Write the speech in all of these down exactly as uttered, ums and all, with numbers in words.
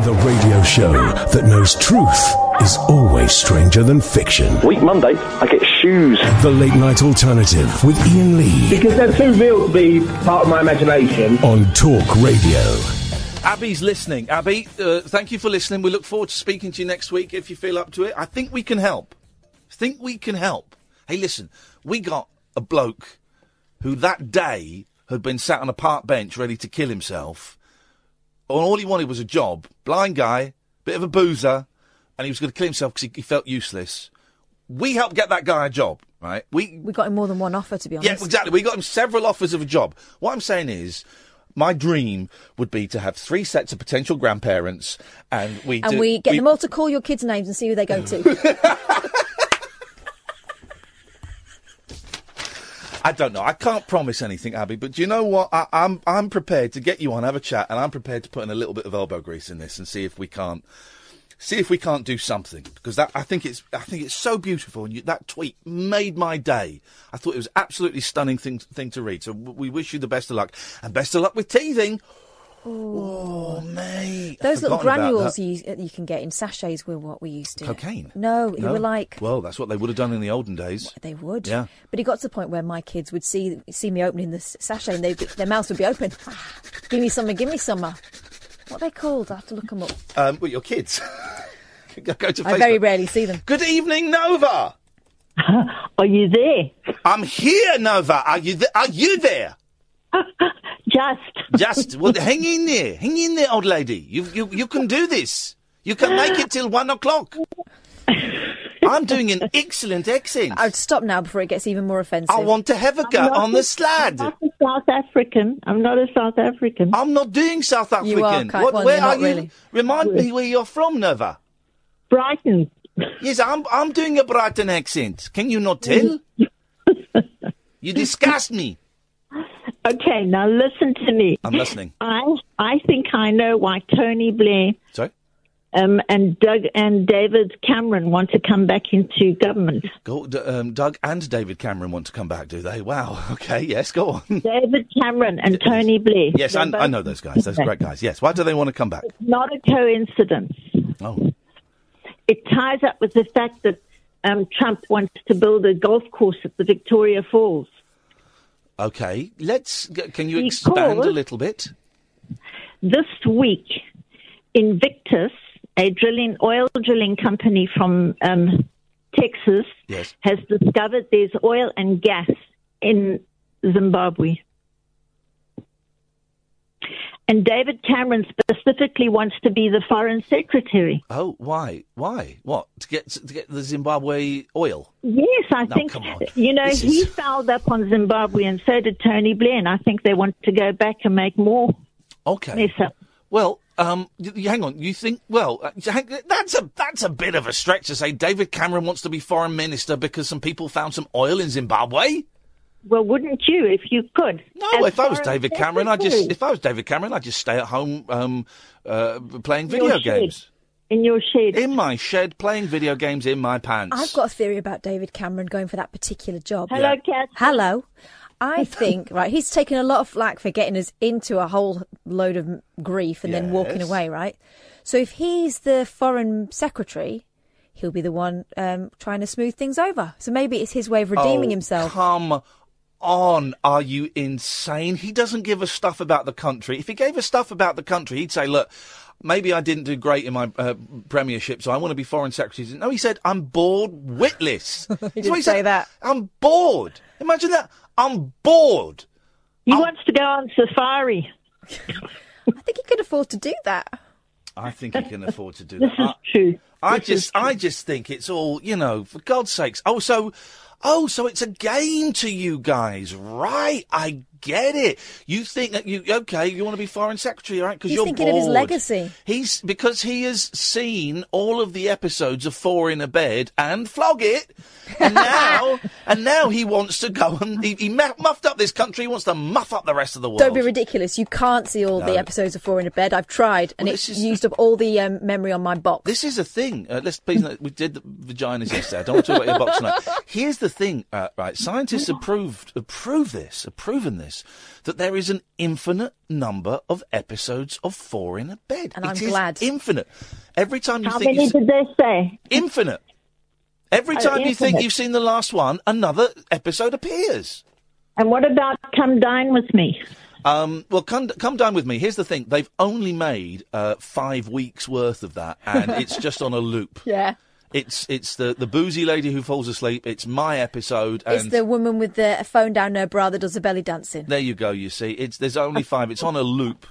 The radio show that knows truth is always stranger than fiction. Week Monday, I get shoes. The Late Night Alternative with Ian Lee. Because they're too real to be part of my imagination. On Talk Radio. Abby's listening. Abby, uh, thank you for listening. We look forward to speaking to you next week if you feel up to it. I think we can help. I think we can help. Hey, listen, we got a bloke who that day had been sat on a park bench ready to kill himself. All he wanted was a job. Blind guy, bit of a boozer, and he was going to kill himself because he, he felt useless. We helped get that guy a job, right? We we got him more than one offer, to be honest. Yeah, exactly. We got him several offers of a job. What I'm saying is, my dream would be to have three sets of potential grandparents, and we and do, we get we, them all to call your kids' names and see who they go to. I don't know. I can't promise anything, Abby, but do you know what? I, I'm I'm prepared to get you on, have a chat, and I'm prepared to put in a little bit of elbow grease in this and see if we can't see if we can't do something, because that I think it's I think it's so beautiful, and you, that tweet made my day. I thought it was absolutely stunning thing thing to read. So we wish you the best of luck, and best of luck with teething. Oh, mate. Those little granules you you can get in sachets were what we used to. Cocaine? No, they No? were like... Well, that's what they would have done in the olden days. They would. Yeah. But it got to the point where my kids would see see me opening the sachet and they'd be, their mouths would be open. Give me some, give me some. What are they called? I have to look them up. Um, well, your kids. Go to I Facebook. very rarely see them. Good evening, Nova. Are you there? I'm here, Nova. Are you th- Are you there? Just. Just. Well, hang in there. Hang in there, old lady. You you you can do this. You can make it till one o'clock. I'm doing an excellent accent. I'd stop now before it gets even more offensive. I want to have a go on the slad. I'm not a South African. I'm not a South African. I'm not doing South African. You are, Kai- What, well, where you're are not you? really. Remind me where you're from, Nova. Brighton. Yes, I'm I'm doing a Brighton accent. Can you not tell? You disgust me. Okay, now listen to me. I'm listening. I I think I know why Tony Blair Sorry? um, and Doug and David Cameron want to come back into government. Go, D- um, Doug and David Cameron want to come back, do they? Wow. Okay, yes, go on. David Cameron and Tony Blair. Yes, I, They're I both- know those guys. Those great guys. Yes. Why do they want to come back? It's not a coincidence. Oh. It ties up with the fact that um, Trump wants to build a golf course at the Victoria Falls. Okay. Let's. g- Can you Because- expand a little bit? This week, Invictus, a drilling oil drilling company from um, Texas, Yes. has discovered there's oil and gas in Zimbabwe. And David Cameron specifically wants to be the foreign secretary. Oh, why? Why? What? To get to get the Zimbabwe oil? Yes, I No, think, come on. you know, This he is- fouled up on Zimbabwe and so did Tony Blair, and I think they want to go back and make more Okay. mess up. Well, um, y- y- hang on. You think? Well, uh, hang- that's a that's a bit of a stretch to say David Cameron wants to be foreign minister because some people found some oil in Zimbabwe. Well, wouldn't you if you could? No, As if I was foreign David Cameron, I just secretary if I was David Cameron, I'd just stay at home um, uh, playing in your video shed. games In your shed. in my shed, playing video games in my pants. I've got a theory about David Cameron going for that particular job. Hello, Yeah. Kat. Hello. I think, right, he's taken a lot of flack for getting us into a whole load of m- grief and then walking Yes. away, right? So if he's the foreign secretary, he'll be the one um, trying to smooth things over. So maybe it's his way of redeeming Oh, himself. Come on, are you insane? He doesn't give us stuff about the country. If he gave us stuff about the country, he'd say, look, maybe I didn't do great in my uh, premiership, so I want to be foreign secretary. No, he said, I'm bored witless. He That's what didn't he say said. that. I'm bored. Imagine that. I'm bored. He I'm- wants to go on safari. I think he could afford to do that. I think he can afford to do This that. is true. I, I This is just, I just think it's all, you know, for God's sakes. Oh, so, oh, so it's a game to you guys, right? I get it. You think that you okay? You want to be foreign secretary, right? Because He's you're thinking bored. of his legacy. He's because he has seen all of the episodes of Four in a Bed and Flog It, and now and now he wants to go and he, he mu- muffed up this country. He wants to muff up the rest of the world. Don't be ridiculous. You can't see all No. the episodes of Four in a Bed. I've tried, and Well, it's this is- used up all the um, memory on my box. This is a thing. Uh, let's please. note, We did the vaginas yesterday. I don't want to talk about your box tonight. Here's the the thing, uh, right? Scientists have proved, have proved this, have proven this, that there is an infinite number of episodes of Four in a Bed. And I'm It is glad. infinite. Every time you How think many you've did they say? infinite. Every Oh, time you think infinite. you've seen the last one, another episode appears. And what about Come Dine With Me? Um, well, come, come down with me. Here's the thing. They've only made uh, five weeks worth of that, and it's just on a loop. Yeah. It's it's the, the boozy lady who falls asleep. It's my episode. And It's the woman with the phone down her bra that does the belly dancing. there you go, you see. It's There's only five. It's on a loop.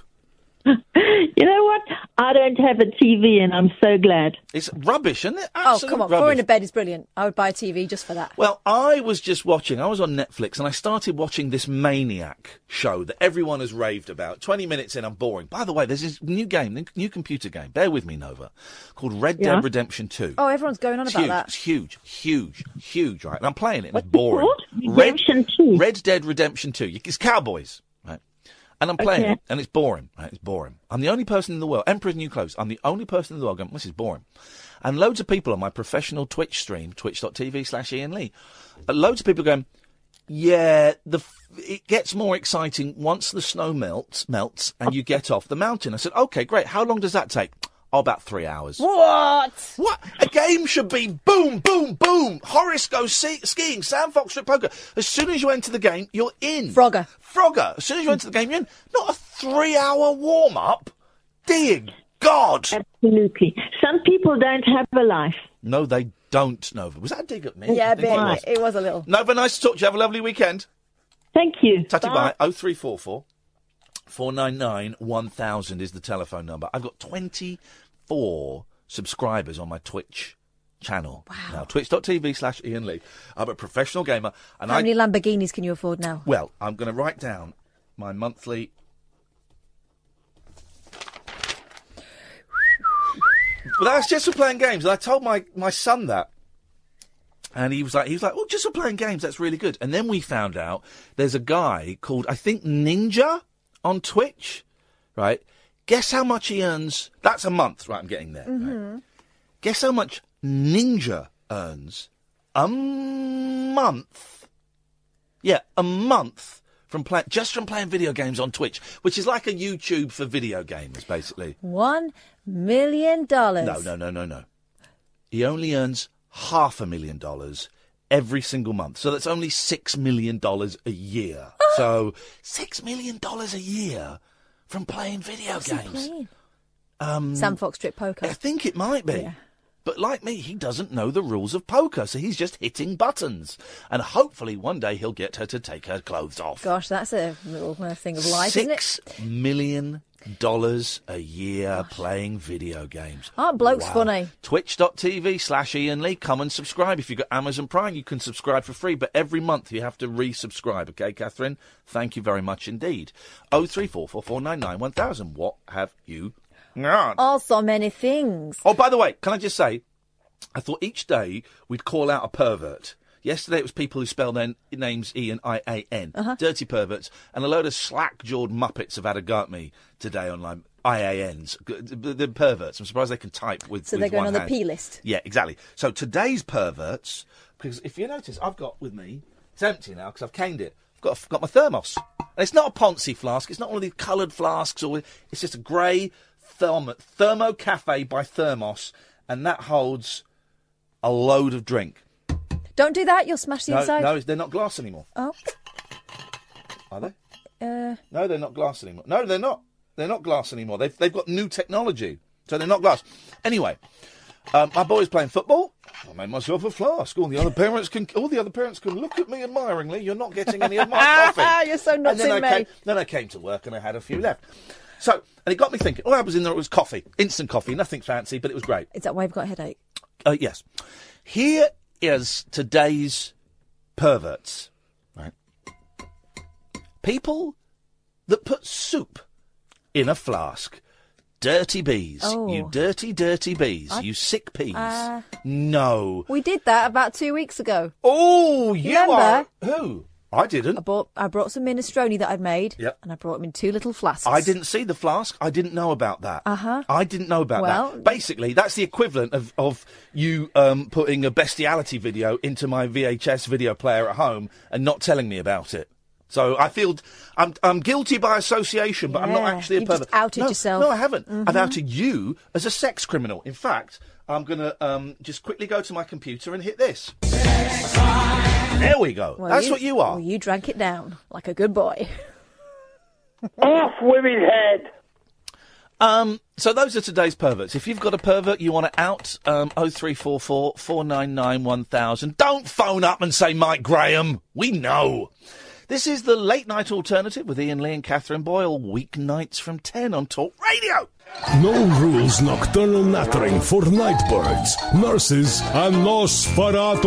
You know what? I don't have a T V, and I'm so glad. It's rubbish, isn't it? Oh, Absolute come on. rubbish. Four in a Bed is brilliant. I would buy a T V just for that. Well, I was just watching, I was on Netflix, and I started watching this Maniac show that everyone has raved about. twenty minutes in, I'm boring. By the way, there's this new game, new computer game, bear with me, Nova, called Red Yeah. Dead Redemption two. Oh, everyone's going on It's about huge, that. it's huge, huge, huge, right? And I'm playing it, and What's it's it boring. called? Redemption two. Red Dead Redemption two. It's cowboys, right? And I'm playing Okay. it, and it's boring, right? It's boring. I'm the only person in the world, Emperor's New Clothes, I'm the only person in the world going, this is boring. And loads of people on my professional Twitch stream, twitch.tv slash Ian Lee, uh, loads of people going, yeah, the f- it gets more exciting once the snow melts, melts and you get off the mountain. I said, okay, great. How long does that take? Oh, about three hours. What? What? A game should be boom, boom, boom. Horace goes see- skiing, Sam Fox strip poker. As soon as you enter the game, you're in. Frogger. Frogger. As soon as you enter the game, you're in. Not a three-hour warm-up. Dear God. Absolutely. Some people don't have a life. No, they don't, Nova. Was that a dig at me? Yeah, I a think bit. it was. It was a little. Nova, nice to talk to you. Have a lovely weekend. Thank you. Tatty bye. oh three four four, four nine nine, one thousand is the telephone number. I've got twenty-four subscribers on my Twitch channel. Wow. Now, twitch.tv slash Ian Lee. I'm a professional gamer. And How I, many Lamborghinis can you afford now? well, I'm going to write down my monthly... But that's just for playing games. And I told my, my son that. And he was like, he was like, well, just for playing games, that's really good. And then we found out there's a guy called, I think, Ninja on Twitch, right? Guess how much he earns? That's a month, right? I'm getting there. Right? Guess how much Ninja earns a month? Yeah, a month from play- just from playing video games on Twitch, which is like a YouTube for video games, basically. One million dollars. No, no, no, no, no. He only earns half a million dollars every single month. So that's only six million dollars a year. So six million dollars a year from playing video What's he games. playing? Um, Sam Fox strip poker. I think it might be. Yeah. But like me, he doesn't know the rules of poker, so he's just hitting buttons. And hopefully one day he'll get her to take her clothes off. Gosh, that's a little uh, thing of life, isn't it? Six million dollars a year playing video games. Aren't blokes Wow. funny? Twitch.tv slash Ian Lee. Come and subscribe. If you've got Amazon Prime, you can subscribe for free, but every month you have to resubscribe. Okay, Catherine? Thank you very much indeed. oh three four four, four nine nine, one thousand. What have you got? Oh, so many things. Oh, by the way, can I just say, I thought each day we'd call out a pervert. Yesterday it was people who spell their n- names E and I A N. Uh-huh. Dirty perverts. And a load of slack-jawed muppets have had a go at me today online. I A Ns. G- The, the perverts. I'm surprised they can type with So with they're going one on the hand. P list. Yeah, exactly. So today's perverts, because if you notice, I've got with me, it's empty now because I've caned it. I've got, I've got my thermos. And it's not a Ponzi flask. It's not one of these coloured flasks. Or it's just a grey thermo, thermo cafe by Thermos. And that holds a load of drink. Don't do that, you'll smash the No, inside. no, they're not glass anymore. Oh. Are they? Uh, No, they're not glass anymore. No, they're not. They're not glass anymore. They've they've got new technology, so they're not glass. Anyway, um, my boy's playing football. I made myself a flask. All the other parents can all the other parents can look at me admiringly. You're not getting any of my coffee. You're so nuts and then in I me. came, then I came to work and I had a few left. So, and it got me thinking. All I was in there was coffee, instant coffee, nothing fancy, but it was great. is that why you've got a headache? Uh, yes. Here is today's perverts, right? People that put soup in a flask. Dirty bees. Oh. You dirty, dirty bees. I- you sick peas. Uh, no. We did that about two weeks ago. Oh, you Remember? are... Who? I didn't. I bought. I brought some minestrone that I'd made. Yep. And I brought them in two little flasks. I didn't see the flask. I didn't know about that. Uh-huh. I didn't know about Well- that. Basically, that's the equivalent of, of you um, putting a bestiality video into my V H S video player at home and not telling me about it. So I feel I'm I'm guilty by association, but I'm not Yeah, actually a you've pervert. just outed no, yourself. No, I haven't. I've Mhm. outed you as a sex criminal. In fact, I'm going to um, just quickly go to my computer and hit this. There we go. Well, That's what you are. Well, you drank it down like a good boy. Off with his head. Um, so those are today's perverts. If you've got a pervert you want to out, um, oh three four four, four nine nine, one thousand. Don't phone up and say Mike Graham. We know. This is the Late Night Alternative with Ian Lee and Catherine Boyle, weeknights from ten on Talk Radio. No rules nocturnal nattering for nightbirds, nurses, and Nosferatu.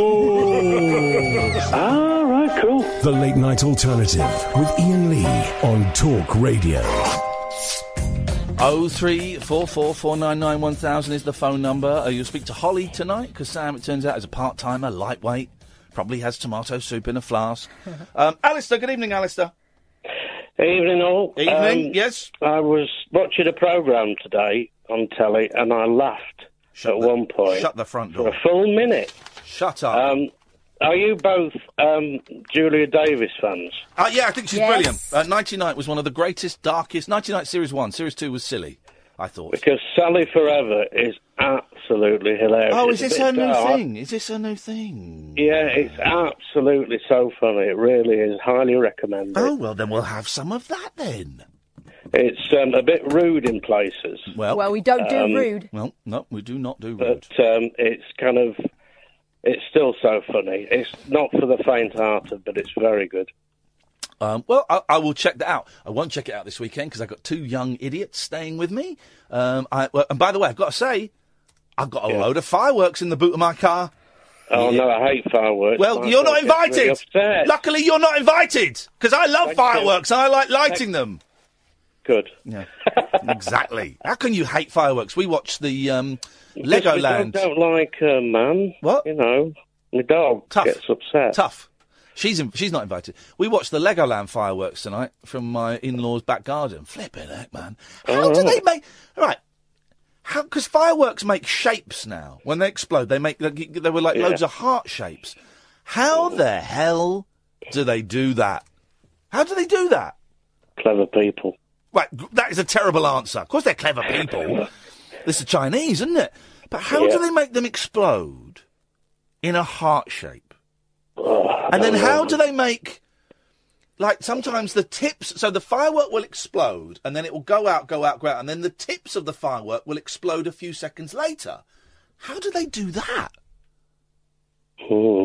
Ah, right, cool. The Late Night Alternative with Ian Lee on Talk Radio. oh three four four, four nine nine, one thousand is the phone number. Uh, you'll speak to Holly tonight, because Sam, it turns out, is a part-timer, lightweight, probably has tomato soup in a flask. um, Alistair, good evening, Alistair. Evening all. Evening, Um, yes. I was watching a programme today on telly and I laughed Shut at the- one point. shut the front For door. a full minute. Shut up. Um, are you both um, Julia Davis fans? Uh, yeah, I think she's Yes. brilliant. Uh, ninety-nine was one of the greatest, darkest... ninety-nine Series one. Series two was silly, I thought. Because Sally Forever is absolutely hilarious. Oh, is It's this a bit her new dark. thing? Is this her new thing? Yeah, it's absolutely so funny. It really is. Highly recommended. Oh, well, then we'll have some of that then. It's um, a bit rude in places, Well, Well, we don't do Um, rude. well, no, we do not do rude. but um, it's kind of... It's still so funny. It's not for the faint-hearted, but it's very good. Um, well, I, I will check that out. I won't check it out this weekend because I've got two young idiots staying with me. Um, I, well, and by the way, I've got to say, I've got a Yeah. load of fireworks in the boot of my car. Oh, Yeah. no, I hate fireworks. Well, My you're not dog gets really invited. upset. Luckily, you're not invited because I love Thank fireworks and I like lighting them. Good. Yeah, exactly. How can you hate fireworks? We watched the um, Because my dog Legoland. don't like her, man. What? You know, my dog Tough. gets upset. Tough. She's in, she's not invited. We watched the Legoland fireworks tonight from my in-laws' back garden. Flipping heck, man! How Oh, do right. they make right? How? Because fireworks make shapes now. When they explode, they make like, there were like Yeah. loads of heart shapes. How the hell do they do that? How do they do that? Clever people. Right, g- that is a terrible answer. Of course, they're clever people. This is Chinese, isn't it? But how Yeah. do they make them explode in a heart shape? Oh, I And then don't how know. do they make, like, sometimes the tips, so the firework will explode, and then it will go out, go out, go out, and then the tips of the firework will explode a few seconds later. How do they do that? Hmm.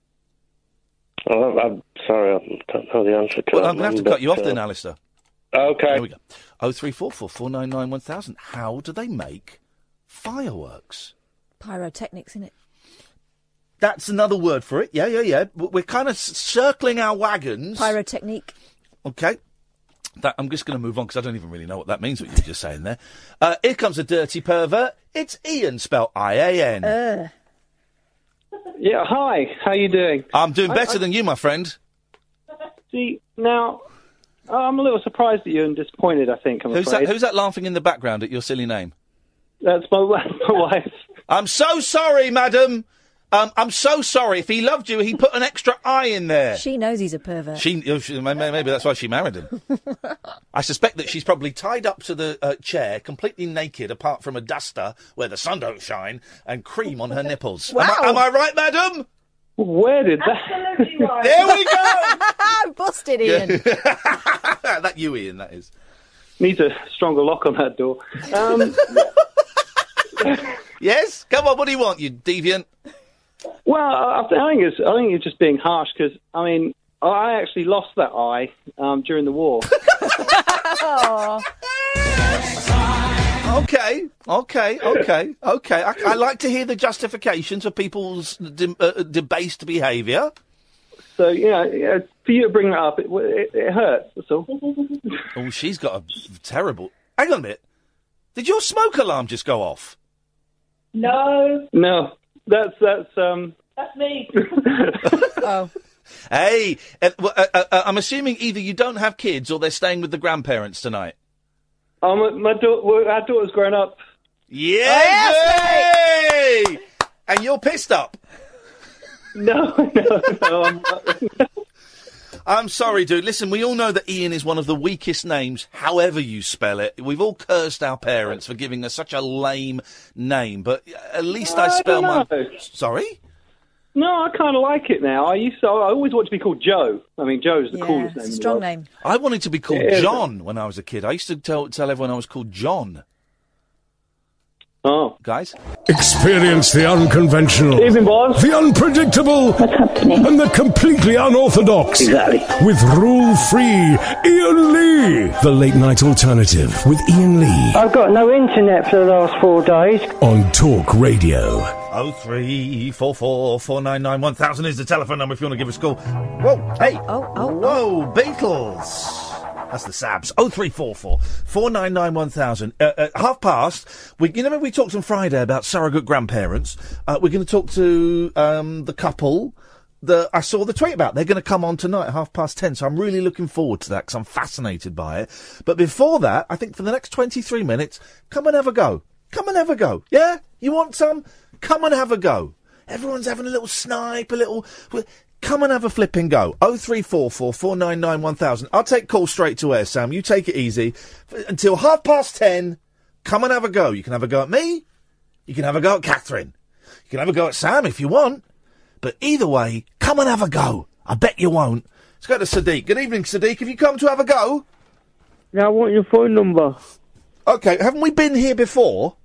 Oh, I'm sorry, I don't know the answer to Well, that. I'm going to have to one, cut you but, off then, uh, Alistair. Okay. There we go. oh three four four, four nine nine, one thousand. How do they make fireworks? Pyrotechnics, innit? That's another word for it. Yeah, yeah, yeah. W- We're kind of s- circling our wagons. Pyrotechnique. Okay. That, I'm just going to move on because I don't even really know what that means, what you were just saying there. Uh, here comes a dirty pervert. It's Ian, spelled I A N. Uh, Yeah, hi. How you doing? I'm doing I- better I- than you, my friend. See, now, I'm a little surprised at you and disappointed, I think, I'm Who's afraid. that, who's that laughing in the background at your silly name? That's my, my wife. I'm so sorry, madam. Um, I'm so sorry. If he loved you, he'd put an extra I in there. she knows he's a pervert. She, oh, she may- may- maybe that's why she married him. I suspect that she's probably tied up to the uh, chair, completely naked, apart from a duster where the sun don't shine, and cream on her nipples. Am, I, Wow. am I right, madam? Where did that... There we go. Busted, Ian. That you, Ian. That is. Needs a stronger lock on that door. Um, Yes. Come on. What do you want, you deviant? well, I, I think it's I think it's just being harsh because, I mean, I actually lost that eye um, during the war. Oh, Okay, okay, okay, okay. I, I like to hear the justifications for people's de- uh, debased behaviour. So, you know, yeah, for you to bring that up, it, it, it hurts, that's all. Oh, she's got a terrible... Hang on a minute. Did your smoke alarm just go off? No, No, that's, that's, um... that's me. oh. Hey, uh, uh, uh, uh, I'm assuming either you don't have kids or they're staying with the grandparents tonight. Um, my da- well, our daughter's grown up. Yes, hey! And you're pissed up. No, no, no. I'm not. I'm sorry, dude. Listen, we all know that Ian is one of the weakest names, however you spell it. We've all cursed our parents for giving us such a lame name, but at least I, I spell don't my... know. Sorry? No, I kind of like it now. I used to. I always wanted to be called Joe. I mean, Joe's the Yeah, coolest name. it's a in the strong world. name. I wanted to be called Yeah, John when I was a kid. I used to tell, tell everyone I was called John. Oh. Guys? Experience the unconventional, Evening, boss. the unpredictable, and the completely unorthodox. Exactly. With rule-free Ian Lee. The Late Night Alternative with Ian Lee I've got no internet for the last four days. on Talk Radio. Oh three four four four nine nine one thousand is the telephone number if you want to give us a call. Whoa, hey, Oh, oh, whoa, Beatles. That's the Sabs. Oh three four four four nine nine one thousand. Uh, uh, half past. We, you know, we talked on Friday about surrogate grandparents. Uh, we're going to talk to um, the couple that I saw the tweet about. They're going to come on tonight at half past ten. So I'm really looking forward to that because I'm fascinated by it. But before that, I think for the next twenty-three minutes, come and have a go. Come and have a go. Yeah, you want some? Come and have a go. Everyone's having a little snipe, a little... Come and have a flipping go. oh three four four four nine nine one thousand. I'll take calls straight to air, Sam. You take it easy. F- until half past ten, come and have a go. You can have a go at me. You can have a go at Catherine. You can have a go at Sam if you want. But either way, come and have a go. I bet you won't. Let's go to Sadiq. Good evening, Sadiq. Have you come to have a go? Yeah, I want your phone number. Okay, haven't we been here before?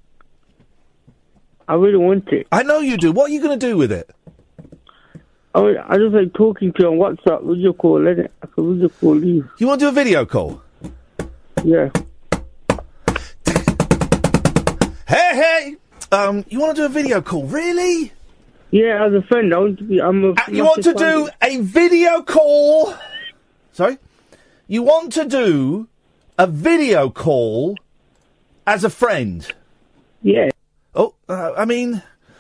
I really want it. I know you do. What are you going to do with it? I, mean, I just like talking to you on WhatsApp. Video call, innit? I can video call you. You want to do a video call? Yeah. Hey, hey! Um, you want to do a video call? Really? Yeah, as a friend, I want to be. I'm a. Uh, you want to do a video call? Sorry? You want to do a video call as a friend? Yeah. Oh, uh, I mean,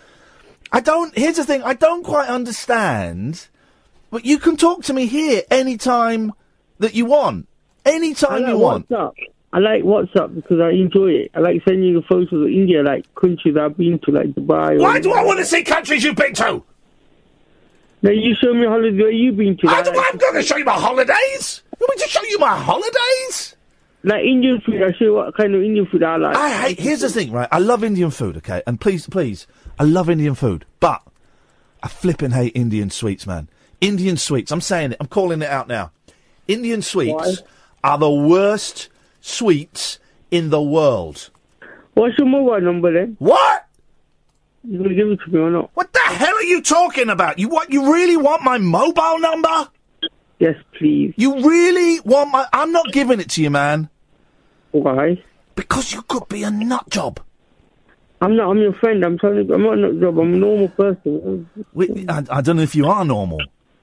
I don't. Here's the thing. I don't quite understand. But you can talk to me here anytime that you want. Anytime I like you want. WhatsApp. I like WhatsApp because I enjoy it. I like sending you photos of India, like countries I've been to, like Dubai. Why or, do I want to see countries you've been to? Now you show me holidays where you've been to. I Like, do, I'm going to show you my holidays. You want me to show you my holidays? like Indian food, I show you what kind of Indian food I like. I hate. Here's the thing, right? I love Indian food, okay? And please, please, I love Indian food, but I flipping hate Indian sweets, man. Indian sweets. I'm saying it. I'm calling it out now. Indian sweets Why? are the worst sweets in the world. What's your mobile number then? What? You gonna give it to me or not? What the hell are you talking about? You what? You really want my mobile number? Yes, please. You really want my? I'm not giving it to you, man. Why? Because you could be a nut job. I'm not. I'm your friend. I'm telling you. I'm not a nut job. I'm a normal person. We, I, I don't know if you are normal.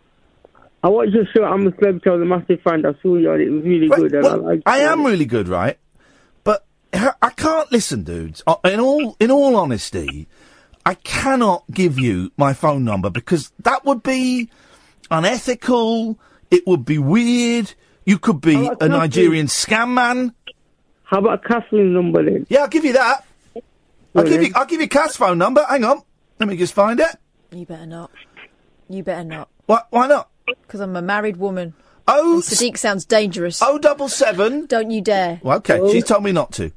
I watched your show. I'm a celebrity. I was a massive fan. I saw you on it. It was really Right, good. and well, I, liked I it. am really good, right? But I can't listen, dudes. Uh, In all, in all honesty, I cannot give you my phone number because that would be unethical. It would be weird. You could be How about a Catherine? Nigerian scam man. How about Catherine's number then? Yeah, I'll give you that. I'll Go give then. you. I'll give you Cass' phone number. Hang on, let me just find it. You better not. You better not. Why? Why not? Because I'm a married woman. Oh, And Sadiq sounds dangerous. oh, double seven. Don't you dare. Well, okay, Oh. she's told me not to.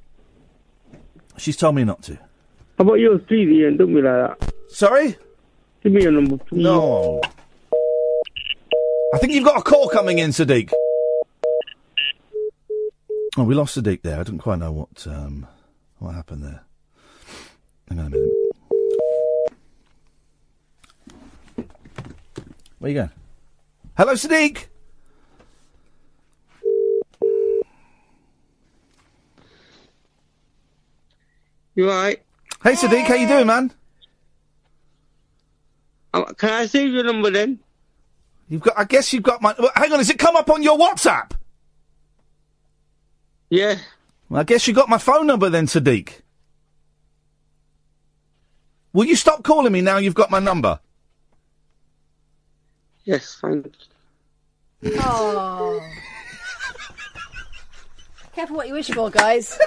She's told me not to. How about yours, please, Ian? Don't be like that. Sorry? Give me your number, please. No. I think you've got a call coming in, Sadiq. Oh, we lost Sadiq there. I didn't quite know what um, what happened there. Hang on a minute. Where you going? Hello, Sadiq. You alright? Hey, Sadiq. How you doing, man? Uh, can I save your number then? You've got. I guess you've got my. well, hang on. Has it come up on your WhatsApp? Yeah. Well, I guess you got my phone number then, Sadiq. Will you stop calling me now you've got my number? Yes, thank you. Oh. Careful what you wish for, guys.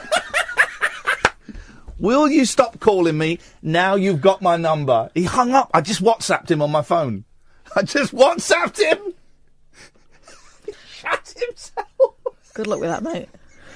Will you stop calling me now you've got my number? He hung up. I just WhatsApped him on my phone. I just WhatsApped him. He shut himself. Good luck with that, mate.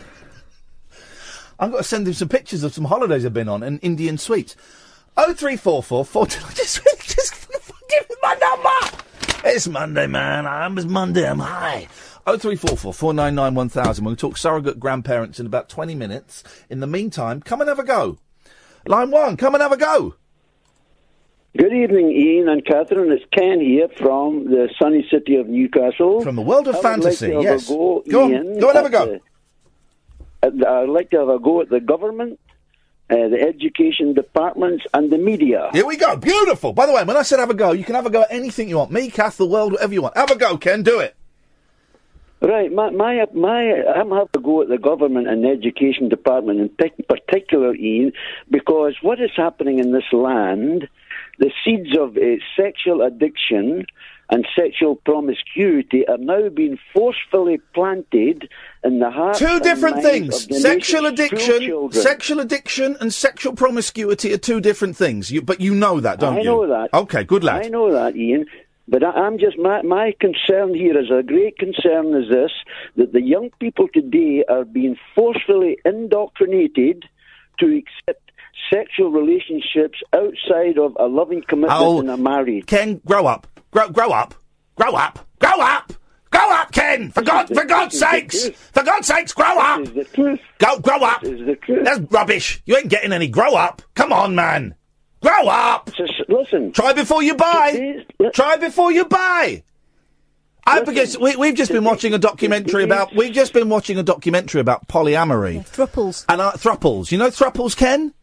I've got to send him some pictures of some holidays I've been on and Indian suites. Oh three four four four. Just, just give me my number. It's Monday, man. I'm it's Monday. I'm high. Oh three four four four nine nine one thousand. We'll talk surrogate grandparents in about twenty minutes. In the meantime, come and have a go. Line one, come and have a go. Good evening, Ian and Catherine. It's Ken here from the sunny city of Newcastle. From the world of I fantasy, like yes. Go, go Ian, on, go and have a go. The, I'd like to have a go at the government, uh, the education departments, and the media. Here we go. Beautiful. By the way, when I said have a go, you can have a go at anything you want. Me, Kath, the world, whatever you want. Have a go, Ken. Do it. Right, my, my, my, I'm having to go at the government and education department in particular, Ian, because what is happening in this land, the seeds of uh, sexual addiction and sexual promiscuity are now being forcefully planted in the hearts Two different and things. minds of the Sexual nation's addiction, schoolchildren. sexual addiction and sexual promiscuity are two different things. You, but you know that, don't I you? know that. Okay, good lad. I know that, Ian. But I, I'm just, my, my concern here is a great concern is this, that the young people today are being forcefully indoctrinated to accept sexual relationships outside of a loving commitment Oh, in a marriage. Ken, grow up. Grow, grow up. Grow up. Grow up. Grow up, Ken. For God, for God's sakes. For God's sakes, grow up. This is the truth. Go, grow up. This is the truth. That's rubbish. You ain't getting any. Grow up. Come on, man. Grow up. Just listen. Try before you buy. Today's- Try before you buy. I because we, we've just been watching a documentary about. We've just been watching a documentary about polyamory. Yeah, thruples. And uh, thruples. You know thruples, Ken?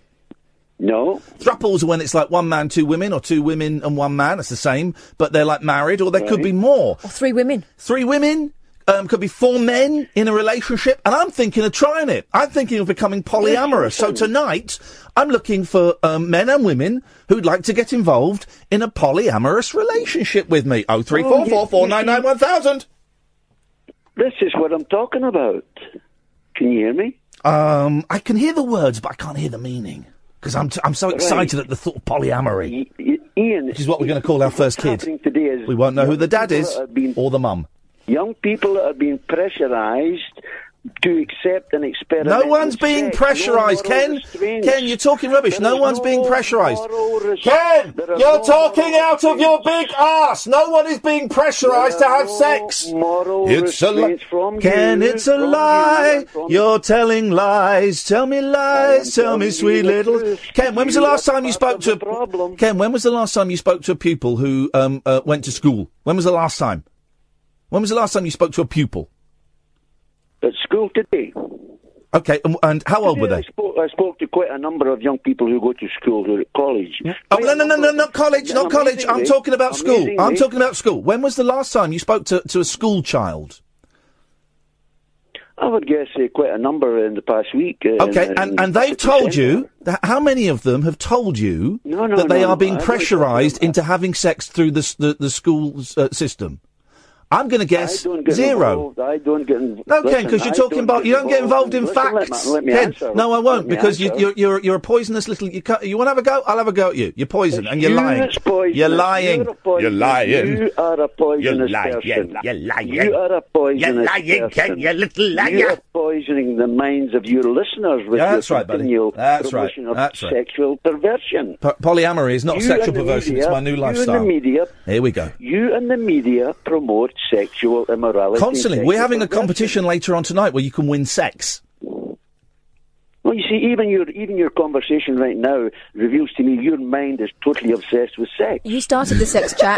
No. Thruples are when it's like one man, two women, or two women and one man. It's the same, but they're like married, or there could be more. Or three women. Three women. Um, could be four men in a relationship, and I'm thinking of trying it. I'm thinking of becoming polyamorous. So tonight, I'm looking for um, men and women who'd like to get involved in a polyamorous relationship with me. Oh three four four four nine nine one thousand. This is what I'm talking about. Can you hear me? Um, I can hear the words, but I can't hear the meaning because I'm t- I'm so excited at the thought of polyamory. I- I- Ian, which is what we're going to call our first kid. Today is we won't know who the dad people is are being- or the mum. Young people are being pressurised to accept and experiment. No one's with being sex. pressurised, No Ken. moral restraints. Ken, you're talking rubbish. There No is one's being no pressurised. moral res- Ken, there are you're no talking moral out of your big arse. No one is being pressurised to There are have no sex. moral It's a lie. restraints from Ken, you, it's a from lie. you, from- You're telling lies. Tell me lies. Tell me telling sweet you the little. truth. Ken, when was the You last are time you part spoke of to? the problem. Ken, when was the last time you spoke to a pupil who um uh, went to school? When was the last time? When was the last time you spoke to a pupil? At school today. Okay, and, and how old were Today they? I spoke, I spoke to quite a number of young people who go to school, who are at college. Oh, no, no, no, no, not college, not college. I'm Amazingly- talking about school. I'm amazingly- talking about school. When was the last time you spoke to, to a school child? I would guess uh, quite a number in the past week. Uh, Okay, in- and, in and they've city told centre. you, that, how many of them have told you No, no, that they no, are being I don't pressurised think into having sex through the, s- the, the school uh, system? I'm going to guess I don't get zero. Involved. I don't get involved. No, Ken, because you're talking about you don't get involved in Listen, let facts. me- let me Ken, answer. no, I Let won't me because you, answer. you're you're you're a poisonous little. You can't, you want to have a go? I'll have a go at you. You're poison and you're You lying. that's poisonous. You're lying. You're, a poisonous- You're lying. You are a poisonous You're lying. person. You're lying. You are a poisonous You're lying, person. Ken, you little liar. You are poisoning the minds of your listeners with Yeah, your that's right, buddy. continual That's right. promotion of That's right. sexual perversion. Po- polyamory is not You sexual and the perversion. media- It's my new You lifestyle. and the media, Here we go. you and the media promote sexual immorality. Constantly, and we're sexual having a perversion. competition later on tonight where you can win sex. Well, you see, even your even your conversation right now reveals to me your mind is totally obsessed with sex. You started the sex chat.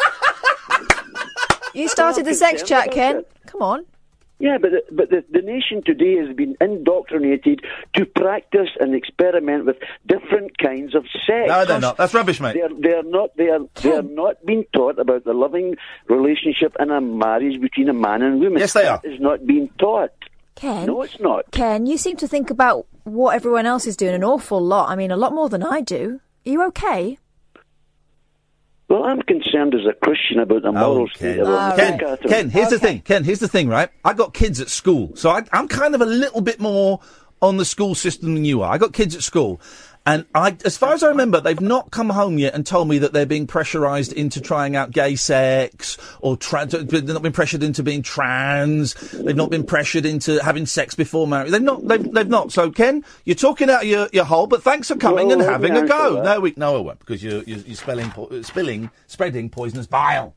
You started the sex chat, Ken. Come on. Yeah, but the, but the, the nation today has been indoctrinated to practice and experiment with different kinds of sex. No, they're not. That's rubbish, mate. They are, they are not. They are. They are not being taught about the loving relationship and a marriage between a man and woman. Yes, they are. That is not being taught. Ken? No, it's not. Ken, you seem to think about what everyone else is doing an awful lot. I mean, a lot more than I do. Are you okay? Well, I'm concerned as a Christian about the moral Oh, state Ken. of our Ken, Catherine. Ken, here's the thing. Ken, here's the thing, right? I got kids at school, so I, I'm kind of a little bit more on the school system than you are. I got kids at school, and I, as far as I remember, they've not come home yet and told me that they're being pressurised into trying out gay sex, or tra- they've not been pressured into being trans. They've not been pressured into having sex before marriage. They've not. They've, they've not. So, Ken, you're talking out of your, your hole, but thanks for coming Well, and let having me a go. answer that. No, we, no, I won't, because you're, you're, you're spelling, po- spilling, spreading poisonous bile.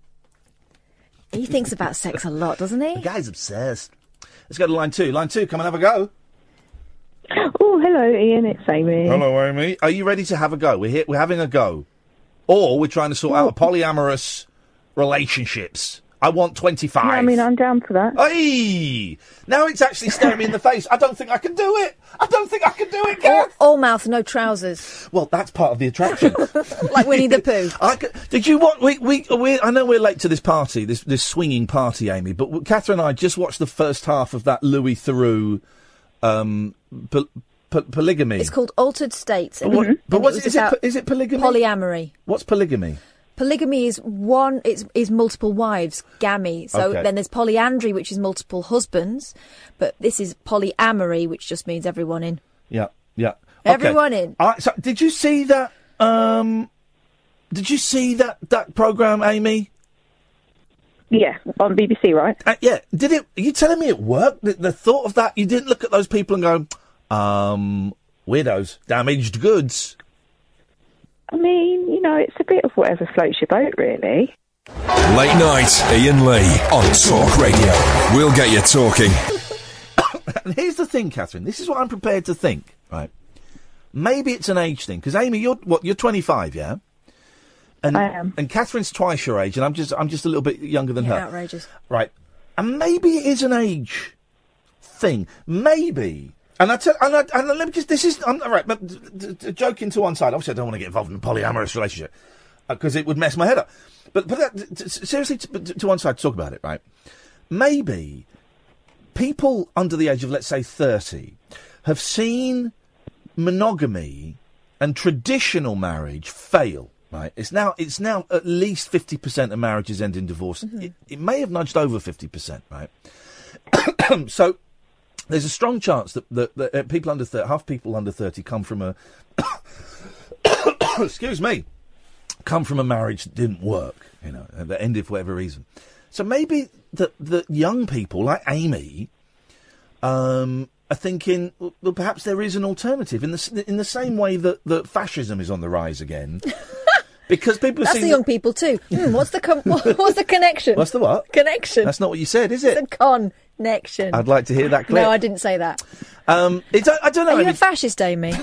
He thinks about sex a lot, doesn't he? The guy's obsessed. Let's go to line two. Line two, come and have a go. Oh, hello, Ian. It's Amy. Hello, Amy. Are you ready to have a go? We're here. We're having a go, or we're trying to sort out polyamorous relationships. I want twenty-five. Yeah, I mean, I'm down for that. Hey! Now it's actually staring me in the face. I don't think I can do it. I don't think I can do it, All, Gav. all mouth, no trousers. Well, that's part of the attraction. Like Winnie the Pooh. I c- did you want? We we we. I know we're late to this party, this this swinging party, Amy. But w- Catherine and I just watched the first half of that Louis Theroux um, po- po- polygamy. It's called Altered States. But what- and but it what's was is it? about po- Is it polygamy? polyamory. What's polygamy? Polygamy is one. It's is multiple wives. Gammy. So Okay. then there's polyandry, which is multiple husbands. But this is polyamory, which just means everyone in. Yeah, yeah. Everyone in. All right, so did you see that? Um, did you see that that program, Amy? Yeah, on B B C, right? Uh, yeah. Did it? Are you telling me it worked? The, the thought of that, you didn't look at those people and go, um, weirdos, damaged goods. I mean, you know, it's a bit of whatever floats your boat, really. Late night, Ian Lee on Talk Radio. We'll get you talking. And here's the thing, Catherine. This is what I'm prepared to think. Right? Maybe it's an age thing because Amy, you're what? You're twenty-five, yeah. And, I am. And Catherine's twice your age, and I'm just I'm just a little bit younger than Yeah, her. outrageous. Right. And maybe it is an age thing. Maybe. And I tell, and, I, and let me just, this is, I'm, all right, but d- d- joking to one side. Obviously, I don't want to get involved in a polyamorous relationship because it would mess my head up. But, but that, t- t- seriously, t- t- to one side, to talk about it, right? Maybe people under the age of, let's say, thirty have seen monogamy and traditional marriage fail. Right, it's now it's now at least fifty percent of marriages end in divorce. It, it may have nudged over fifty percent, right? So there's a strong chance that, that, that uh, people under thirty, half people under thirty, come from a excuse me, come from a marriage that didn't work, you know, that ended for whatever reason. So maybe that that young people like Amy um, are thinking, well, perhaps there is an alternative in the in the same way that, that fascism is on the rise again. Because people That's see the young people too. Hmm, what's the com- what's the connection? What's the what? Connection. That's not what you said, is it? The connection. I'd like to hear that clip. No, I didn't say that. Um, it's, I, I don't know. Are you Amy. a fascist, Amy?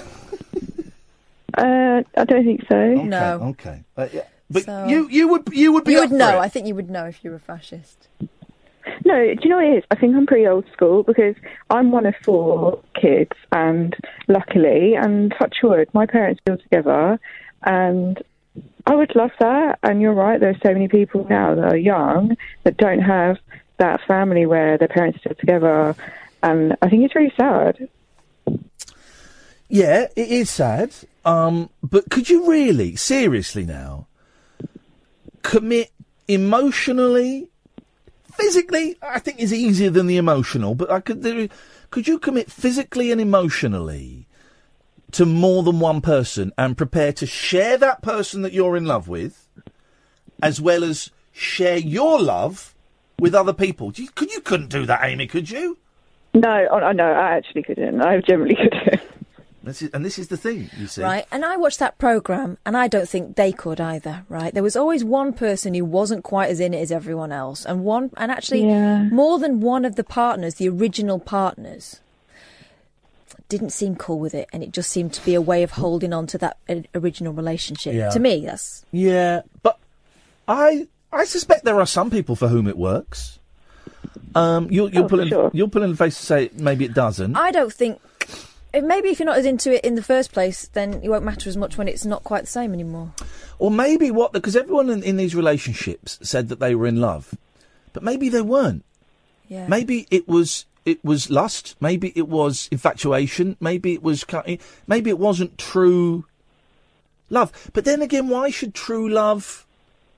Uh, I don't think so. Okay, No. Okay. Uh, yeah. But So- you, you would you would be You up would for know. it. I think you would know if you were a fascist. No, do you know what it is? I think I'm pretty old school because I'm one of four kids, and luckily, and touch wood, my parents are still together, and I would love that. And you're right, there's so many people now that are young that don't have that family where their parents are still together, and I think it's really sad. Yeah, it is sad. Um, but could you really, seriously now, commit emotionally, physically? I think is easier than the emotional, but I could. There, could you commit physically and emotionally to more than one person and prepare to share that person that you're in love with, as well as share your love with other people? Do you, could you couldn't do that, Amy? Could you? No, I no, I actually couldn't. I generally couldn't. This is, and this is the thing, you see. Right, and I watched that programme, and I don't think they could either, right? There was always one person who wasn't quite as in it as everyone else, and one, and actually Yeah. more than one of the partners, the original partners, didn't seem cool with it, and it just seemed to be a way of holding on to that uh, original relationship. Yeah. To me, that's... Yeah, but I I suspect there are some people for whom it works. Um, you'll you'll Oh, pull for in sure. you'll pull in the face to say maybe it doesn't. I don't think... uh, Maybe if you're not as into it in the first place, then it won't matter as much when it's not quite the same anymore. Or maybe what, because everyone in, in these relationships said that they were in love, but maybe they weren't. Yeah. Maybe it was it was lust. Maybe it was infatuation. Maybe it was cu- maybe it wasn't true love. But then again, why should true love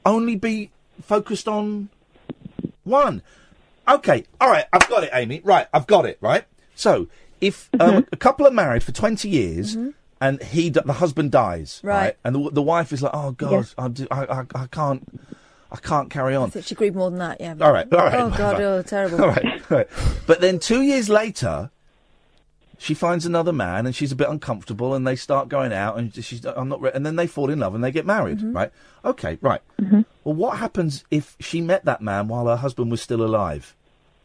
only be focused on one. Okay, all right, I've got it, Amy. Right, I've got it, right? So, if um, Mm-hmm. a couple are married for twenty years, and he, d- the husband dies, right? Right. And the, the wife is like, oh, God, Yeah. I, do, I, I, I can't, I can't carry I on. think she agreed more than that, yeah. All right, all right. Oh, God, fine. oh, terrible. All right, all right. But then two years later, she finds another man, and she's a bit uncomfortable, and they start going out, and she's, I'm not, re- and then they fall in love, and they get married, Mm-hmm. right? Okay, right. Well, what happens if she met that man while her husband was still alive?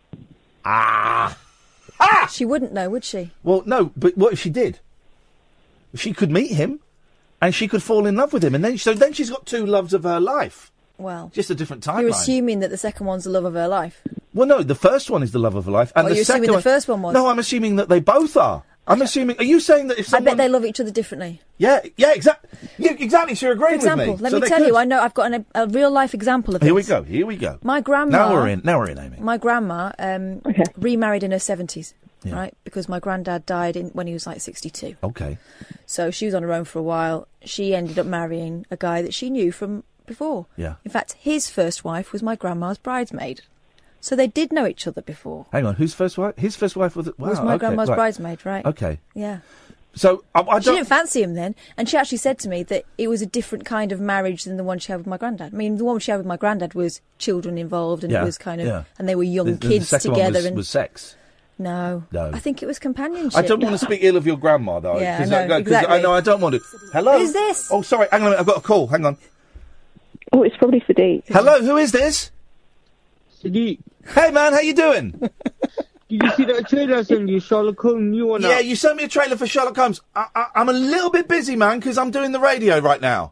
Ah! Ah! She wouldn't know, would she? Well, no, but what if she did? She could meet him, and she could fall in love with him, and then so then she's got two loves of her life. Well, Just a different timeline. you're assuming that the second one's the love of her life. Well, no, the first one is the love of her life, and Oh, the you're second assuming the one... first one was? No, I'm assuming that they both are. I'm assuming. Are you saying that if I someone? bet they love each other differently. Yeah, yeah, exactly. Yeah, exactly. So you're For agreeing example, with me. let So me they tell could. you, I know I've got an, a real life example of Here we this. go. Here we go. My grandma. Now we're in. Now we're in, Amy. My grandma um, remarried in her seventies, Yeah. right? Because my granddad died in, when he was like sixty-two. Okay. So she was on her own for a while. She ended up marrying a guy that she knew from before. Yeah. In fact, his first wife was my grandma's bridesmaid. So they did know each other before. Hang on. Whose first wife? His first wife was. Wow, was my okay, grandma's right. bridesmaid, right? Okay. Yeah. So I, I She don't. didn't fancy him then, and she actually said to me that it was a different kind of marriage than the one she had with my granddad. I mean, the one she had with my granddad was children involved, and Yeah, it was kind of, yeah. and they were young The- the kids second one together. was, and was sex. no, No. I think it was companionship. I don't want to speak ill of your grandma, though. Yeah, I 'cause know, I, 'cause exactly. I know I don't want to. Hello. Who's this? Oh, sorry. Hang on a minute. I've got a call. Hang on. Oh, it's probably Sadiq. Hello. Who is this? Sadiq, Hey, man. How you doing? did you see that trailer I sent you, Sherlock Holmes, new one Yeah, out? you sent me a trailer for Sherlock Holmes. I, I, I'm a little bit busy, man, because I'm doing the radio right now.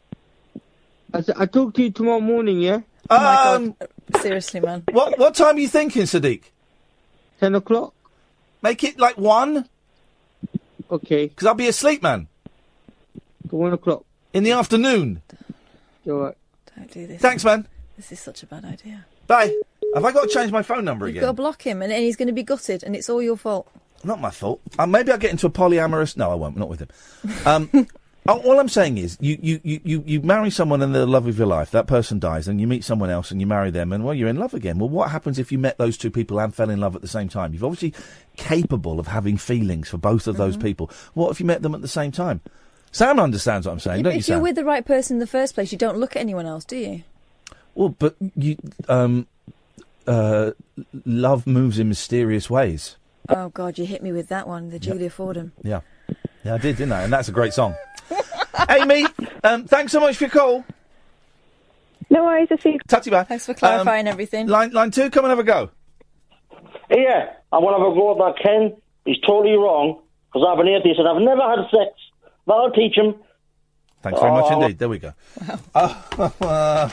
I said, I talk to you tomorrow morning, yeah? Oh my Um, God. Seriously, man. What what time are you thinking, Sadiq? Ten o'clock? Make it like one, Okay, because I'll be asleep, man. one o'clock. In the afternoon. You're right. Don't do this. Thanks, man. This is such a bad idea. Bye. Have I got to change my phone number You've again? got to block him, and, and he's going to be gutted, and it's all your fault. Not my fault. Uh, maybe I'll get into a polyamorous... No, I won't. Not with him. Um, all, all I'm saying is, you, you, you, you, you marry someone and they're the love of your life. That person dies, and you meet someone else and you marry them, and, well, you're in love again. Well, what happens if you met those two people and fell in love at the same time? You're obviously capable of having feelings for both of those people. What if you met them at the same time? Sam understands what I'm saying, Yeah, don't but you, if you're Sam? with the right person in the first place, you don't look at anyone else, do you? Well, but you... Um, uh, love moves in mysterious ways. Oh, God, you hit me with that one, the Julia Fordham. Yeah. Yeah, I did, didn't I? And that's a great song. Amy, um, thanks so much for your call. No worries, I see. Tatty bye. Thanks for clarifying everything. Line, line two, come and have a go. Yeah, I want to have a go at that Ken. He's totally wrong, because I've an atheist and I've never had sex. But I'll teach him. Thanks very much Oh. indeed. There we go. Uh,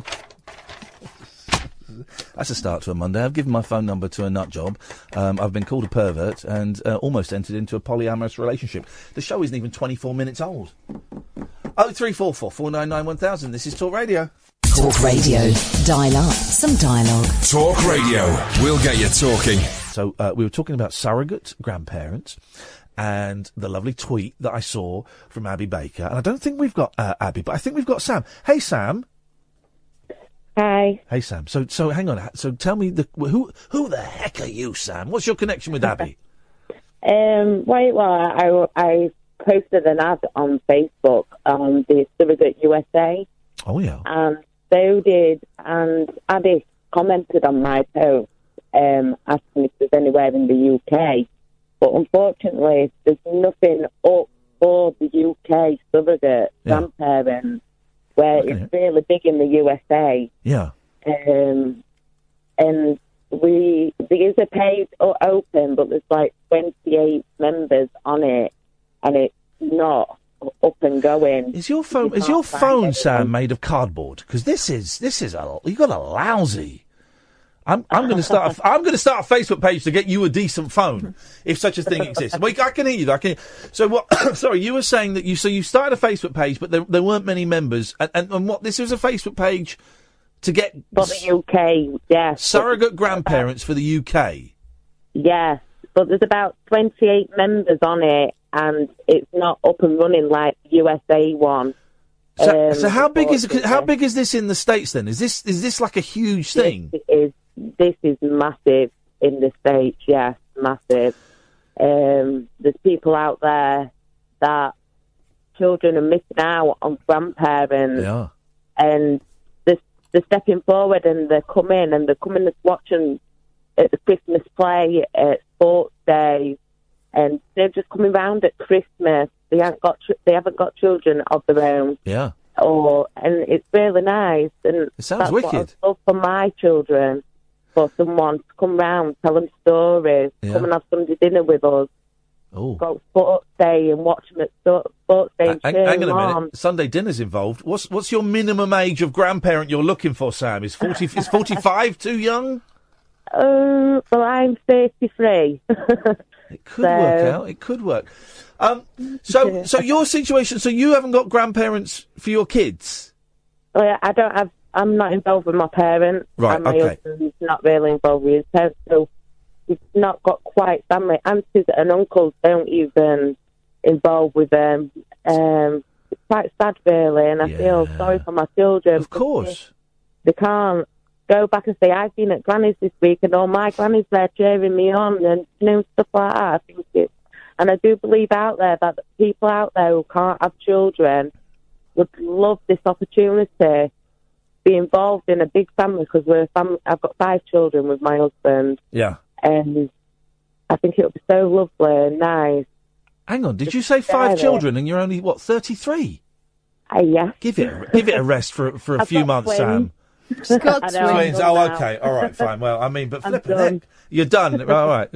that's a start to a Monday. I've given my phone number to a nut job. Um, I've been called a pervert and uh, almost entered into a polyamorous relationship. The show isn't even twenty-four minutes old. Oh three four four four nine nine one thousand. This is Talk Radio. Talk Radio. Dial up some dialogue. Talk Radio. We'll get you talking. So uh, we were talking about surrogate grandparents and the lovely tweet that I saw from Abby Baker. And I don't think we've got uh, Abby, but I think we've got Sam. Hey, Sam. Hi. Hey, Sam. So, so hang on. So, tell me the who who the heck are you, Sam? What's your connection with Abby? Um, well, well, I, I posted an ad on Facebook on the Surrogate U S A. Oh yeah. And so did, and Abby commented on my post, um, asking if there's anywhere in the U K. But unfortunately, there's nothing up for the U K surrogate Yeah. grandparents, where Okay. it's really big in the U S A. Yeah. Um, and we there is a page o- open, but there's like twenty-eight members on it, and it's not up and going. Is your phone? You Is your can't find phone, anything. Sam, made of cardboard? Because this is this is a you got a lousy. I'm I'm going to start. A, I'm going to start a Facebook page to get you a decent phone, if such a thing exists. Wait, I can hear you. I can. So what? Sorry, you were saying that you. So you started a Facebook page, but there there weren't many members, and and, and what? This was a Facebook page to get For the U K, yes. surrogate grandparents for the U K. Yes, but there's about twenty-eight members on it, and it's not up and running like the U S A one. So, Um, so how big is unfortunately. how big is this in the States then? Is this is this like a huge thing? This is this is massive in the States. Yes, massive. Um, there's people out there that children are missing out on grandparents, Yeah. and they're, they're stepping forward and they're coming and they're coming to watching at the Christmas play, at sports days, and they're just coming round at Christmas. They haven't got ch- they haven't got children of their own. Yeah. Or and it's really nice, and It sounds that's what wicked. I love for my children. For someone to come round, tell them stories, Yeah. come and have Sunday dinner with us, Oh. go to sports day and watch them at sto- sports day and Hang, cheer hang on them a minute. on. Sunday dinner's involved. What's what's your minimum age of grandparent you're looking for, Sam? Is forty is forty five too young? Uh, well, I'm thirty-three. It could work out. It could work. Um, so so your situation. So you haven't got grandparents for your kids. Well, yeah, I don't have. I'm not involved with my parents. Right, And my okay. husband's not really involved with his parents, so we've not got quite family. Aunties and uncles don't even involve with them. Um, it's quite sad, really, and I feel sorry for my children. Of course. They can't go back and say, I've been at Granny's this week and all my Granny's there cheering me on and, you know, stuff like that. I think it, and I do believe out there that people out there who can't have children would love this opportunity to be involved in a big family, because we're a family. I've got five children with my husband, Yeah. and I think it would be so lovely and nice. Hang on. Did you say five children and you're only what thirty-three? Uh, yeah. Give it a, give it a rest for for a I've few got months, twins. Sam. She's got Twins. twins. Oh, now. okay. All right. Fine. Well, I mean, but I'm flipping done. heck, you're done. All right.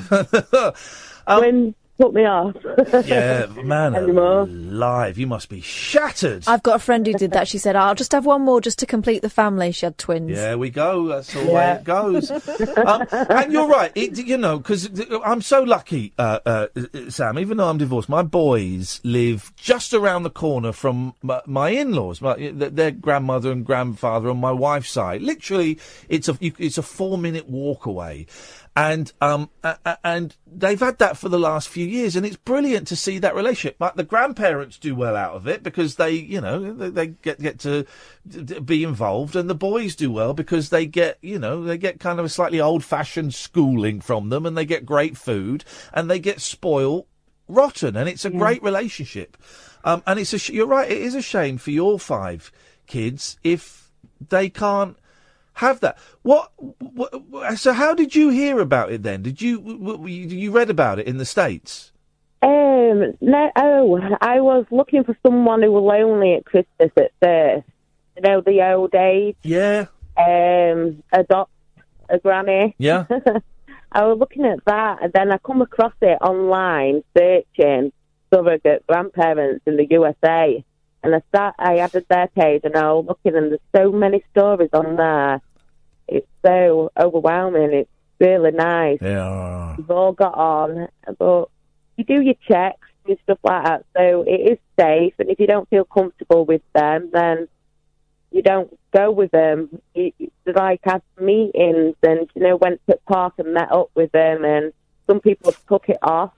um, Twins put me off. yeah, man, alive. You must be shattered. I've got a friend who did that. She said, I'll just have one more just to complete the family. She had twins. There we go. That's the way it goes. um, and you're right. It, you know, because I'm so lucky, uh, uh, Sam. Even though I'm divorced, my boys live just around the corner from my, my in-laws, my, their grandmother and grandfather on my wife's side. Literally, it's a it's a four-minute walk away. And um uh, and they've had that for the last few years, and it's brilliant to see that relationship. But the grandparents do well out of it because they, you know, they, they get get to d- be involved, and the boys do well because they get, you know, they get kind of a slightly old-fashioned schooling from them, and they get great food, and they get spoiled rotten, and it's a Yeah. great relationship. Um, and it's a sh- you're right, it is a shame for your five kids if they can't have that. What, what? So, how did you hear about it then? Did you w- w- you you read about it in the States? Um, no, oh, I was looking for someone who was lonely at Christmas at first. You know, the old age. Yeah. Um, adopt a granny. Yeah. I was looking at that, and then I come across it online, searching surrogate grandparents in the U S A. And I start, I added their page, and I was looking, and there's so many stories on there. It's so overwhelming. It's really nice. Yeah. We've all got on, but you do your checks and stuff like that, so it is safe. And if you don't feel comfortable with them, then you don't go with them. You, you, like, have meetings, and, you know, went to the park and met up with them, and some people took it off,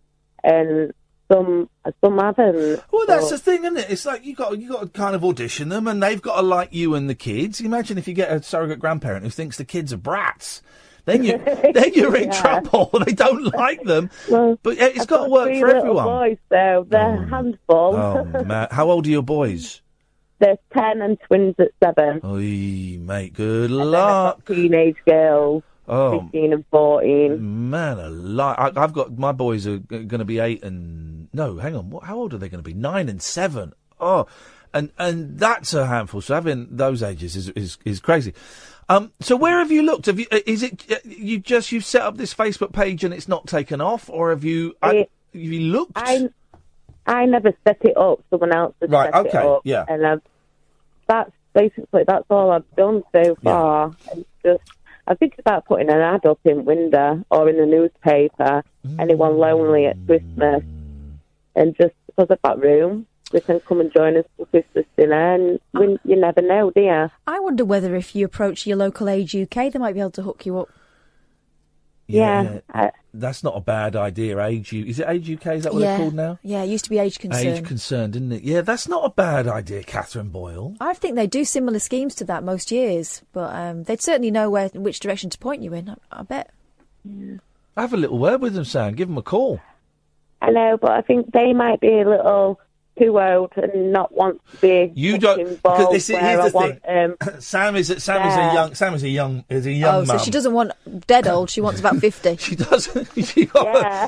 and some some haven't. Well, that's So- the thing, isn't it? It's like you got you got to kind of audition them, and they've got to like you and the kids. Imagine if you get a surrogate grandparent who thinks the kids are brats. Then you then you're in Yeah. trouble. They don't like them. Well, but it's I've got to work three for little everyone. Boys, so they're a handful. Oh man, how old are your boys? They're ten and twins at seven. Oy, mate, good And then I've luck. got teenage girls, Oh, fifteen and fourteen. man, alive. I, I've got my boys are going to be eight and no, hang on. What? How old are they going to be? Nine and seven. Oh, and and that's a handful. So having those ages is is, is crazy. Um, so where have you looked? Have you? Is it you just you've set up this Facebook page and it's not taken off, or have you? I, It- have you looked? I I never set it up. Someone else has Right, set okay, it up. yeah. And I've, that's basically that's all I've done so far. It's just I think about putting an ad up in Windsor or in the newspaper. Anyone lonely at Christmas, and just because of that room, they can come and join us for Christmas dinner. And we, you never know, do you? I wonder whether if you approach your local Age U K, they might be able to hook you up. Yeah. yeah. That's not a bad idea. Age U is it Age U K? Is that what yeah. they're called now? Yeah, it used to be Age Concern. Age Concerned, didn't it? Yeah, that's not a bad idea, Catherine Boyle. I think they do similar schemes to that most years, but um, they'd certainly know where, which direction to point you in. I, I bet. Yeah. Have a little word with them, Sam. Give them a call. I know, but I think they might be a little too old and not want to be. You don't. Because this is here's I the want, thing. Um, Sam is Sam is a yeah. young Sam is a young is a young Oh, so mum. she doesn't want dead old. She wants about fifty. She doesn't. She yeah.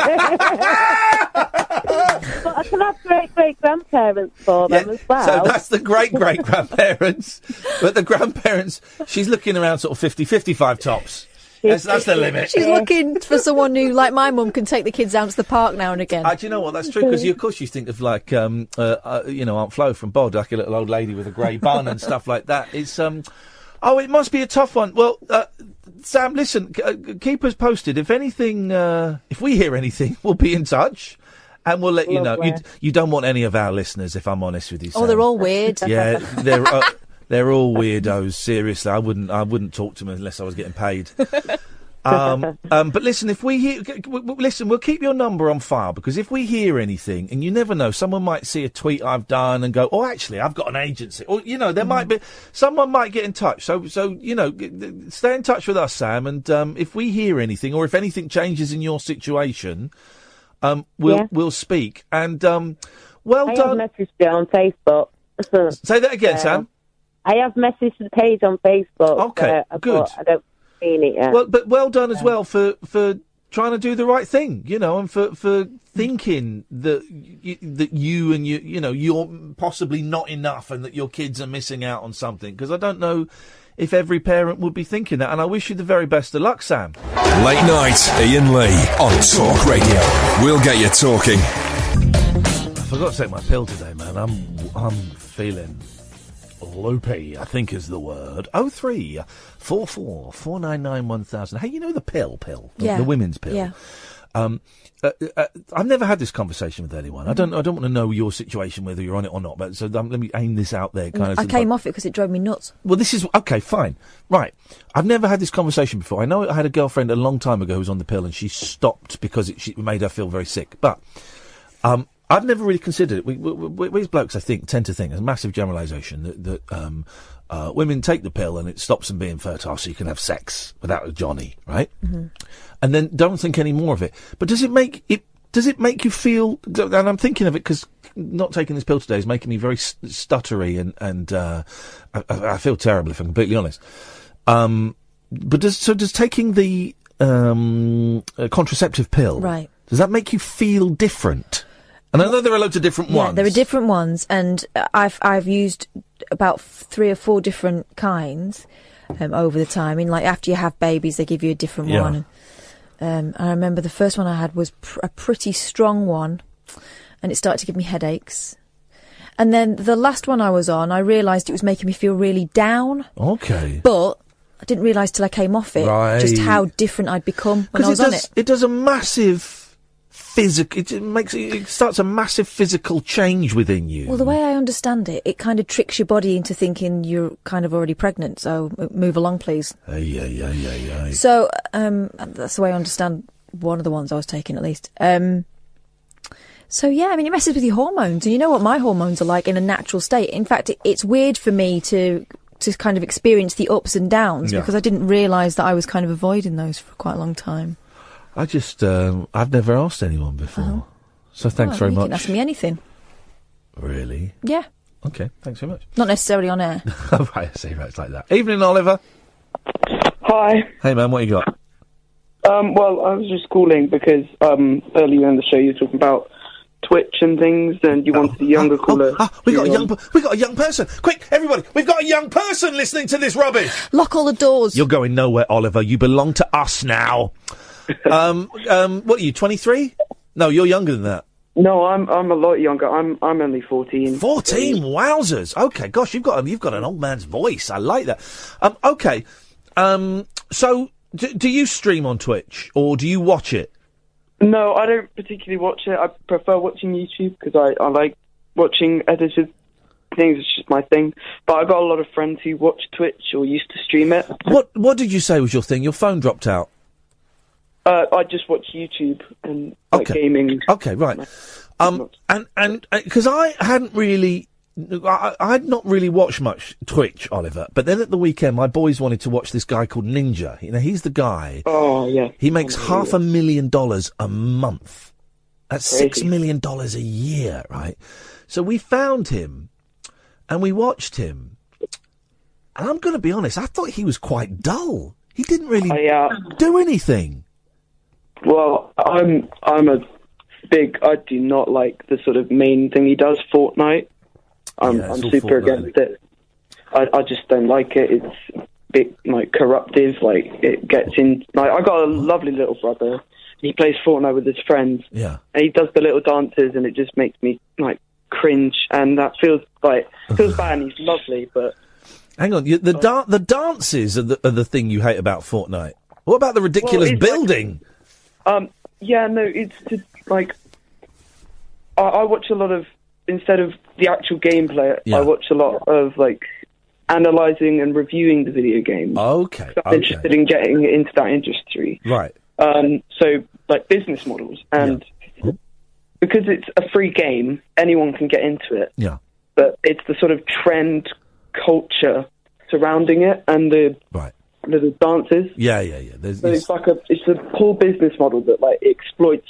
But I can have great great grandparents for them as well. So that's the great great grandparents, but the grandparents. She's looking around sort of fifty, fifty-five tops. That's, that's the limit. She's looking for someone who, like my mum, can take the kids down to the park now and again. Uh, do you know what? That's true, because of course you think of, like, um, uh, uh, you know, Aunt Flo from Bod, like a little old lady with a grey bun and stuff like that. It's, um, oh, it must be a tough one. Well, uh, Sam, listen, c- uh, keep us posted. If anything, uh, if we hear anything, we'll be in touch. And we'll let you know. You, you don't want any of our listeners, if I'm honest with you, Sam. Oh, they're all weird. Yeah, they're uh, they're all weirdos. Seriously, I wouldn't I wouldn't talk to them unless I was getting paid. um, um, but listen, if we hear, g- w- w- listen, we'll keep your number on file, because if we hear anything, and you never know, someone might see a tweet I've done and go, "Oh, actually, I've got an agency," or you know, there mm. might be someone might get in touch. So, so you know, g- g- stay in touch with us, Sam, and um, if we hear anything, or if anything changes in your situation. Um, we'll Yeah. we'll speak, and um, well I done. have messaged you on Facebook. Say that again, Uh, Sam. I have messaged the page on Facebook. Okay, uh, good. But I don't seen it yet. Well, but well done as well for, for trying to do the right thing, you know, and for, for thinking that you, that you and you you know you're possibly not enough, and that your kids are missing out on something. Because I don't know if every parent would be thinking that, and I wish you the very best of luck, Sam. Late night, Ian Lee on Talk Radio. We'll get you talking. I forgot to take my pill today, man. I'm I'm feeling loopy, I think is the word. Oh three four four four nine nine one thousand. Hey, you know the pill, pill, the, Yeah. the women's pill. Yeah. Um, uh, uh, I've never had this conversation with anyone. I don't. I don't want to know your situation, whether you're on it or not. But so um, let me aim this out there. Kind of. I came off it because it drove me nuts. Well, this is okay. Fine, right. I've never had this conversation before. I know I had a girlfriend a long time ago who was on the pill, and she stopped because it, she, it made her feel very sick. But um, I've never really considered it. We, we, we, we as blokes, I think, tend to think, it's a massive generalisation, that, that um, uh, women take the pill and it stops them being fertile, so you can have sex without a Johnny, right? Mm-hmm. And then don't think any more of it. But does it make it? Does it make you feel? And I'm thinking of it because not taking this pill today is making me very st- stuttery, and and uh, I, I feel terrible, if I'm completely honest. Um, but does so does taking the um, uh, contraceptive pill, Right. does that make you feel different? And I know there are loads of different Yeah, ones. there are different ones, and uh, I've I've used about f- three or four different kinds um, over the time. I mean, like after you have babies, they give you a different Yeah. one. Um, and I remember the first one I had was pr- a pretty strong one, and it started to give me headaches. And then the last one I was on, I realised it was making me feel really down. Okay. But I didn't realise till I came off it Right. just how different I'd become when I was it on does, it. It does a massive physical. It makes it starts a massive physical change within you. Well, the way I understand it, it kind of tricks your body into thinking you're kind of already pregnant. So m- move along, please. Uh, yeah, yeah, yeah, yeah. So um, that's the way I understand one of the ones I was taking, at least. Um, so yeah, I mean, it messes with your hormones, and you know what my hormones are like in a natural state. In fact, it, it's weird for me to to kind of experience the ups and downs Yeah. because I didn't realise that I was kind of avoiding those for quite a long time. I just, um, I've never asked anyone before. Uh-huh. So thanks Well, very you much. can ask me anything. Really? Yeah, Okay, thanks very much. not necessarily on air. Oh, right, I see, right, it's like that. Evening, Oliver. Hi. Hey, man, what you got? Um, well, I was just calling because um, earlier in the show you were talking about Twitch and things, and you wanted a younger caller. Ah, we got a to, young, um, pe- we got a young person. Quick, everybody, we've got a young person listening to this rubbish. Lock all the doors. You're going nowhere, Oliver. You belong to us now. um, um, what are you, twenty-three? No, you're younger than that. No, I'm I'm a lot younger. I'm I'm only fourteen. Fourteen, wowzers. Okay, gosh, you've got a, you've got an old man's voice. I like that. Um, okay, um, so d- do you stream on Twitch or do you watch it? No, I don't particularly watch it. I prefer watching YouTube because I, I like watching edited things. It's just my thing. But I got a lot of friends who watch Twitch or used to stream it. What What did you say was your thing? Your phone dropped out. Uh, I just watch YouTube and like, Okay. gaming. Okay, right. Um, and and because I hadn't really, I, I had not really watched much Twitch, Oliver. But then at the weekend, my boys wanted to watch this guy called Ninja. You know, he's the guy. Oh yeah. He makes half a million dollars a month. That's Crazy. six million dollars a year, right? So we found him, and we watched him. And I'm going to be honest, I thought he was quite dull. He didn't really I, uh, do anything. Well, I'm I'm a big. I do not like the sort of main thing he does. Fortnite. I'm Yeah, it's I'm all super Fortnite. against it. I I just don't like it. It's a bit like corruptive. Like it gets in. Like I got a lovely little brother. He plays Fortnite with his friends. Yeah. And he does the little dances, and it just makes me like cringe. And that feels like feels bad. And he's lovely, but Hang on, you, the da- the dances are the, are the thing you hate about Fortnite. What about the ridiculous Well, it's like- building? Um, yeah, no, it's just like I, I watch a lot of instead of the actual gameplay. Yeah. I watch a lot of like analyzing and reviewing the video games. Okay, I'm okay. interested in getting into that industry. Right. Um, so like business models, and because it's a free game, anyone can get into it. Yeah. But it's the sort of trend culture surrounding it, and the right. the dances. Yeah, yeah, yeah. There's, So it's like a it's a poor business model that like exploits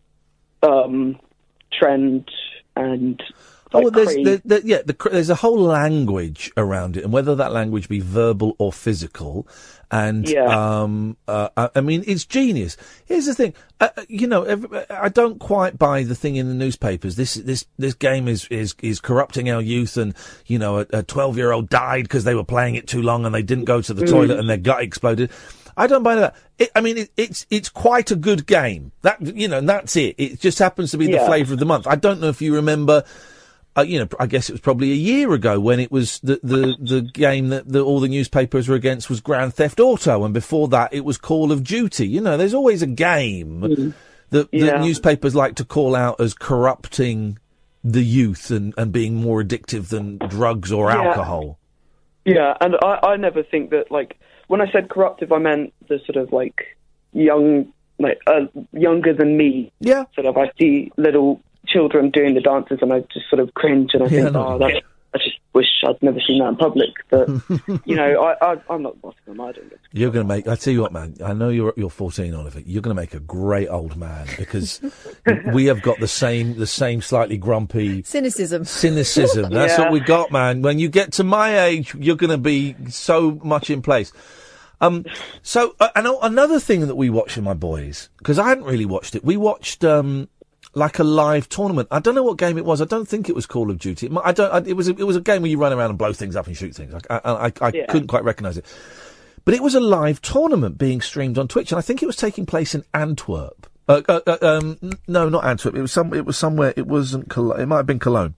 um, trend and Oh, like, well, there's, craze. there, there, yeah, the, cr- there's a whole language around it, and whether that language be verbal or physical, and Yeah. um, uh, I, I mean, it's genius. Here's the thing, uh, uh, you know, every, I don't quite buy the thing in the newspapers. This this this game is is is corrupting our youth, and you know, a twelve year old died because they were playing it too long and they didn't go to the Mm. toilet and their gut exploded. I don't buy that. It, I mean, it, it's it's quite a good game. That you know, and that's it. It just happens to be the Yeah. flavour of the month. I don't know if you remember. Uh, you know, I guess it was probably a year ago when it was the the, the game that the, all the newspapers were against was Grand Theft Auto, and before that it was Call of Duty. You know, there's always a game Mm. that, Yeah. that newspapers like to call out as corrupting the youth and, and being more addictive than drugs or Yeah. alcohol. Yeah, and I, I never think that, like, when I said corruptive, I meant the sort of, like, young, like, uh, younger than me. Yeah. Sort of, I see little children doing the dances and I just sort of cringe and I Yeah, think, no. oh, that's, I just wish I'd never seen that in public. But, you know, I, I, I'm not bossing them, I don't know. You're going to make, I tell you what, man, I know you're, you're fourteen, Oliver. You're going to make a great old man because we have got the same, the same slightly grumpy Cynicism. cynicism. That's Yeah. what we got, man. When you get to my age, you're going to be so much in place. Um, so, uh, and another thing that we watched with my boys, because I hadn't really watched it, we watched, um, like a live tournament. I don't know what game it was. I don't think it was Call of Duty. It, might- I don't. I, it was. A, it was a game where you run around and blow things up and shoot things. I, I, I, I Yeah. couldn't quite recognise it, but it was a live tournament being streamed on Twitch, and I think it was taking place in Antwerp. Uh, uh, uh, um, n- no, not Antwerp. It was some. It was somewhere. It wasn't. Cologne. It might have been Cologne,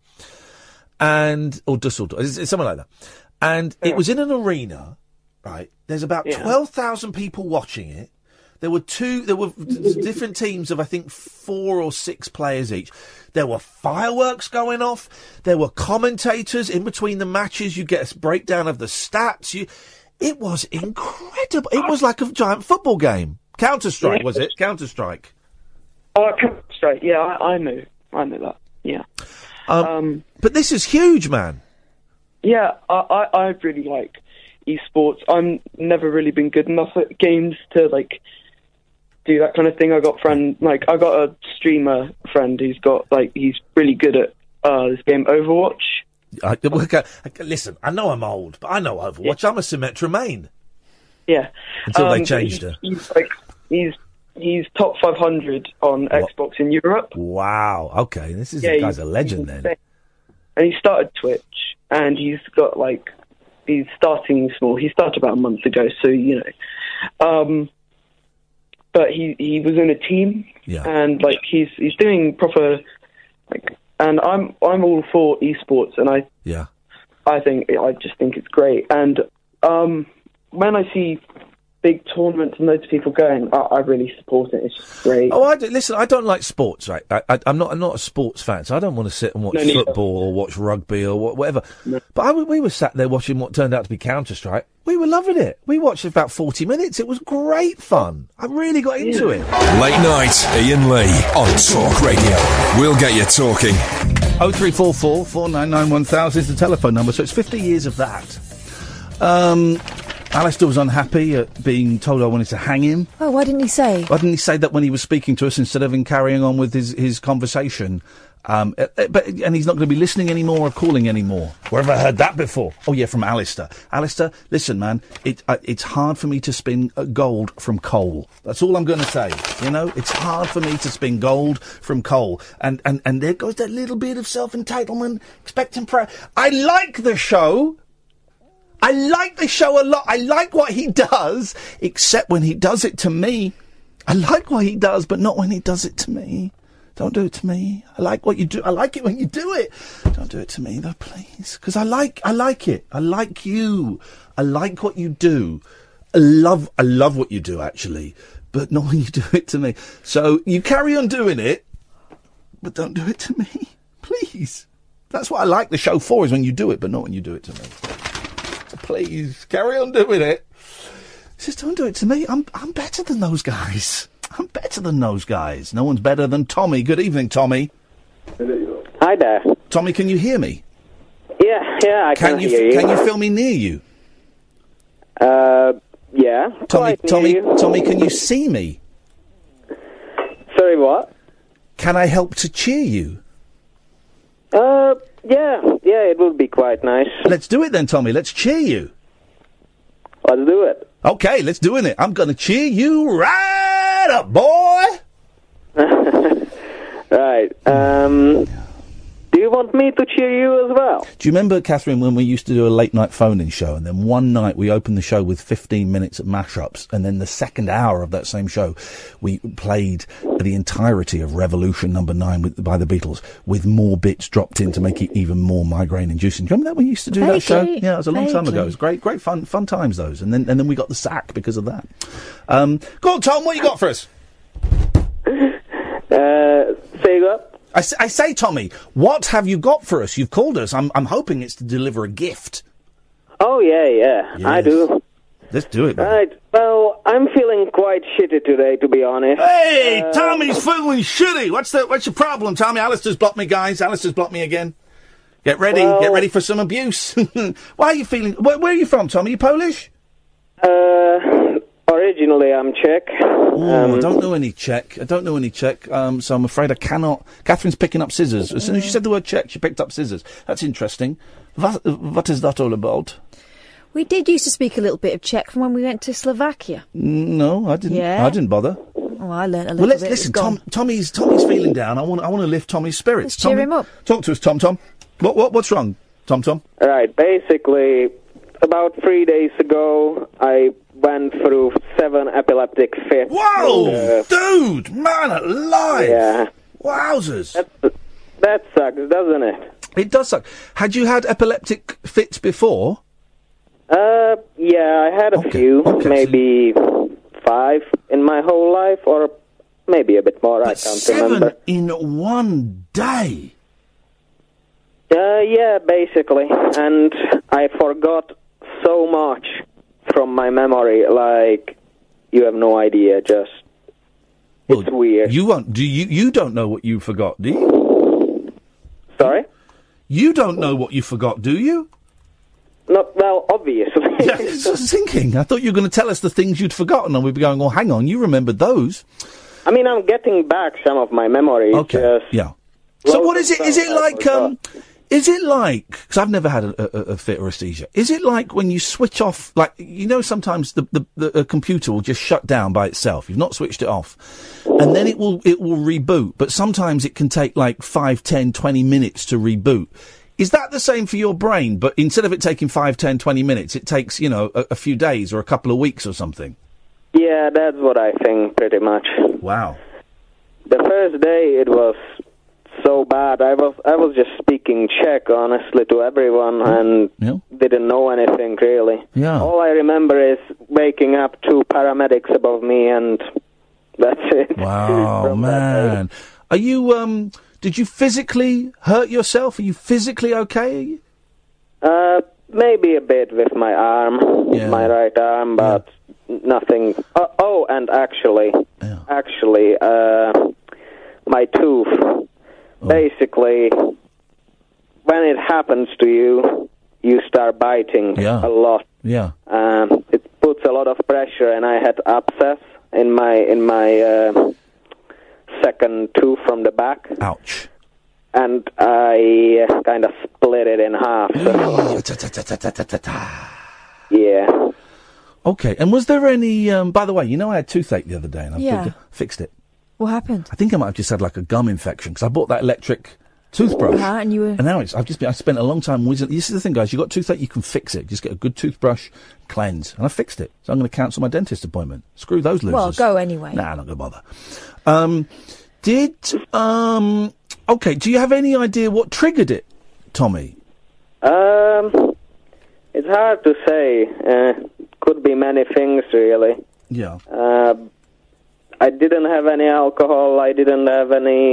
and or Dusseldorf. It's, it's somewhere like that. And it was in an arena. Right. There's about Yeah. twelve thousand people watching it. There were two, there were d- different teams of, I think, four or six players each. There were fireworks going off. There were commentators in between the matches. You get a breakdown of the stats. You, it was incredible. It was like a giant football game. Counter-Strike, Yeah. was it? Counter-Strike. Oh, Counter-Strike, yeah, I, I know. I know that, yeah. Um, but this is huge, man. Yeah, I, I, I really like esports. I'm never really been good enough at games to, like, do that kind of thing. I got friend, like, I got a streamer friend who's got, like, he's really good at uh, this game, Overwatch. I, okay, listen, I know I'm old, but I know Overwatch. I'm a Symmetra main. Yeah. Until they Um, changed he- her. He's, like, he's, he's top five hundred on Xbox in Europe. Wow. Okay, this is Yeah, the guy's he's- a legend he's then. insane. And he started Twitch, and he's got, like, he's starting small. He started about a month ago, so, you know. Um, but he, he was in a team, Yeah. and, like, he's he's doing proper, like, and I'm I'm all for esports, and I Yeah. I think I just think it's great. And um, when I see big tournaments and loads of people going, I, I really support it. It's just great. Oh, I do. Listen, I don't like sports, right? I, I, I'm not. I'm not a sports fan, so I don't want to sit and watch No, neither. football or watch rugby or wha- whatever. But I, we were sat there watching what turned out to be Counter Strike. We were loving it. We watched about forty minutes. It was great fun. I really got into it. Late night, Ian Lee on Talk Radio. We'll get you talking. Oh three four four four nine nine one thousand is the telephone number. So it's fifty years of that. Um, Alistair was unhappy at being told I wanted to hang him. Oh, why didn't he say? Why didn't he say that when he was speaking to us instead of in carrying on with his, his conversation? Um, uh, uh, but and he's not going to be listening anymore or calling anymore. Where have I heard that before? Oh yeah, from Alistair. Alistair, listen, man, it uh, it's hard for me to spin uh, gold from coal. That's all I'm going to say. You know, it's hard for me to spin gold from coal. And and and there goes that little bit of self entitlement, expecting prayer. I like the show. I like the show a lot. I like what he does, except when he does it to me. I like what he does, but not when he does it to me. Don't do it to me. I like what you do. I like it when you do it. Don't do it to me, though, please. Because I like, I like it. I like you. I like what you do. I love, I love what you do, actually. But not when you do it to me. So you carry on doing it, but don't do it to me. Please. That's what I like the show for, is when you do it, but not when you do it to me. So please, carry on doing it. Just don't do it to me. I'm, I'm better than those guys. I'm better than those guys. No one's better than Tommy. Good evening, Tommy. Hi there. Tommy, can you hear me? Yeah, yeah, I can, Can you hear you. can you feel me near you? Uh, yeah. Tommy, quite near Tommy, you. Tommy, can you see me? Sorry, what? Can I help to cheer you? Uh, yeah, yeah, it would be quite nice. Let's do it then, Tommy. Let's cheer you. Let's do it. Okay, let's do it. I'm going to cheer you right up, boy. Right. Um, do you want me to cheer you as well? Do you remember, Catherine, when we used to do a late-night phone-in show, and then one night we opened the show with fifteen minutes of mashups, and then the second hour of that same show, we played the entirety of Revolution Number Nine with, by the Beatles, with more bits dropped in to make it even more migraine-inducing. Do you remember that we used to do that show? Vaguely, Yeah, it was a long time ago. vaguely. It was great, great fun, fun times those. And then, and then we got the sack because of that. Um, go on, Tom. What you got for us? Uh, say that. I, s- I say, Tommy, what have you got for us? You've called us. I'm, I'm hoping it's to deliver a gift. Oh, yeah, yeah, I Yes. do. Let's do it, man. Right, well, I'm feeling quite shitty today, to be honest. Hey, Uh, Tommy's feeling shitty. What's the What's your problem, Tommy? Alistair's blocked me, guys. Alistair's blocked me again. Get ready. Well- Get ready for some abuse. Why are you feeling? Where, where are you from, Tommy? You Polish? Uh, originally I'm Czech. Oh, Um, I don't know any Czech. I don't know any Czech, um, so I'm afraid I cannot. Catherine's picking up scissors. As soon as she said the word Czech, she picked up scissors. That's interesting. What, what is that all about? We did used to speak a little bit of Czech from when we went to Slovakia. No, I didn't. Yeah? I didn't bother. Oh, I learnt a little Well, let's bit. listen. It's gone. Tom, Tommy's Tommy's feeling down. I want I want to lift Tommy's spirits. Let's cheer Tommy, him up. Talk to us, Tom. Tom. What what what's wrong, Tom? Tom. Right, basically, about three days ago, I went through seven epileptic fits. Whoa, Uh, dude, man alive! Yeah. Wowzers! That, that sucks, doesn't it? It does suck. Had you had epileptic fits before? Uh, yeah, I had a few, maybe five in my whole life, or maybe a bit more. I can't Seven remember. in one day. Uh, yeah, basically, and I forgot so much from my memory. Like, you have no idea. Just it's weird. You won't. Do you? You don't know what you forgot, do you? Sorry. You don't know what you forgot, do you? Not well, obviously. Yeah, I was thinking. I thought you were going to tell us the things you'd forgotten, and we'd be going, "Oh, hang on, you remembered those." I mean, I'm getting back some of my memories. Okay. Just Yeah. So loads what of is it? Is stuff it I like? forgot. Um, is it like? Because I've never had a, a, a fit or a seizure. Is it like when you switch off? Like, you know, sometimes the, the the a computer will just shut down by itself. You've not switched it off, and then it will it will reboot. But sometimes it can take like five, ten, twenty minutes to reboot. Is that the same for your brain? But instead of it taking five, ten, twenty minutes, it takes, you know, a, a few days or a couple of weeks or something. Yeah, that's what I think, pretty much. Wow. The first day it was so bad. I was I was just speaking Czech, honestly, to everyone, and Yeah. didn't know anything really. Yeah. All I remember is waking up two paramedics above me, and that's it. Wow, man. Are you, um, did you physically hurt yourself? Are you physically okay? Uh, maybe a bit with my arm, my right arm, but nothing. Oh, oh, and actually, actually, uh, my tooth. Basically, when it happens to you, you start biting Yeah. a lot. Yeah. Um, it puts a lot of pressure, and I had abscess in my in my uh, second tooth from the back. Ouch. And I uh, kind of split it in half. So. Yeah. Okay, and was there any, um, by the way, you know I had toothache the other day and I Yeah. fixed it. What happened? I think I might have just had like a gum infection because I bought that electric toothbrush. Uh-huh, and you were... And now it's, I've just been, I spent a long time whizzing. This is the thing, guys, you've got toothache, you can fix it. Just get a good toothbrush, cleanse. And I fixed it. So I'm going to cancel my dentist appointment. Screw those losers. Well, go anyway. Nah, I'm not going to bother. Um, did, um, okay, do you have any idea what triggered it, Tommy? Um, it's hard to say. Uh, could be many things, really. Yeah. Uh, I didn't have any alcohol. I didn't have any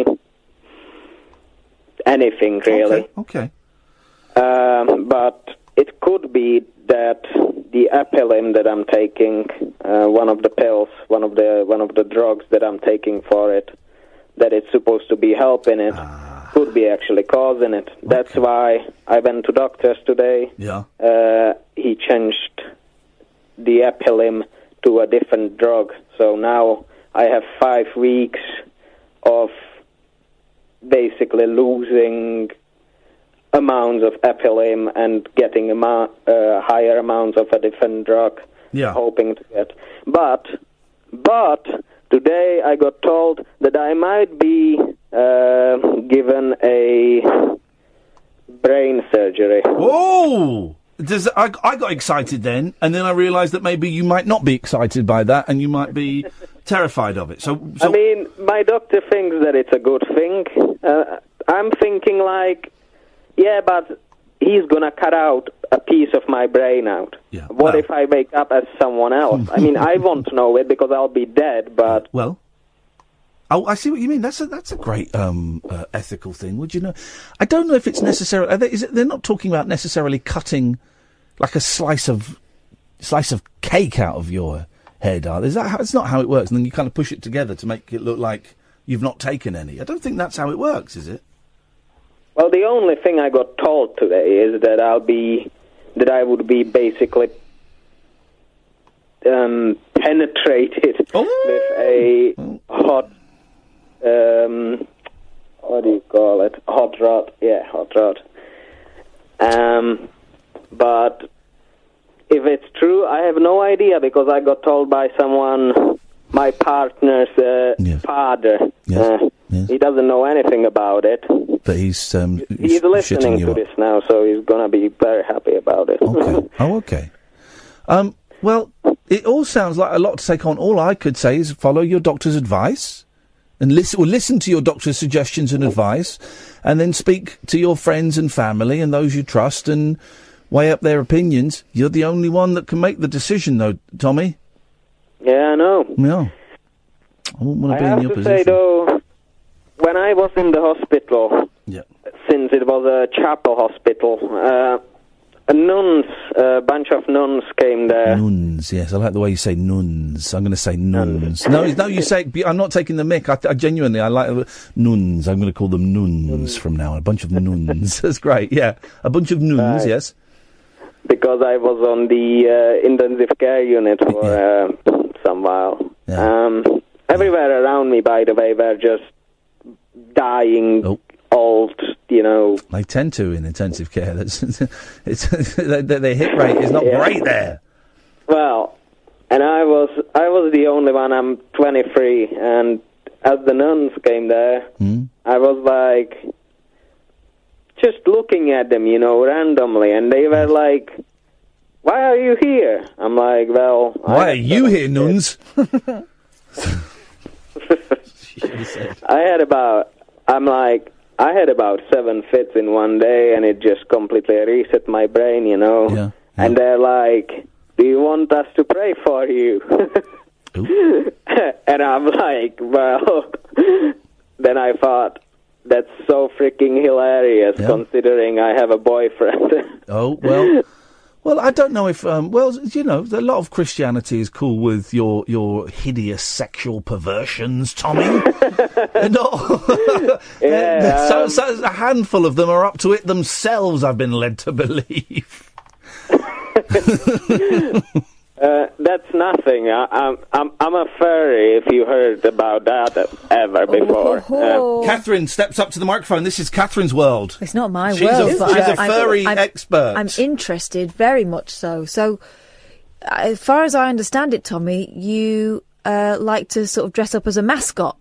anything really. Okay. Um, but it could be that the Epilim that I'm taking, uh, one of the pills, one of the one of the drugs that I'm taking for it, that it's supposed to be helping it, could be actually causing it. That's why I went to doctors today. Yeah. Uh, he changed the Epilim to a different drug. So now I have five weeks of basically losing amounts of Epilim and getting amount, uh, higher amounts of a different drug. Yeah. Hoping to get. But, but today I got told that I might be uh, given a brain surgery. Oh! Does I, I got excited then, and then I realised that maybe you might not be excited by that, and you might be terrified of it. So, so I mean, my doctor thinks that it's a good thing. Uh, I'm thinking like, yeah, but he's gonna cut out a piece of my brain out. Yeah. What if I wake up as someone else? I mean, I won't know it because I'll be dead, but... Well, oh, I see what you mean. That's a that's a great um, uh, ethical thing. Would you know? I don't know if it's necessarily. Are they, is it, they're not talking about necessarily cutting like a slice of slice of cake out of your head. Are they? Is that how, it's not how it works? And then you kind of push it together to make it look like you've not taken any. I don't think that's how it works, is it? Well, the only thing I got told today is that I'll be, that I would be basically um, penetrated with a hot, um, what do you call it? Hot rod. Yeah, hot rod. Um, but if it's true, I have no idea because I got told by someone, my partner's uh, father. Uh, He doesn't know anything about it. But he's um, He's sh- listening shitting you to up. this now, so he's going to be very happy about it. Okay. Oh, okay. Um, well, it all sounds like a lot to take on. All I could say is follow your doctor's advice and listen, or listen to your doctor's suggestions and advice, and then speak to your friends and family and those you trust and weigh up their opinions. You're the only one that can make the decision, though, Tommy. Yeah, I know. Yeah. I wouldn't want I to be have in your to position. say, though, when I was in the hospital, Yeah. since it was a chapel hospital, uh, a nuns, a bunch of nuns came there. Nuns, yes, I like the way you say nuns. I'm going to say nuns. No, no, you say. I'm not taking the mick. I, I genuinely, I like the nuns. I'm going to call them nuns from now on. A bunch of nuns. That's great. Yeah, a bunch of nuns. Right. Yes. Because I was on the uh, intensive care unit for uh, some while. Um, everywhere around me, by the way, were just dying, old, you know. They tend to in intensive care. That's it's their, their hit rate is not Yeah. great there. Well, and I was I was the only one. I'm twenty-three, and as the nuns came there, Hmm? I was like, just looking at them, you know, randomly, and they were like, "Why are you here?" I'm like, "Well, Why are you here, nuns?" I had about, I'm like, I had about seven fits in one day, and it just completely reset my brain, you know. Yeah. And they're like, "Do you want us to pray for you?" And I'm like, well, then I thought, that's so freaking hilarious, Yeah. considering I have a boyfriend. Oh, well, well, I don't know if, um, well, you know, a lot of Christianity is cool with your, your hideous sexual perversions, Tommy. They're not. Yeah, so, um, so a handful of them are up to it themselves, I've been led to believe. Uh, that's nothing. I, I'm, I'm, I'm a furry, if you heard about that ever before. Oh. Um, Catherine steps up to the microphone. This is Catherine's world. It's not my She's world, a- but she's I, a furry I'm, expert. I'm interested, very much so. So, uh, as far as I understand it, Tommy, you uh, like to sort of dress up as a mascot.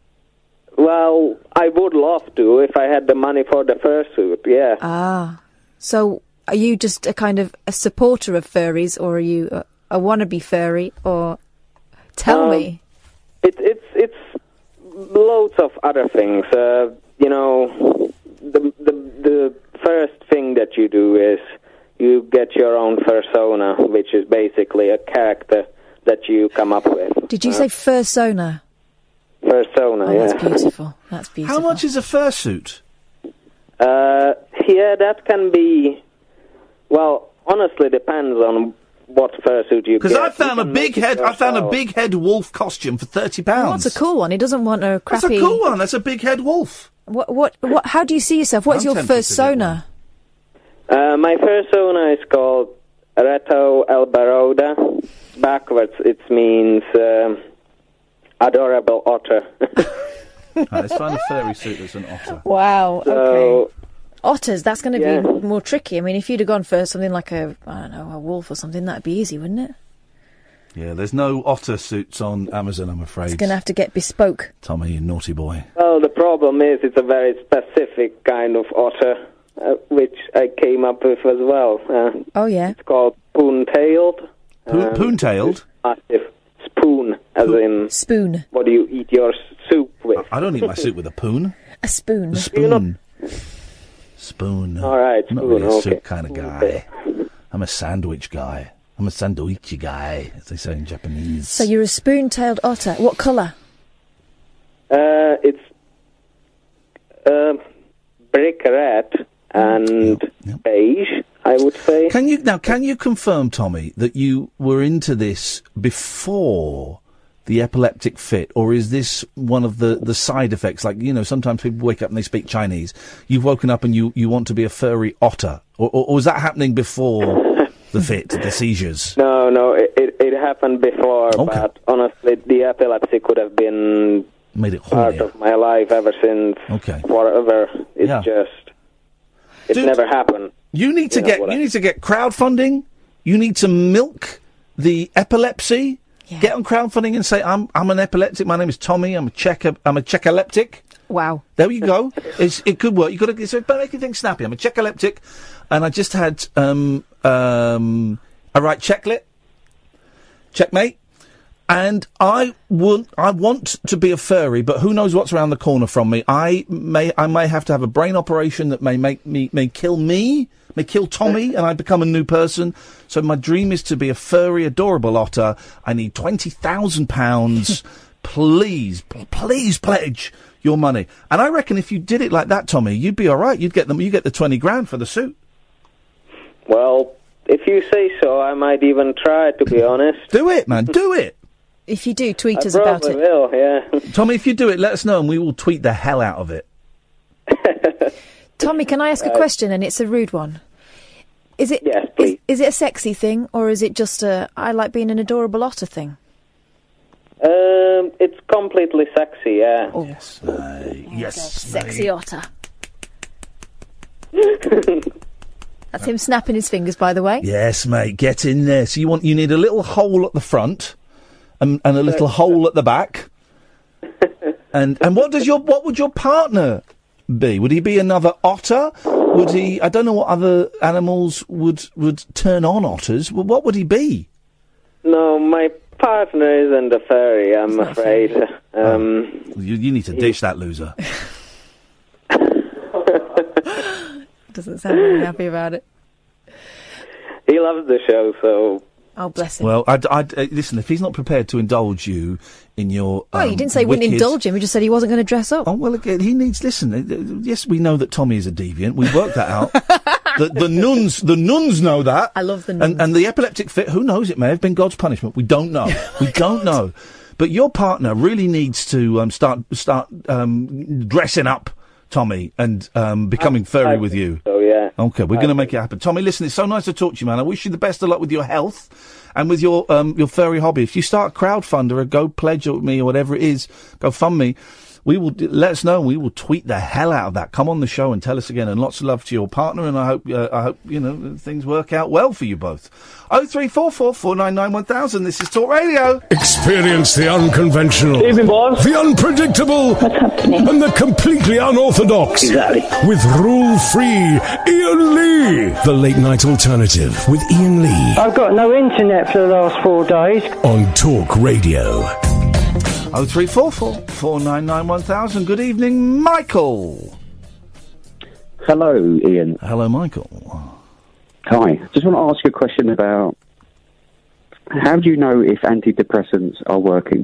well, I would love to if I had the money for the fursuit, yeah. Ah, so are you just a kind of a supporter of furries, or are you a, a wannabe furry? Or tell Um, me. It, it's it's loads of other things. Uh, you know, the, the the first thing that you do is you get your own persona, which is basically a character that you come up with. Did you Uh, say fursona? persona? Oh, yeah. that's beautiful. That's beautiful. How much is a fursuit? Uh, yeah, that can be. Well, honestly, depends on what fursuit you get. Because I found You a can big make it head. I found a yourself. big head wolf costume for thirty pounds. What's a cool one? He doesn't want a That's crappy. a cool one. That's a big head wolf. What? What? What? How do you see yourself? What's I'm your tempted to get fursona? Uh, my persona is called Reto Elbaroda. Backwards, it means um, adorable otter. Right, let's find a furry suit that's an otter. Wow. So, Okay. Otters. That's going to Yeah. be more tricky. I mean, if you'd have gone for something like a, I don't know, a wolf or something, that'd be easy, wouldn't it? Yeah, there's no otter suits on Amazon, I'm afraid. It's going to have to get bespoke. Tommy, you naughty boy. Well, the problem is it's a very specific kind of otter, uh, which I came up with as well. Uh, Oh yeah. it's called spoon-tailed. Poon- Um, Poon-tailed? Massive spoon, as in spoon. What do you eat your soup with? I don't eat my soup with a poon. A spoon. A spoon. Spoon. All right, I'm not spoon, really a okay. soup kind of guy. I'm a sandwich guy. I'm a sandwichy guy, as they say in Japanese. So you're a spoon-tailed otter. What colour? Uh, it's uh, brick red and beige, I would say. Can you now? Can you confirm, Tommy, that you were into this before the epileptic fit, or is this one of the, the side effects? Like, you know, sometimes people wake up and they speak Chinese. You've woken up and you, you want to be a furry otter, or, or, or was that happening before the fit, the seizures? No, no, it, it, it happened before, but honestly, the epilepsy could have been Made it part hornier. of my life ever since. Okay. Forever. It's Yeah. just, it Dude, never happened. You need to You know get what you I- need to get crowdfunding. You need to milk the epilepsy. Get on crowdfunding and say, I'm I'm an epileptic. My name is Tommy. I'm a check I'm a checkaleptic. Wow. There you go. It's, it could work. You got to so make things snappy. I'm a checkaleptic, and I just had um um I write checklet, checkmate, and I want I want to be a furry, but who knows what's around the corner from me? I may I may have to have a brain operation that may make me may kill me, may kill Tommy, and I become a new person. So my dream is to be a furry, adorable otter. I need twenty thousand pounds. Please, p- please pledge your money. And I reckon if you did it like that, Tommy, you'd be all right. You'd get them. You get the twenty grand for the suit. Well, if you say so, I might even try, to be honest. Do it, man. Do it. If you do, tweet I us about probably it. will, yeah. Tommy, if you do it, let us know and we will tweet the hell out of it. Tommy, can I ask a question? And it's a rude one. Is it? Yes, please. Is, is it a sexy thing, or is it just a I like being an adorable otter thing? Um, it's completely sexy, yeah. Oh. Yes, uh, yes. Sexy otter. That's him snapping his fingers, by the way. Yes, mate. Get in there. So you want you need a little hole at the front, and, and a little hole at the back. And and what does your what would your partner be? Would he be another otter? Would he? I don't know what other animals would would turn on otters. Well, what would he be? No, my partner isn't a furry, I'm afraid. Um, You, you need to dish that loser. Doesn't sound very happy about it. He loves the show, so... Oh, bless him. Well, I'd, I'd, uh, listen, if he's not prepared to indulge you in your. Oh, um, you didn't say he wouldn't wicked- indulge him. You just said he wasn't going to dress up. Oh, well, again, he needs. Listen, uh, yes, we know that Tommy is a deviant. We worked that out. the, the nuns, the nuns know that. I love the nuns. And, and the epileptic fit. Who knows? It may have been God's punishment. We don't know. we don't know. But your partner really needs to um, start start um, dressing up, Tommy, and um, becoming furry with you. So yeah. Okay, we're going to make it happen. Tommy, listen, it's so nice to talk to you, man. I wish you the best of luck with your health and with your um, your furry hobby. If you start a crowdfunder or go pledge with me or whatever it is, go fund me, we will d- let us know. We will tweet the hell out of that. Come on the show and tell us again. And lots of love to your partner. And I hope uh, I hope you know things work out well for you both. Oh three four four four nine nine one thousand. This is Talk Radio. Experience the unconventional, Evening, boss. the unpredictable, and the completely unorthodox. Exactly. With rule-free Ian Lee. The Late Night Alternative with Ian Lee I've got no internet for the last four days. on Talk Radio. Oh three four four four nine nine one thousand. Good evening, Michael. Hello, Ian. Hello, Michael. Hi. Just want to ask you a question about how do you know if antidepressants are working?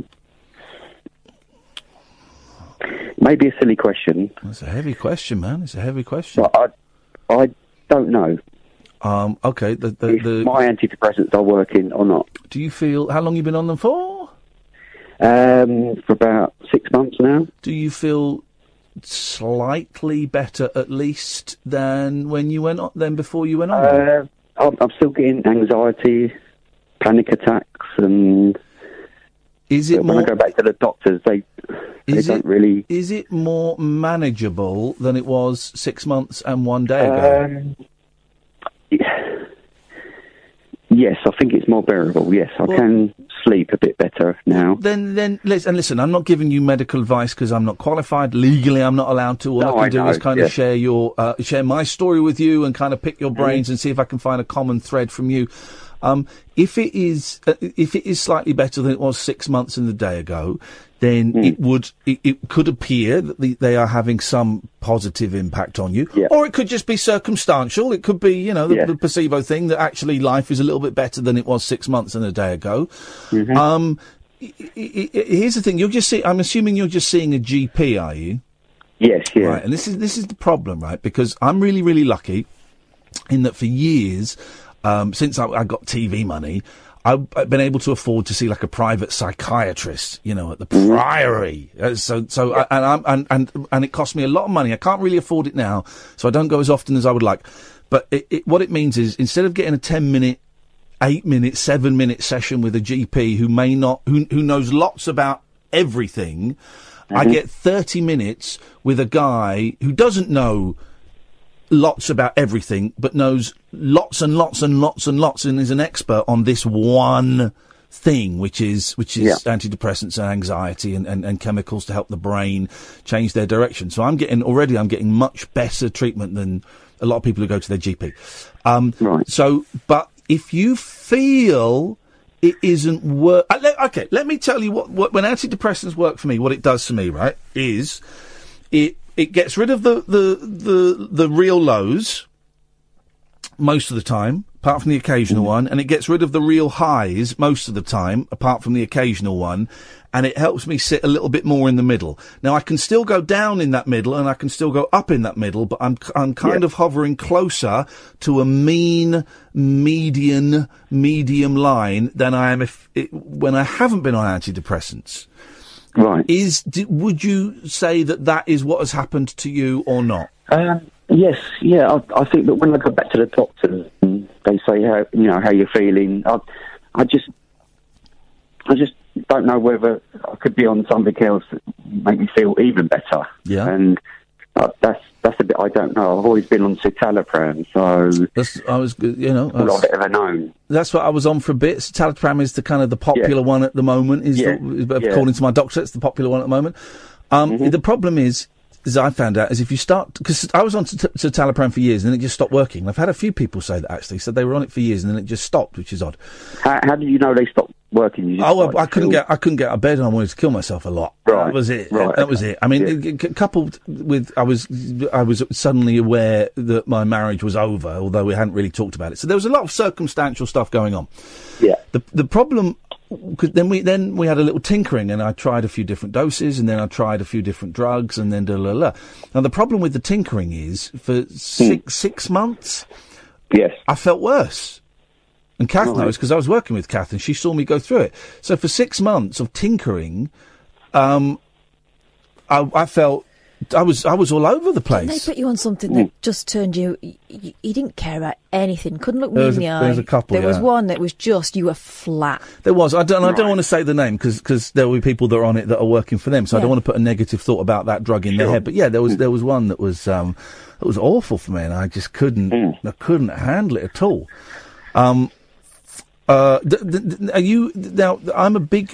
Maybe a silly question. That's a heavy question, man. It's a heavy question. But I, I don't know Um, okay, the, the, if the, my antidepressants are working or not. do you feel, how long you been on them for? Um, for about six months now. Do you feel slightly better, at least, than when you went on, than before you went on? them? Uh, I'm, I'm still getting anxiety, panic attacks, and Is it when more- I go back to the doctors, they they Is don't it, really. is it more manageable than it was six months and one day ago? Um, yes, I think it's more bearable. Yes, I Well- can sleep a bit better now. Then, then, listen, and listen, I'm not giving you medical advice because I'm not qualified. Legally, I'm not allowed to. All No, I can I do know, is kind yeah. of share your, uh, share my story with you and kind of pick your Mm-hmm. brains and see if I can find a common thread from you. Um, if it is, uh, if it is slightly better than it was six months and a day ago, then Mm. it would, it, it could appear that the, they are having some positive impact on you, Yeah. or it could just be circumstantial. It could be, you know, the, Yeah. the placebo thing that actually life is a little bit better than it was six months and a day ago. Mhm. Um, I- I- I- here's the thing: you're just see- I'm assuming you're just seeing a G P, are you? Yes, yeah. Right, and this is this is the problem, right? Because I'm really, really lucky in that for years, um, since I, I got T V money, I've, I've been able to afford to see like a private psychiatrist, you know, at the Priory. Uh, so, so, I, and, I'm, and and and it cost me a lot of money. I can't really afford it now, so I don't go as often as I would like. But it, it, what it means is, instead of getting a ten minute eight minute, seven minute session with a G P who may not, who, who knows lots about everything, I Mhm. get thirty minutes with a guy who doesn't know lots about everything, but knows lots and lots and lots and lots and is an expert on this one thing, which is, which is Yeah. antidepressants and anxiety and, and, and chemicals to help the brain change their direction. So I'm getting, already I'm getting much better treatment than a lot of people who go to their G P. Um, Right. So, but if you feel it isn't work, uh, le- okay, let me tell you what, what, when antidepressants work for me, what it does for me, right, is it, it gets rid of the, the, the, the real lows most of the time, apart from the occasional one, and it gets rid of the real highs most of the time, apart from the occasional one, and it helps me sit a little bit more in the middle. Now, I can still go down in that middle, and I can still go up in that middle, but I'm I'm kind Yeah. of hovering closer to a mean, median, medium line than I am if it, when I haven't been on antidepressants. Right. Is d- would you say that that is what has happened to you or not? Um, yes, yeah. I, I think that when I go back to the doctors, and they say how you know how you're feeling. I, I just, I just don't know whether I could be on something else that make me feel even better. Yeah. And uh, that's that's a bit I don't know. I've always been on citalopram, so That's, I was, you know, all that's- I've ever known. That's what I was on for a bit. Citalopram is the kind of the popular Yeah. one at the moment. Is Yeah. the, Yeah. according to my doctor, it's the popular one at the moment. Um, Mhm. The problem is, as I found out, is if you start, because I was on to, to Talipram for years and then it just stopped working. And I've had a few people say that actually, said they were on it for years and then it just stopped, which is odd. How, how did you know they stopped working? You just Oh, like I, I couldn't feel- get, I couldn't get out of bed and I wanted to kill myself a lot. Right, That was it. right, That was okay. it. I mean, Yeah. c- c- coupled with, I was, I was suddenly aware that my marriage was over, although we hadn't really talked about it. So there was a lot of circumstantial stuff going on. Yeah. The the problem. Cause then we then we had a little tinkering, and I tried a few different doses, and then I tried a few different drugs, and then da la la. Now the problem with the tinkering is for six six months, yes, I felt worse. And Kath Right. knows because I was working with Kath, and she saw me go through it. So for six months of tinkering, um, I, I felt I was I was all over the Didn't they place. put you on something that just turned you, you... You didn't care about anything. Couldn't look me There in was the a- eye. there was a couple, There was yeah. one that was just, you were flat. There was. I don't. I don't want to say the name because there will be people that are on it that are working for them. So I don't Yeah. want to put a negative thought about that drug in their head. But yeah, there was there was one that was um that was awful for me, and I just couldn't I couldn't handle it at all. Um. Uh. Th- th- th- are you now? I'm a big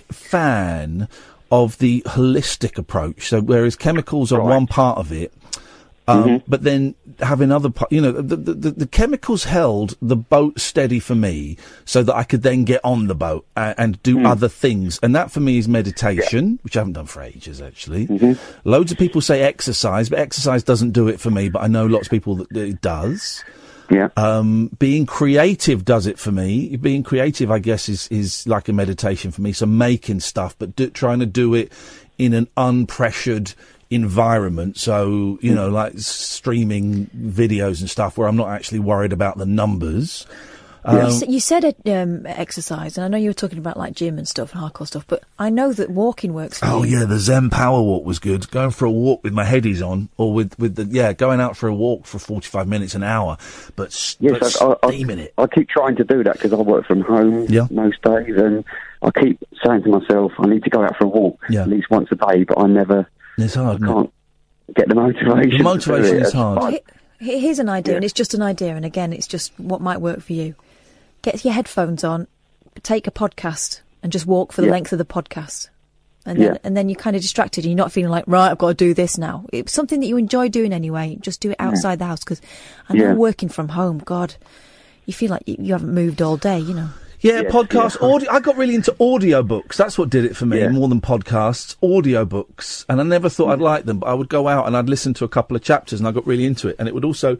fan of the holistic approach. So whereas chemicals are one part of it. Um, Mm-hmm. But then having other, pa- you know, the, the, the, the chemicals held the boat steady for me so that I could then get on the boat and, and do Mm. other things. And that for me is meditation, which I haven't done for ages, actually. Mm-hmm. Loads of people say exercise, but exercise doesn't do it for me, but I know lots of people that, that it does. Yeah. Um, being creative does it for me. Being creative, I guess, is, is like a meditation for me. So making stuff, but do, trying to do it in an unpressured environment. So, you know, like streaming videos and stuff where I'm not actually worried about the numbers. you, Um, s- you said uh, um, exercise, and I know you were talking about like gym and stuff and hardcore stuff, but I know that walking works for Oh you. yeah, the Zen Power Walk was good. Going for a walk with my headies on, or with with the yeah, going out for a walk for forty-five minutes, an hour, but, s- but Yes, I, I, steaming it. I keep trying to do that because I work from home Yeah. most days, and I keep saying to myself, I need to go out for a walk Yeah. at least once a day, but I never, It's hard. I isn't it? can't get the motivation. The motivation to do it. is hard. I- He- Here's an idea, Yeah. and it's just an idea, and again, it's just what might work for you. Get your headphones on, take a podcast, and just walk for the Yeah. length of the podcast. And then, Yeah. and then you're kind of distracted, and you're not feeling like, right, I've got to do this now. It's something that you enjoy doing anyway. Just do it outside the house, because I know Yeah. working from home, God, you feel like you, you haven't moved all day, you know. Yeah, Yes, podcast yeah. audio. I got really into audiobooks. That's what did it for me Yeah. more than podcasts. Audiobooks, and I never thought I'd like them, but I would go out and I'd listen to a couple of chapters, and I got really into it. And it would also,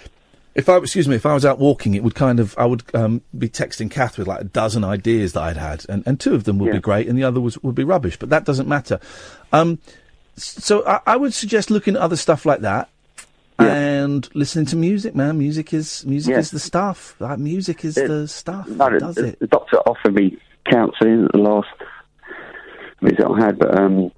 if I excuse me, if I was out walking, it would kind of I would um, be texting Kath with like a dozen ideas that I'd had, and, and two of them would Yeah. be great, and the other was would be rubbish. But that doesn't matter. Um, s- so I, I would suggest looking at other stuff like that. Yeah. And listening to music, man. Music is music Yeah. is the stuff. Like, music is It- the stuff. No, that the, does the, it. the doctor offered me counselling at the last visit I had, but um,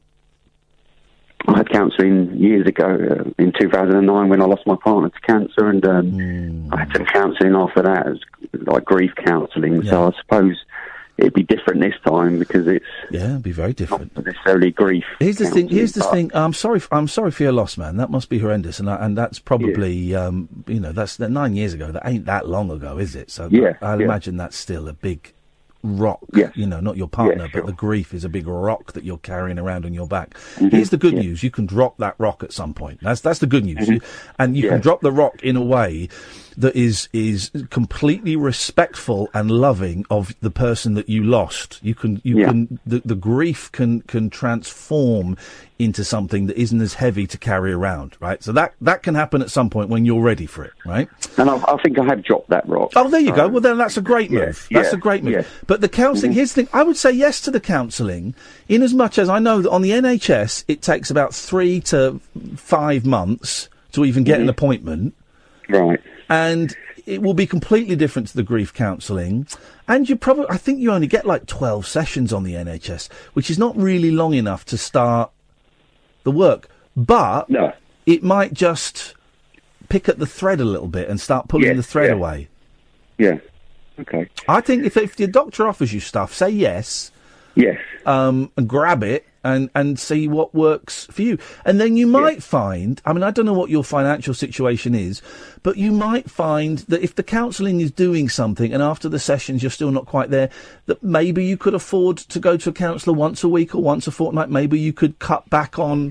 I had counselling years ago uh, in two thousand nine when I lost my partner to cancer, and um, Mm. I had some counselling after that, it was like grief counselling. So I suppose it'd be different this time because it's Yeah, it'd be very different. not necessarily grief. Here's the thing. Here's the counselling, thing. I'm sorry. f- I'm sorry for your loss, man. That must be horrendous, and I, and that's probably um, you know that's that nine years ago. That ain't that long ago, is it? So Yeah, I, I'll yeah. imagine that's still a big rock. Yes. You know, not your partner, Yeah, but the grief is a big rock that you're carrying around on your back. Mhm, Here's the good yeah. news: you can drop that rock at some point. That's that's the good news, Mhm. You- and you Yeah. can drop the rock in a way that is is completely respectful and loving of the person that you lost. You can you Yeah. can the, the grief can can transform into something that isn't as heavy to carry around, right? So that that can happen at some point when you're ready for it, right? And I, I think I have dropped that rock. Oh, there you go. So- Well, then that's a great Yeah, move. That's yeah, a great move. yeah. But the counselling, Mhm. here's the thing. I would say yes to the counselling, in as much as I know that on the N H S it takes about three to five months to even get an Mhm. appointment. Right. And it will be completely different to the grief counselling. And you probably, I think you only get like twelve sessions on the N H S, which is not really long enough to start the work. But No. it might just pick at the thread a little bit and start pulling Yeah, the thread yeah. away. Yeah. Okay. I think if, if your doctor offers you stuff, say yes. Yes. Um, and grab it and, and see what works for you. And then you might find, I mean, I don't know what your financial situation is, but you might find that if the counselling is doing something and after the sessions you're still not quite there, that maybe you could afford to go to a counsellor once a week or once a fortnight. Maybe you could cut back on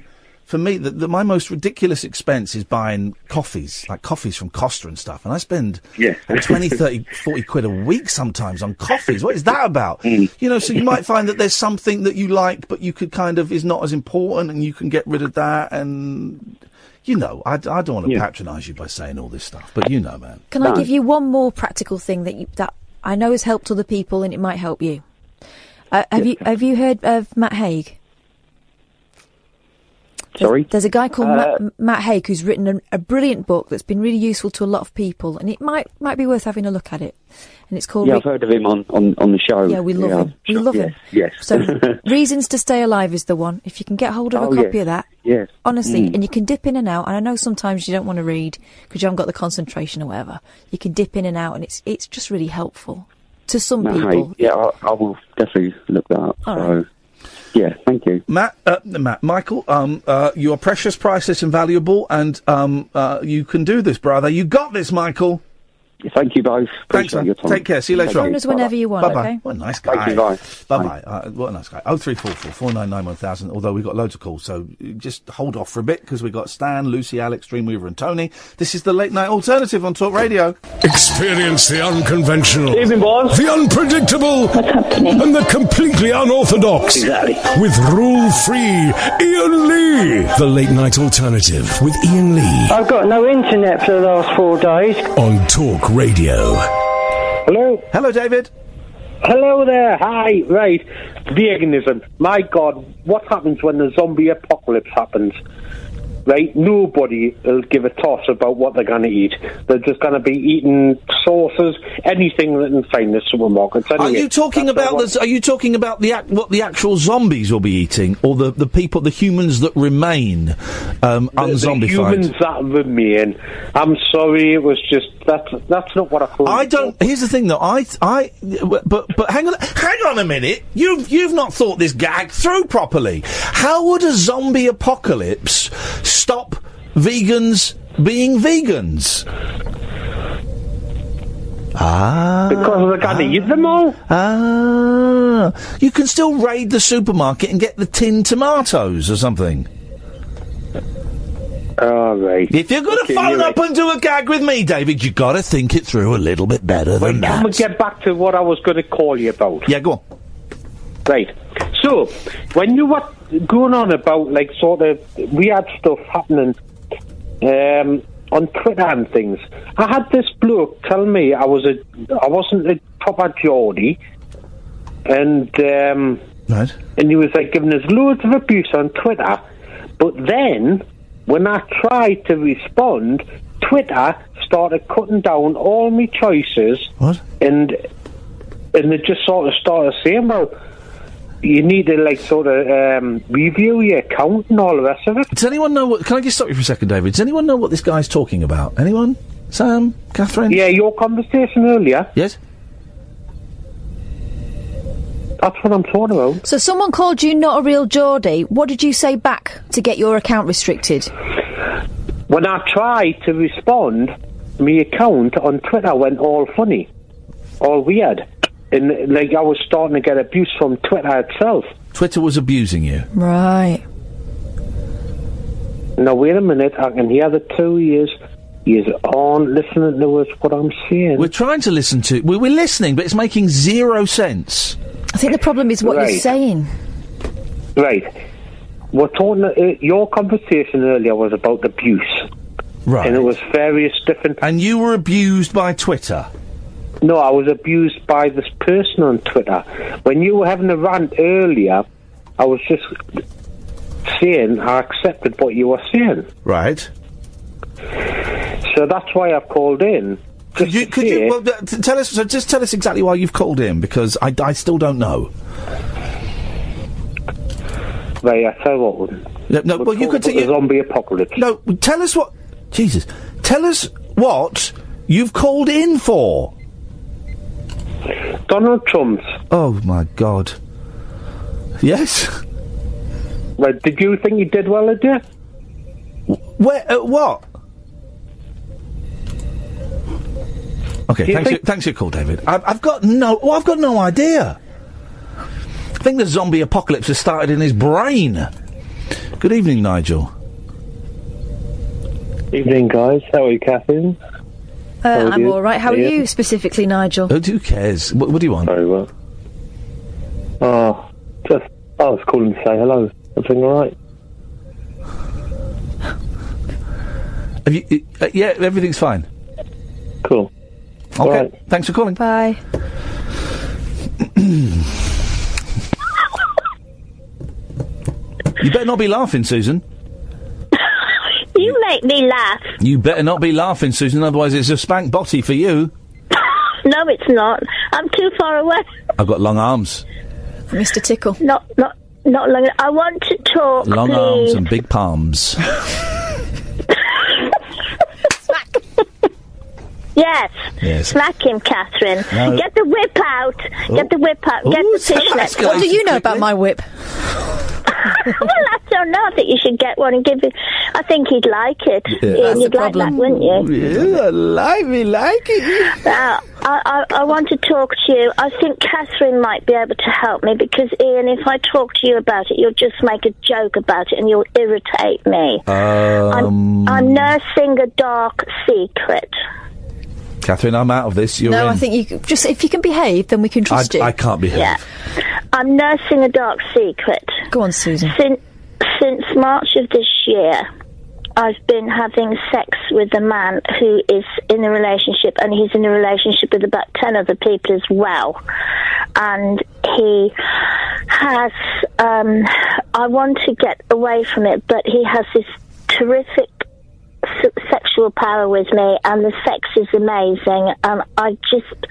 for me, the, the, my most ridiculous expense is buying coffees, like coffees from Costa and stuff. And I spend Yeah. twenty, thirty, forty quid a week sometimes on coffees. What is that about? You know, so you might find that there's something that you like, but you could kind of, is not as important, and you can get rid of that. And, you know, I, I don't want to patronise you by saying all this stuff, but you know, man. Can I give you one more practical thing that you, that I know has helped other people and it might help you? Uh, have you have you heard of Matt Haig? Sorry? There's a guy called Uh, Matt, Matt Haig who's written a, a brilliant book that's been really useful to a lot of people, and it might might be worth having a look at it. And it's called... Yeah, Re- I've heard of him on, on, on the show. Yeah, we love him. We love yes, him. Yes. So, Reasons to Stay Alive is the one. If you can get hold of Oh, a copy yes. of that, Yes. honestly, Mm. and you can dip in and out. And I know sometimes you don't want to read because you haven't got the concentration or whatever. You can dip in and out, and it's it's just really helpful to some No, people. hey, yeah, I, I will definitely look that up. All so, yeah, thank you. Matt, uh, Matt, Michael, um, uh, you are precious, priceless, and valuable, and um, uh, you can do this, brother. You got this, Michael. Thank you both. Thanks, Appreciate man. your time. Take care. See you later Phone on. us whenever you want, Bye-bye. okay? What a nice guy. Thank you, bye. Bye-bye. Uh, what a nice guy. oh three four four, four nine nine, one thousand, although we've got loads of calls, so just hold off for a bit, because we've got Stan, Lucy, Alex, Dreamweaver, and Tony. This is the Late Night Alternative on Talk Radio. Experience the unconventional, Evening, boss. the unpredictable, and the completely unorthodox. Exactly. With rule-free Ian Lee. The Late Night Alternative with Ian Lee I've got no internet for the last four days. on Talk Radio. Hello? Hello, David. Hello there, hi, right. Veganism. My God, what happens when the zombie apocalypse happens? Right, nobody will give a toss about what they're going to eat. They're just going to be eating sauces, anything that they can find in the supermarkets. Are Anyway, you talking that's about what- the, Are you talking about the ac- what the actual zombies will be eating, or the, the people, the humans that remain um, the, the unzombified? humans that remain. I'm sorry, it was just that's that's not what I thought. I don't. Here's the thing, though. I, I, but, but hang on, hang on a minute. You've, you've not thought this gag through properly. How would a zombie apocalypse stop vegans being vegans? Ah, because they're going to eat them all. Ah, you can still raid the supermarket and get the tinned tomatoes or something. All right. If you're going to Okay, phone you're up and do a gag with me, David, you got to think it through a little bit better than Can we that. get back to what I was going to call you about? Yeah, go on. Right. So, when you were going on about, like, sort of weird stuff happening um, on Twitter and things, I had this bloke tell me I was a, I wasn't a proper Geordie, and um, right. and he was like giving us loads of abuse on Twitter, but then when I tried to respond, Twitter started cutting down all my choices. What? And and they just sort of started saying, well, you need to, like, sort of um, review your account and all the rest of it. Does anyone know what... Can I just stop you for a second, David? Does anyone know what this guy's talking about? Anyone? Sam? Catherine? Yeah, your conversation earlier. Yes? That's what I'm talking about. So someone called you not a real Geordie. What did you say back to get your account restricted? When I tried to respond, my account on Twitter went all funny, all weird. And, like, I was starting to get abuse from Twitter itself. Twitter was abusing you? Right. Now, wait a minute. I can hear the two ears. He's on listening to us, what I'm saying. We're trying to listen to... We, we're listening, but it's making zero sense. I think the problem is what Right. you're saying. Right. We're talking... Uh, your conversation earlier was about abuse. Right. And it was various different... And you were abused by Twitter? No, I was abused by this person on Twitter. When you were having a rant earlier, I was just saying I accepted what you were saying. Right. So that's why I've called in. Could you, could you, well, th- t- tell us, so just tell us exactly why you've called in, because I, I still don't know. Right, I tell you what. No, no well, you could the zombie apocalypse. No, tell us what, Jesus, tell us what you've called in for. Donald Trump's. Oh, my God. Yes? Well, did you think you did well, did you? Where, uh, what? Okay, Do you thanks, think- for, thanks for your call, David. I've, I've got no, well, I've got no idea. I think the zombie apocalypse has started in his brain. Good evening, Nigel. Evening, guys. How are you, Catherine? Uh, How are I'm you? all right. How are Ian? you specifically, Nigel? Who who cares? What, what do you want? Very well. Oh, just I was calling to say hello. Everything all right? Have you? Uh, yeah, everything's fine. Cool. Okay. Right. Thanks for calling. Bye. You better not be laughing, Susan. You make me laugh. You better not be laughing, Susan. Otherwise, it's a spank botty for you. No, it's not. I'm too far away. I've got long arms, Mister Tickle. Not, not, not long. I want to talk, long please. arms, and big palms. Yes. Yes. Smack him, Catherine. No. Get the whip out. Get the whip out. Get Ooh, the so fishnet. that's What do you know about my whip? Well, I don't know. I think you should get one and give it. I think he'd like it. Yeah. Ian, That's you'd the like that, problem. wouldn't you? Yeah, I like me, like it. Now, I, I, I want to talk to you. I think Catherine might be able to help me because, Ian, if I talk to you about it, you'll just make a joke about it and you'll irritate me. Um, I'm, I'm nursing a dark secret. Catherine, I'm out of this. You're no, in. I think you c- just if you can behave, then we can trust I, you. I can't behave. Yeah. I'm nursing a dark secret. Go on, Susan. Since, since March of this year, I've been having sex with a man who is in a relationship, and he's in a relationship with about ten other people as well. And he has, um, I want to get away from it, but he has this terrific s- sexual power with me, and the sex is amazing, and I just...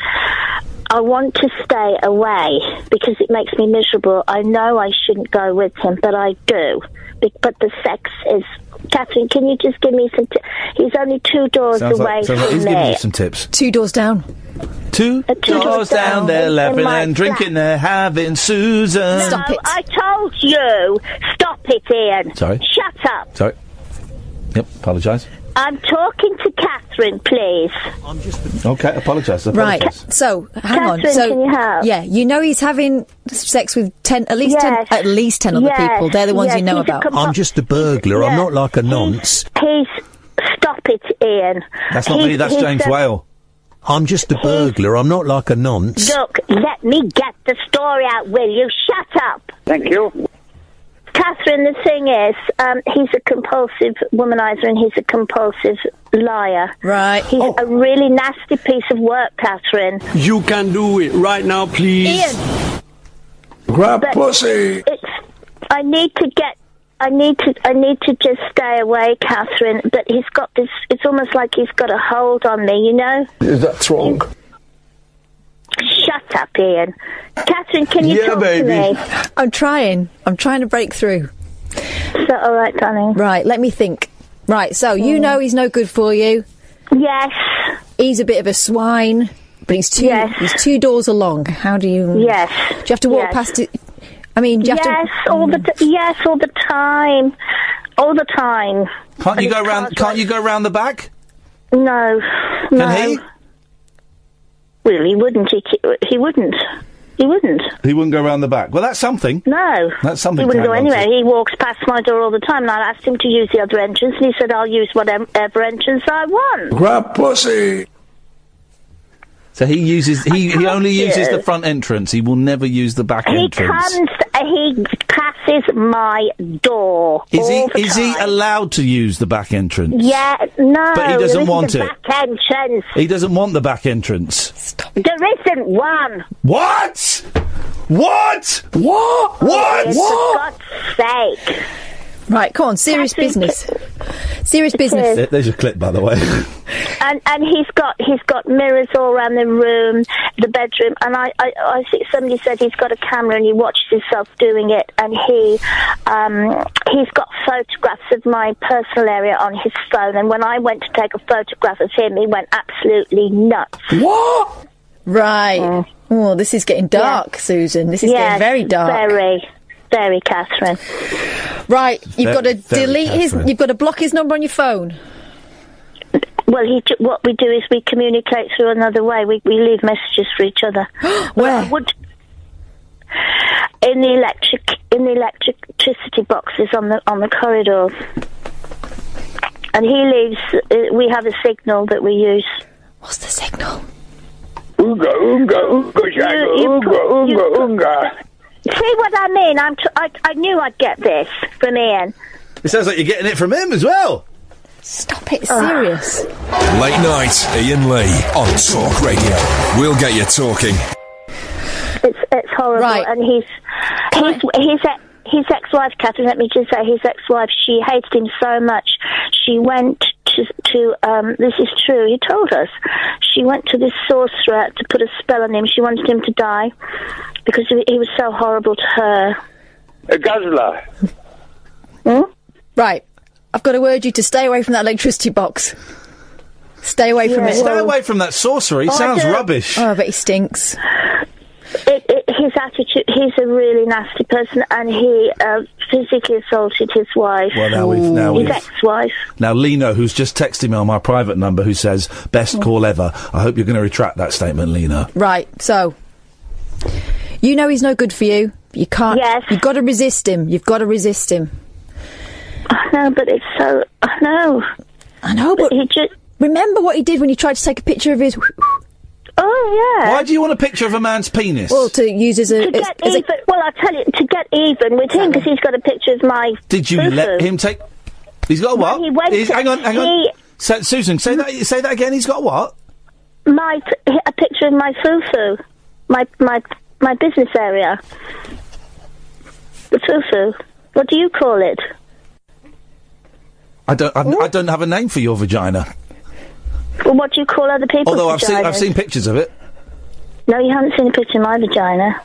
I want to stay away because it makes me miserable. I know I shouldn't go with him, but I do. Be- But the sex is... Catherine, can you just give me some... T- He's only two doors Sounds away like, sounds like from he's me. giving you some tips. Two doors down. Two, Uh, two doors, doors down, down they're in laughing my and drinking, flat. they're having Susan. No, I told you. Stop it, Ian. Sorry. Shut up. Sorry. Yep, apologise. I'm talking to Catherine, please. Okay, apologise. Right. apologise. So, hang on. Catherine, So, can you help? yeah, you know he's having sex with ten, at least Yes. ten, at least ten other Yes. people. They're the ones Yes, you know he's a about. compo- I'm just a burglar. I'm Yeah. not like a nonce. He's... Stop it, Ian. That's not He's- me, that's he's James a- Whale. I'm just a burglar. I'm not like a nonce. Look, let me get the story out, will you? Shut up. Thank you. Catherine, the thing is, um, he's a compulsive womanizer and he's a compulsive liar. Right. He's a really nasty piece of work, Catherine. You can do it right now, please. Ian. Grab But pussy. It's, I need to get... I need to I need to just stay away, Catherine, but he's got this... It's almost like he's got a hold on me, you know? That's wrong. Shut up, Ian. Catherine, can you Yeah, talk baby. to me? I'm trying. I'm trying to break through. Is that all right, darling? Right, let me think. Right, so you Mm. know he's no good for you. Yes. He's a bit of a swine, but he's two Yes. he's two doors along. How do you... Yes. Do you have to walk Yes. past it? I mean, do you have yes, to... all the t- yes, all the time, all the time. Can't But you he go round? Can't you go round the back? No, no. Can he? Well, he wouldn't. He, he wouldn't. He wouldn't. He wouldn't go round the back. Well, that's something. No. That's something He to wouldn't go hang on to. anywhere. He walks past my door all the time, and I asked him to use the other entrance, and he said, "I'll use whatever entrance I want." Grab pussy. So he uses he, he only you. uses the front entrance. He will never use the back He entrance. comes. He passes my door. Is all he the is he time. allowed to use the back entrance? Yeah, no. But he doesn't there isn't want a it. Back entrance. He doesn't want the back entrance. There isn't one. What? What? What? What? Ian, What? For God's sake. Right, come on, serious Catherine, business. Serious business. There- There's your clip, by the way. And and he's got he's got mirrors all around the room, the bedroom, and I, I, I think somebody said he's got a camera and he watches himself doing it, and he um he's got photographs of my personal area on his phone, and when I went to take a photograph of him, he went absolutely nuts. What? Right. Oh, this is getting dark, Susan. This is Yes, getting very dark. Very, very, Catherine. Right, you've Very, got to very delete his. Catherine. You've got to block his number on your phone. Well, he, ju- what we do is we communicate through another way. We we leave messages for each other. Where? I would in the electric in the electricity boxes on the on the corridors. and he leaves. Uh, we have a signal that we use. What's the signal? Oonga, oonga, oonga, shagga, You- you oonga, put- oonga, you put- oonga. See what I mean? I'm. T- I, I knew I'd get this from Ian. It sounds like you're getting it from him as well. Stop it, serious. Late night, Ian Lee on Talk Radio. We'll get you talking. It's it's horrible, Right. and he's he's his ex- his ex-wife, Catherine. Let me just say, his ex-wife. She hated him so much. She went to to um. This is true. He told us. She went to this sorcerer to put a spell on him. She wanted him to die because he, he was so horrible to her. A guzzler. Hmm? Right. I've got to urge you to stay away from that electricity box. Stay away from Yeah, it. Stay away from that sorcerer. He Oh, I sounds do. rubbish. Oh, but he stinks. It, it, his attitude. He's a really nasty person, and he uh, physically assaulted his wife. Well, now we've- now his we've- ex-wife. Now, Lino, who's just texted me on my private number, who says, best call ever. I hope you're going to retract that statement, Lino. Right, so you know he's no good for you. You can't. Yes. You've got to resist him. You've got to resist him. I know, but it's so. I know. I know, but he just remember what he did when he tried to take a picture of his. Oh yeah. Why do you want a picture of a man's penis? Well, to use as a. To as, get as a even, well, I'll tell you, to get even with him, because he's got a picture of my. Did you fufu. let him take... He's got a what? When he went He's- to- hang on, hang on. he- Sa- Susan, say that, say that again. He's got a what? My t- a picture of my fufu, my my my business area. The fufu. What do you call it? I don't, I've, I don't have a name for your vagina. Well, what do you call other people's Although I've seen, I've vaginas? seen pictures of it. No, you haven't seen a picture of my vagina.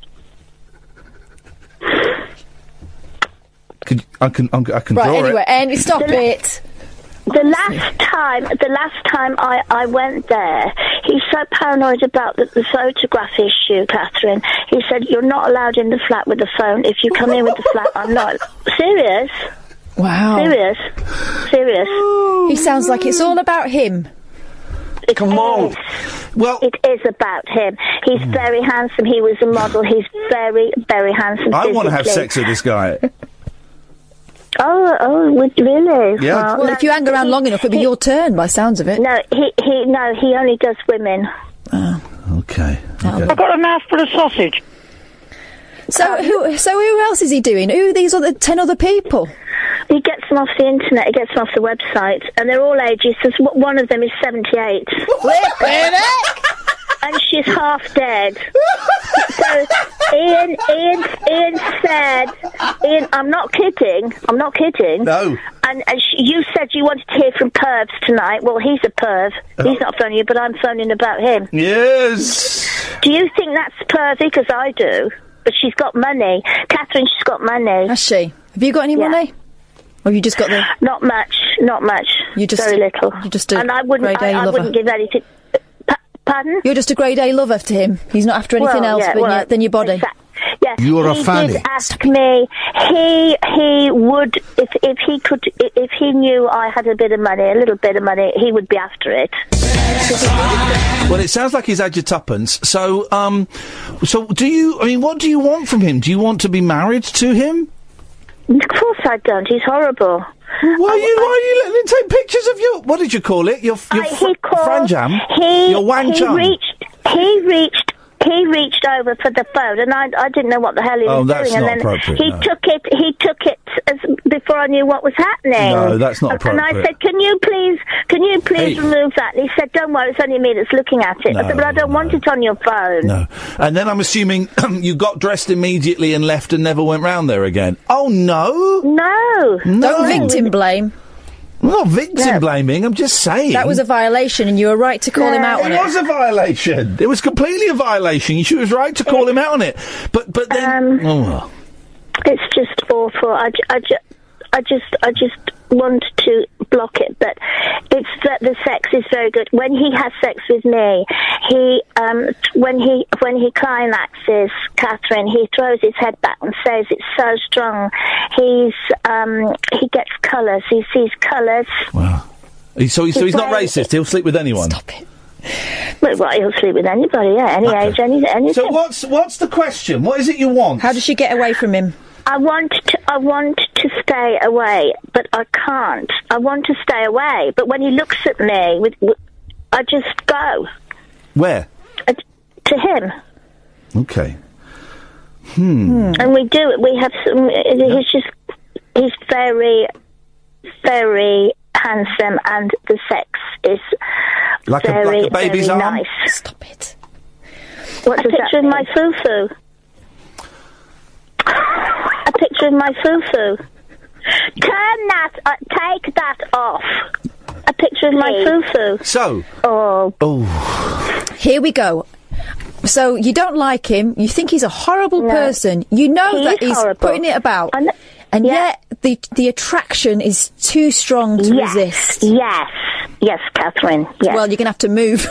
Could, I can, I can, I can right. draw Anyway, it. and stop The- it. The last time, the last time I, I went there, he's so paranoid about the, the photograph issue, Catherine. He said, you're not allowed in the flat with the phone. If you come in with the flat, I'm not. Serious? Wow. Serious? Serious? He sounds like it's all about him. Come on. Well, it is about him. He's very handsome. He was a model. He's very, very handsome. I want to have physically. sex with this guy. Oh, oh, would- really? Yeah. Well, no, if you hang around long enough, it'll be your turn. By sounds of it. No, he, he, no, he only does women. Okay. I've got a mouth for a sausage. So who? So who else is he doing? Who are these other ten other people? He gets them off the internet. He gets them off the website, and they're all ages. There's w- one of them is seventy-eight, and she's half dead. So Ian, Ian, Ian said, Ian, I'm not kidding. I'm not kidding. No. And, and sh- you said you wanted to hear from pervs tonight. Well, he's a perv. He's not phoning you, but I'm phoning about him. Yes. Do you think that's pervy? Because I do. But she's got money. Catherine, she's got money. Has she? Have you got any Yeah. money? Or have you just got the? Not much. Not much. You just very little. You just a and I wouldn't. grade A I, I lover. wouldn't give anything. Pa- pardon? You're just a grade A lover to him. He's not after anything Well, else yeah, than, well, your, than your body. exa- Yeah, You're a he fanny. did ask me. He he would if if he could if he knew I had a bit of money, a little bit of money, he would be after it. Well, it sounds like he's had your tuppence. So, um, so do you? I mean, what do you want from him? Do you want to be married to him? Of course I don't. He's horrible. Why are you? Why are you letting him take pictures of you? What did you call it? Your your I, fr- he called. franjam? He Your wang he chum? reached. He reached. He reached over for the phone, and I, I didn't know what the hell he Oh, was that's doing. And not then appropriate, he no. took it. He took it as, before I knew what was happening. No, that's not And- And I appropriate. said, "Can you please, can you please Hey. remove that?" And he said, "Don't worry, it's only me that's looking at it." I said, "But I don't want it on your phone." No. And then I'm assuming you got dressed immediately and left and never went round there again. Oh no! No. No. Don't victim blame. I'm not victim blaming. I'm just saying That was a violation, and you were right to call him out on It it. was a violation. It was completely a violation. She was right to call him out on it. But but then, Um, oh well. It's just awful. I, ju- I, ju- I just, I just want to block it, but it's that the sex is very good. When he has sex with me, he, um, when he, when he climaxes, Catherine, he throws his head back and says it's so strong. He's, um, he gets colours. He sees colours. Wow. He- So, he, so he's not Well, racist. He'll sleep with anyone. Stop it. But well, he'll sleep with anybody, yeah, any age, any, anything. So what's what's the question? What is it you want? How does she get away from him? I want to, I want to stay away, but I can't. I want to stay away, but when he looks at me, with, with I just go. Where? Uh, to him. Okay. Hmm. And we do it. We have some. He's just. He's very, very handsome, and the sex is Like a, very, like a baby's very arm? nice. Stop it. What's a picture of my foo-foo? A picture of my foo-foo. Turn that. Uh, take that off. A picture of my foo-foo. So. Oh. Oh. Here we go. So you don't like him. You think he's a horrible No. person. You know He that is he's horrible. putting it about, I kn- and Yeah. yet the the attraction is too strong to Yes. resist. Yes. Yes, Catherine. Yes. Well, you're gonna have to move.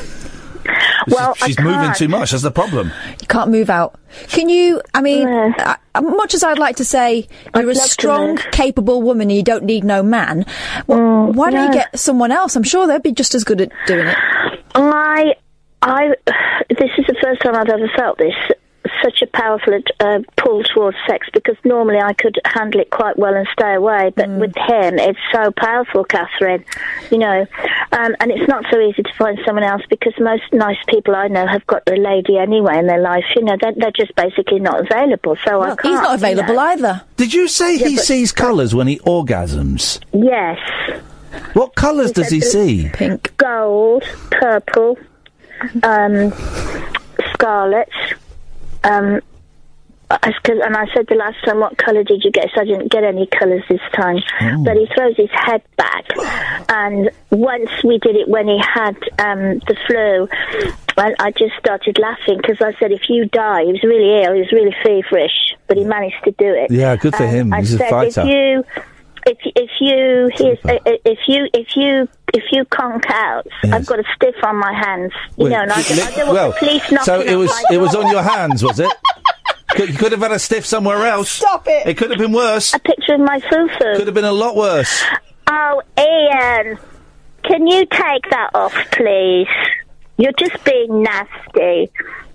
Well, She's I moving can't. too much. That's the problem. You can't move out. Can you? I mean, uh, much as I'd like to say you're a love to strong, move. capable woman and you don't need no man, well, why don't you no. get someone else? I'm sure they'd be just as good at doing it. I, I, this is the first time I've ever felt this, such a powerful uh, pull towards sex, because normally I could handle it quite well and stay away, but with him it's so powerful, Catherine, you know, um, and it's not so easy to find someone else, because most nice people I know have got a lady anyway in their life, you know, they're, they're just basically not available, so I Well, can't. he's not you available know. either. Did you say Yeah, he but- sees colours when he orgasms? Yes. What colours does he see? Pink. Gold, purple, um, scarlet. Um, I, cause, and I said the last time, what colour did you get? So I didn't get any colours this time. Oh. But he throws his head back. And once we did it when he had um, the flu, I, I just started laughing, because I said, if you die, he was really ill, he was really feverish, but he managed to do it. Yeah, good for And him. I He's a said, fighter. If you, if, if you, here's, uh, if you, if you, if you conk out, Yes. I've got a stiff on my hands, you Wait, know, and I, li- I don't want well, the police knocking so it on was my it was door. on your hands, was it? Could, you could have had a stiff somewhere else. Stop it. It could have been worse. A picture of my foo-foo. Could have been a lot worse. Oh, Ian, can you take that off, please? You're just being nasty.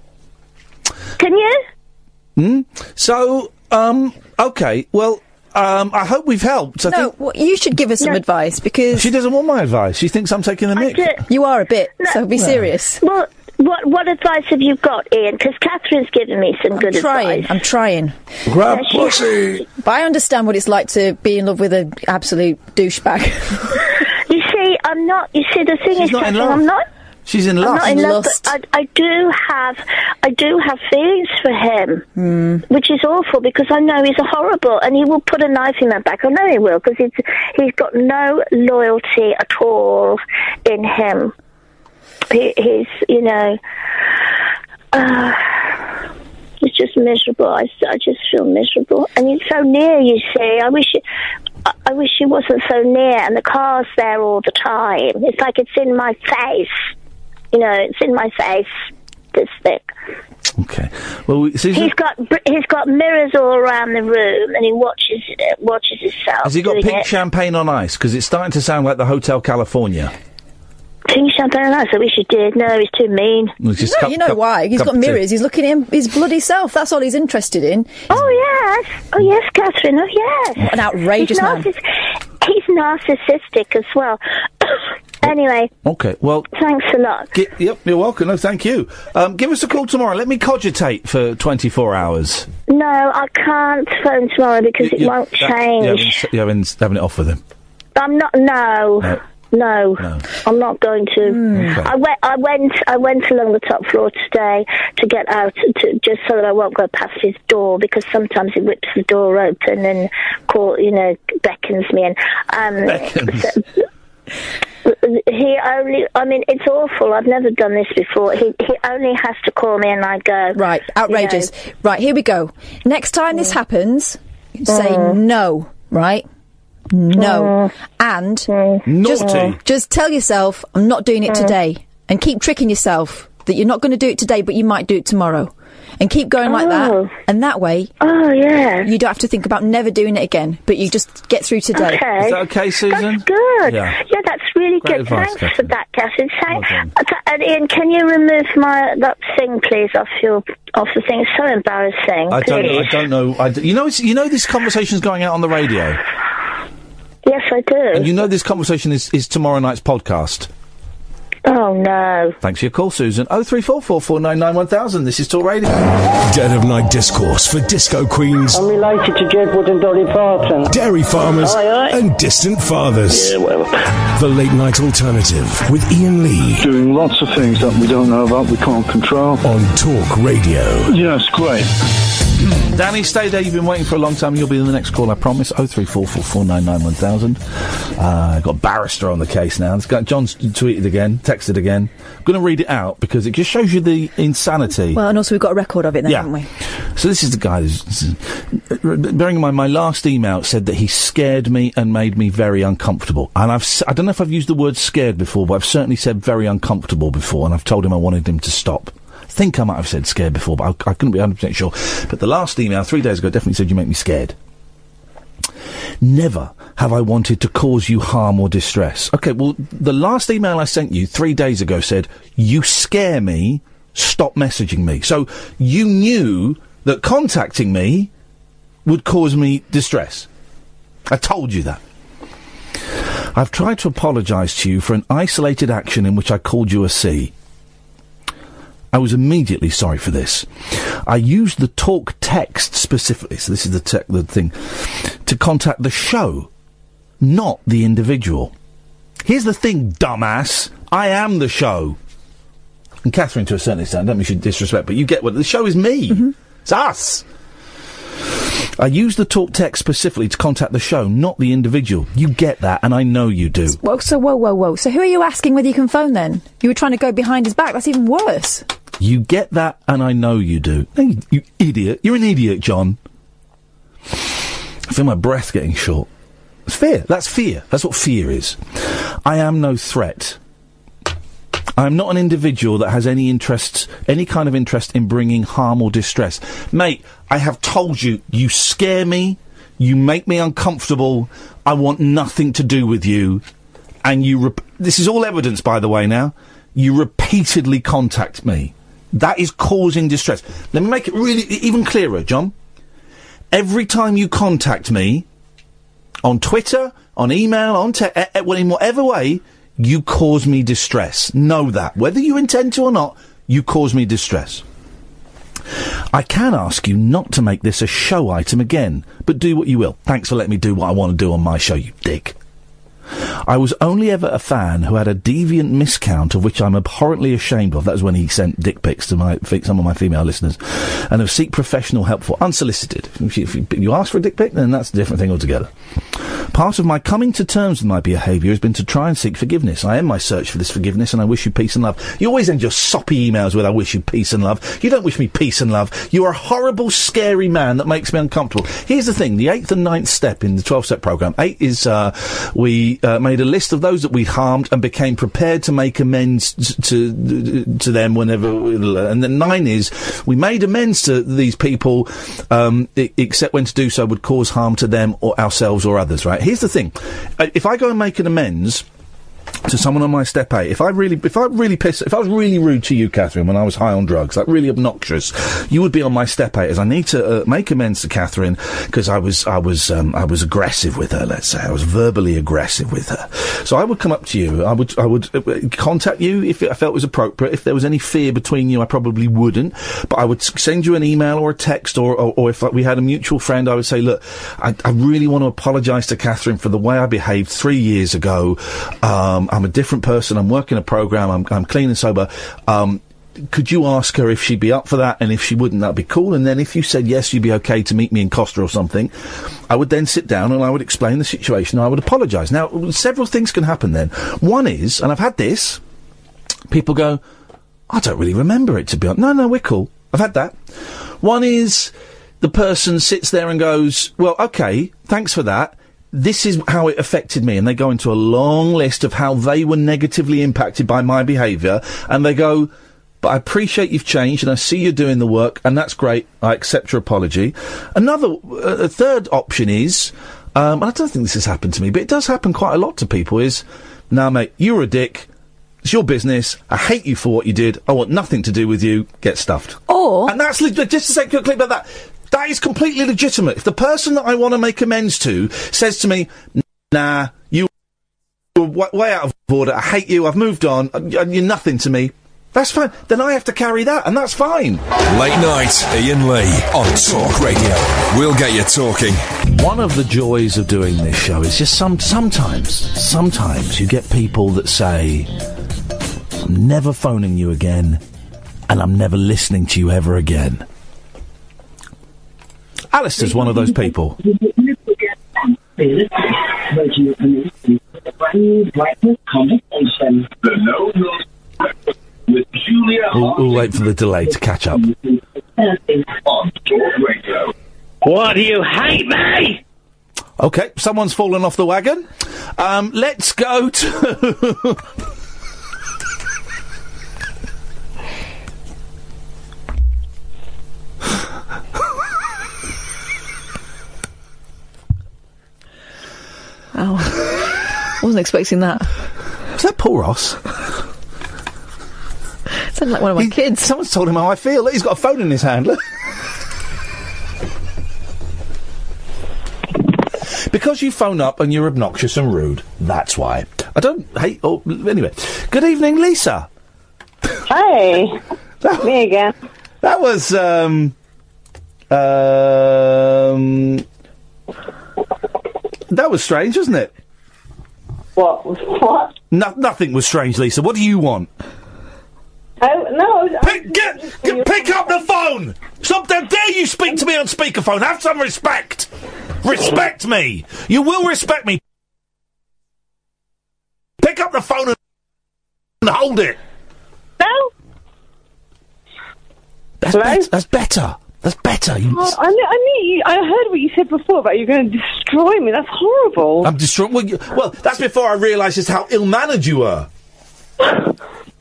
Can you? Hmm? So, um, okay, well, um, I hope we've helped. I No, think well, you should give us some No. advice, because she doesn't want my advice. She thinks I'm taking the mick. do- you are a bit. So be Well. serious. Well, what what advice have you got, Ian? Because Catherine's given me some good Trying. advice. I'm trying. Grab Yeah, she- pussy. But I understand what it's like to be in love with an absolute douchebag. You see, I'm not. You see, the thing She's is, not in Catherine, love. I'm not. She's in I'm love. not in love, Lust. but I, I do have, I do have feelings for him, which is awful, because I know he's a horrible, and he will put a knife in my back. I know he will, because he's he's got no loyalty at all in him. He, he's, you know, uh, it's just miserable. I, I just feel miserable, and he's so near. You see, I wish. It, I, I wish he wasn't so near, and the car's there all the time. It's like it's in my face. You know, it's in my face, this thick. Okay. Well, we, Susan, He's got br- he's got mirrors all around the room, and he watches uh, watches himself. has he got doing pink it. champagne on ice? Because it's starting to sound like the Hotel California. Pink champagne on ice? I wish he did. No, he's too mean. It's just No, cup- you know cup- why? He's cup got of tea. mirrors. He's looking at him, his bloody self. That's all he's interested in. Oh yes, oh yes, Catherine. Oh yes. What an outrageous he's man. narciss- He's narcissistic as well. Anyway, Okay, well, thanks a lot. gi- yep, you're welcome. No, thank you. Um, give us a call tomorrow. Let me cogitate for twenty-four hours. No, I can't phone tomorrow because it You- won't that- You haven't, change. you haven't, having it off with him. I'm not. No. No. No, No. I'm not going to. Okay. I went. I went. I went along the top floor today to get out, to, just so that I won't go past his door, because sometimes he whips the door open and call, you know, beckons me in. Um, Beckons. so- he only. I mean, it's awful. I've never done this before. He he only has to call me, and I go. Right, outrageous. Right, here we go. Next time this happens, say no, right? No. And just, Naughty. just tell yourself, I'm not doing it today. And keep tricking yourself that you're not going to do it today, but you might do it tomorrow. And keep going like Oh. that. And that way, Oh yeah. you don't have to think about never doing it again, but you just get through today. Okay. Is that okay, Susan? That's good. Yeah. Yeah, that's really Great good. advice, Thanks Catherine. for that, Catherine. Say, Well done. uh, uh, Ian, can you remove my that thing, please, off your off the thing? It's so embarrassing. I don't. please. I don't know. I d- you know. It's, you know. This conversation's going out on the radio. Yes, I do. And you know this conversation is, is tomorrow night's podcast. Oh no. Thanks for your call, Susan. Oh three four four four nine nine one thousand. This is Talk Radio. Dead of Night discourse for disco queens, I'm related to Jedwood and Dolly Parton. dairy farmers, Aye, aye. and distant fathers. Yeah, whatever. The Late Night Alternative with Ian Lee Doing lots of things that we don't know about, we can't control. on Talk Radio. Yeah, it's great. Danny, stay there. You've been waiting for a long time. You'll be in the next call, I promise. Oh three four four four nine nine one thousand. Uh, got a barrister on the case now. It's got John's tweeted again, texted again. I'm going to read it out because it just shows you the insanity. Well, and also we've got a record of it then, Yeah. haven't we? So this is the guy who's, this is- bearing in mind my last email said that he scared me and made me very uncomfortable. And I've, s- I don't know if I've used the word scared before, but I've certainly said very uncomfortable before, and I've told him I wanted him to stop. I think I might have said scared before, but I, I couldn't be one hundred percent sure. But the last email, three days ago, definitely said you make me scared. Never have I wanted to cause you harm or distress. Okay, well, the last email I sent you three days ago said, you scare me, stop messaging me. So you knew that contacting me would cause me distress. I told you that. I've tried to apologise to you for an isolated action in which I called you a C. I was immediately sorry for this. I used the talk text specifically, so this is the, te- the thing, to contact the show, not the individual. Here's the thing, dumbass. I am the show. And Catherine, to a certain extent, I don't mean she disrespect, but you get what, the show is me. Mm-hmm. It's us. I used the talk text specifically to contact the show, not the individual. You get that, and I know you do. Well, so whoa, whoa, whoa. So who are you asking whether you can phone then? You were trying to go behind his back. That's even worse. You get that, and I know you do. Hey, you idiot. You're an idiot, John. I feel my breath getting short. It's fear. That's fear. That's what fear is. I am no threat. I am not an individual that has any interest, any kind of interest in bringing harm or distress. Mate, I have told you, you scare me, you make me uncomfortable, I want nothing to do with you, and you... Rep- this is all evidence, by the way, now. You repeatedly contact me. That is causing distress. Let me make it really even clearer, John. Every time you contact me, on Twitter, on email, on te- uh, uh, in whatever way, you cause me distress. Know that. Whether you intend to or not, you cause me distress. I can ask you not to make this a show item again, but do what you will. Thanks for letting me do what I want to do on my show, you dick. I was only ever a fan who had a deviant miscount of which I'm abhorrently ashamed of. That was when he sent dick pics to my some of my female listeners, and have seek professional help for unsolicited. If you, if you ask for a dick pic, then that's a different thing altogether. Part of my coming to terms with my behaviour has been to try and seek forgiveness. I end my search for this forgiveness, and I wish you peace and love. You always end your soppy emails with "I wish you peace and love." You don't wish me peace and love. You are a horrible, scary man that makes me uncomfortable. Here's the thing: the eighth and ninth step in the twelve-step program. Eight is uh, we uh, made a list of those that we harmed and became prepared to make amends to to, to them whenever. And then nine is we made amends to these people, um, I- except when to do so would cause harm to them or ourselves or others. Right? Here's the thing: uh, if I go and make an amends to someone on my step eight, if I really, if I really piss, if I was really rude to you, Catherine, when I was high on drugs, like really obnoxious, you would be on my step eight. As I need to uh, make amends to Catherine because I was, I was, um, I was aggressive with her. Let's say I was verbally aggressive with her. So I would come up to you. I would, I would uh, contact you if I felt it was appropriate. If there was any fear between you, I probably wouldn't. But I would s- send you an email or a text, or, or, or if like, we had a mutual friend, I would say, look, I, I really want to apologise to Catherine for the way I behaved three years ago. Um, I'm a different person. I'm working a program. I'm, I'm clean and sober. Um, could you ask her if she'd be up for that? And if she wouldn't, that'd be cool. And then if you said yes, you'd be okay to meet me in Costa or something, I would then sit down and I would explain the situation. And I would apologise. Now, several things can happen then. One is, and I've had this, people go, I don't really remember it, to be honest. No, no, we're cool. I've had that. One is, the person sits there and goes, well, okay, thanks for that. This is how it affected me, and they go into a long list of how they were negatively impacted by my behaviour, and they go, but I appreciate you've changed, and I see you're doing the work, and that's great, I accept your apology. Another, uh, a third option is, um, and I don't think this has happened to me, but it does happen quite a lot to people, is, nah, mate, you're a dick. It's your business. I hate you for what you did. I want nothing to do with you. Get stuffed. Or... And that's, legit- just to say quickly about that, that is completely legitimate. If the person that I want to make amends to says to me, nah, you were w- way out of order, I hate you, I've moved on, uh, you're nothing to me, that's fine. Then I have to carry that, and that's fine. Late night, Ian Lee on Talk Radio. We'll get you talking. One of the joys of doing this show is just some sometimes, sometimes you get people that say, I'm never phoning you again, and I'm never listening to you ever again. Alistair's one of those people. We'll, we'll wait for the delay to catch up. What, do you hate me? Okay, someone's fallen off the wagon. Um, let's go to... Oh, I wasn't expecting that. Was that Paul Ross? Sounded like one of my he, kids. Someone's told him how I feel. He's got a phone in his hand. Look. Because you phone up and you're obnoxious and rude. That's why. I don't hate... Oh, anyway. Good evening, Lisa. Hey. That, me again. That was, um... Um... That was strange, wasn't it? What? What? No, nothing was strange, Lisa. What do you want? Oh, no. Pick, get, get, pick up the phone! Stop! How dare you speak to me on speakerphone? Have some respect! Respect me! You will respect me! Pick up the phone and, and hold it! No? That's, bet- that's better. That's better. You Oh, I, knew, I knew you. I heard what you said before about you going to destroy me. That's horrible. I'm destroying. Well, you, well, that's before I realised just how ill-mannered you were. I'm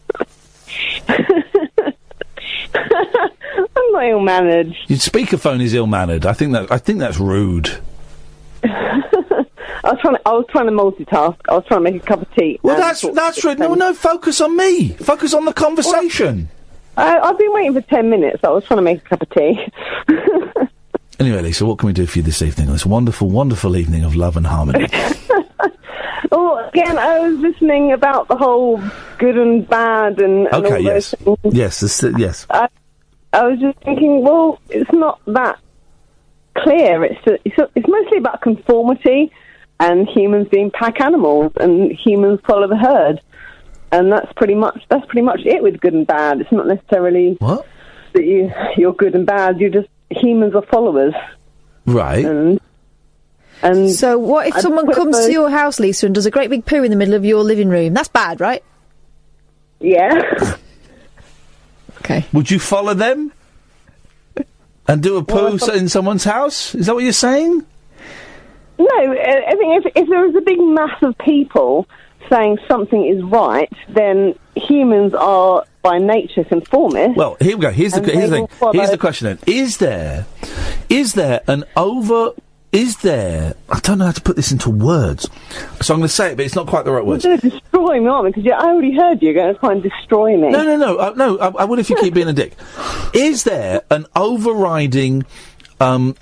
not ill-mannered. Your speakerphone is ill-mannered. I think that. I think that's rude. I was trying. To, I was trying to multitask. I was trying to make a cup of tea. Well, that's that's rude. No, no. Focus on me. Focus on the conversation. I, I've been waiting for ten minutes. I was trying to make a cup of tea. Anyway, Lisa, what can we do for you this evening? This wonderful, wonderful evening of love and harmony. Oh, again, I was listening about the whole good and bad and, and Okay. all Yes. those things. Yes. This, uh, yes. I, I was just thinking, well, it's not that clear. It's it's, it's mostly about conformity and humans being pack animals and humans follow the herd. And that's pretty much that's pretty much it with good and bad. It's not necessarily what? that you you're good and bad. You're just humans are followers. Right. And, and so what if I someone put comes those- to your house, Lisa, and does a great big poo in the middle of your living room? That's bad, right? Yeah. Okay. Would you follow them and do a poo Well, I thought- in someone's house? Is that what you're saying? No, I I think if if there is a big mass of people saying something is right, then humans are by nature conformist. Well, here we go. Here's the And here's the they thing. will follow- Here's the question then. Is there is there an over is there I don't know how to put this into words. So I'm going to say it, but it's not quite the right words. You're going to destroy me, aren't we? Because I already heard you. You're going to try and destroy me. No, no, no, uh, no. I, I would if you keep being a dick. Is there an overriding, um,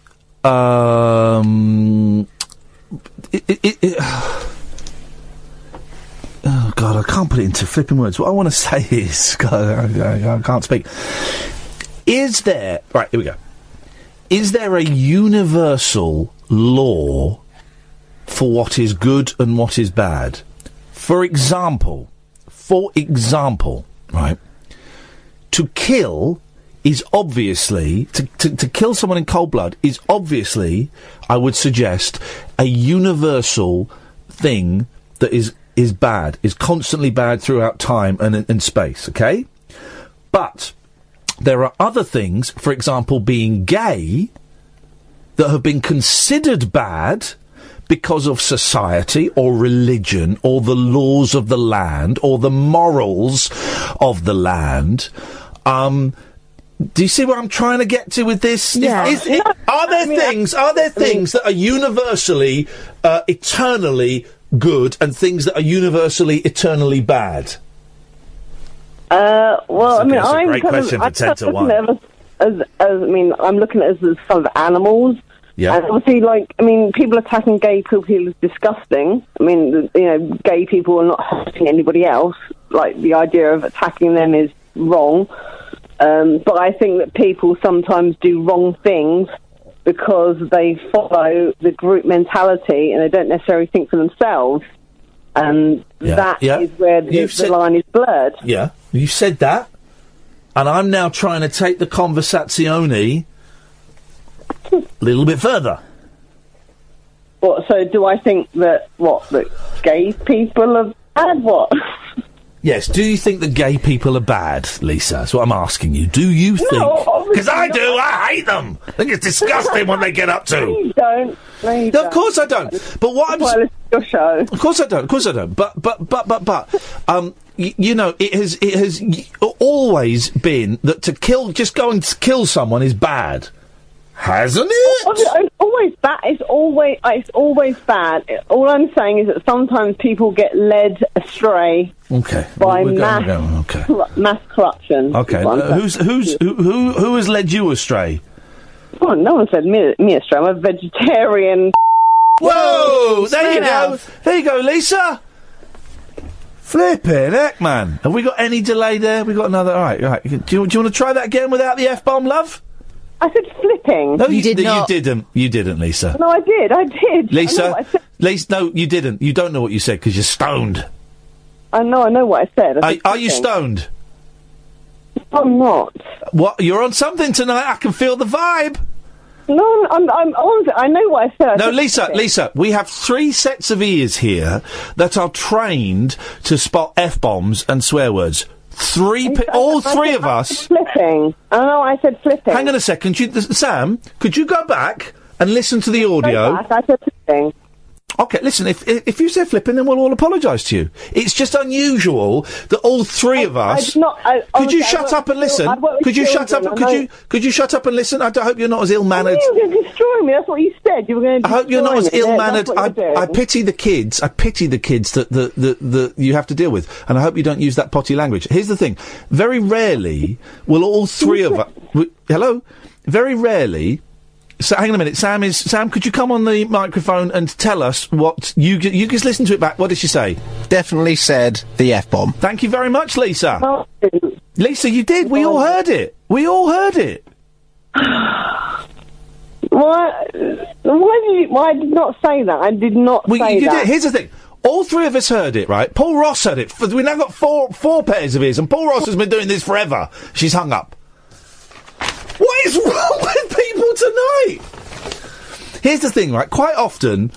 um, it, it, it, it, oh God, I can't put it into flipping words. What I want to say is, God, I, I, I can't speak. Is there right? Here we go. Is there a universal law for what is good and what is bad? For example. For example, right, to kill is obviously, to, to, to kill someone in cold blood is obviously, I would suggest, a universal thing that is, is bad, is constantly bad throughout time and, and space, okay? But there are other things, for example, being gay, that have been considered bad because of society or religion or the laws of the land or the morals of the land. Um, do you see what I'm trying to get to with this? Yeah. Is, is, are there things? Are there things that are universally, uh, eternally good and things that are universally, eternally bad? Uh, well, That's a- I mean, that's a I'm great kind question of, for I'm ten to looking one. at it As, as, as, I mean, I'm looking at it as sort of animals. Yeah. And obviously, like, I mean, people attacking gay people is disgusting. I mean, you know, gay people are not hurting anybody else. Like, the idea of attacking them is wrong. Um, but I think that people sometimes do wrong things because they follow the group mentality and they don't necessarily think for themselves. And Yeah. that Yeah. is where the, You've the said- line is blurred. Yeah, you said that, and I'm now trying to take the conversazione a little bit further. What, so do I think that, what, that gay people are bad? What? Yes, do you think that gay people are bad, Lisa? That's what I'm asking you. Do you think? Because I do, I hate them. I think it's disgusting what they get up to. You don't. No, you No, don't. of course I don't. But what I'm That's why I listen to your show. Of course I don't. Of course I don't. But but but but but um, y- you know, it has it has y- always been that to kill, just go and s- kill someone is bad, hasn't it? It's always bad. It's always it's always bad. All I'm saying is that sometimes people get led astray Okay. by We're going- mass we're going, okay. cor- mass corruption. Okay. is what I'm uh, who's who's who, who who has led you astray? Oh, no one said me, me astray. I'm a vegetarian. Whoa! There you Straight go. out. There you go, Lisa. Flipping heck, man. Have we got any delay there? We got another. All right, all right. Do you, do you want to try that again without the f bomb, love? I said flipping. No, you, did not. You didn't. You didn't, Lisa. No, I did. I did. I know Lisa, what I said. Lisa, no, you didn't. You don't know what you said because you're stoned. I know. I know what I said. I Are, said are you flipping. stoned? I'm not. What? You're on something tonight. I can feel the vibe. No, I'm. I'm. I'm I know what I said. I No, said Lisa, flipping. Lisa, we have three sets of ears here that are trained to spot f bombs and swear words. Three, pe- all I three said- of I us. said Flipping. I know. I said flipping. Hang on a second, you, th- Sam. Could you go back and listen to the Go audio? back, I said flipping. Okay, listen. If if if you said flipping, then we'll all apologise to you. It's just unusual that all three of I us. did not. I, Could honestly, you I shut work up and with chil- listen? I work with Could you shut up? children, Could I you know- could you shut up and listen? I, d- I hope you're not as ill mannered. You were going to destroy me. That's what you said. You were going to. I hope you're not as destroy me. ill That's mannered. what I, you're doing. I pity the kids. I pity the kids that that, that that you have to deal with, and I hope you don't use that potty language. Here's the thing: very rarely will all three of us. w- Hello, very rarely. So, hang on a minute, Sam is Sam. Could you come on the microphone and tell us what you you just listen to it back? What did she say? Definitely said the f bomb. Thank you very much, Lisa. Lisa, you did. We all heard it. We all heard it. Why? Why did you? Why I did not say that? I did not Well, say you that. did. Here's the thing. All three of us heard it, right? Paul Ross heard it. F- We've now got four four pairs of ears, and Paul Ross has been doing this forever. She's hung up. What is wrong with people tonight? Here's the thing, right? Quite often,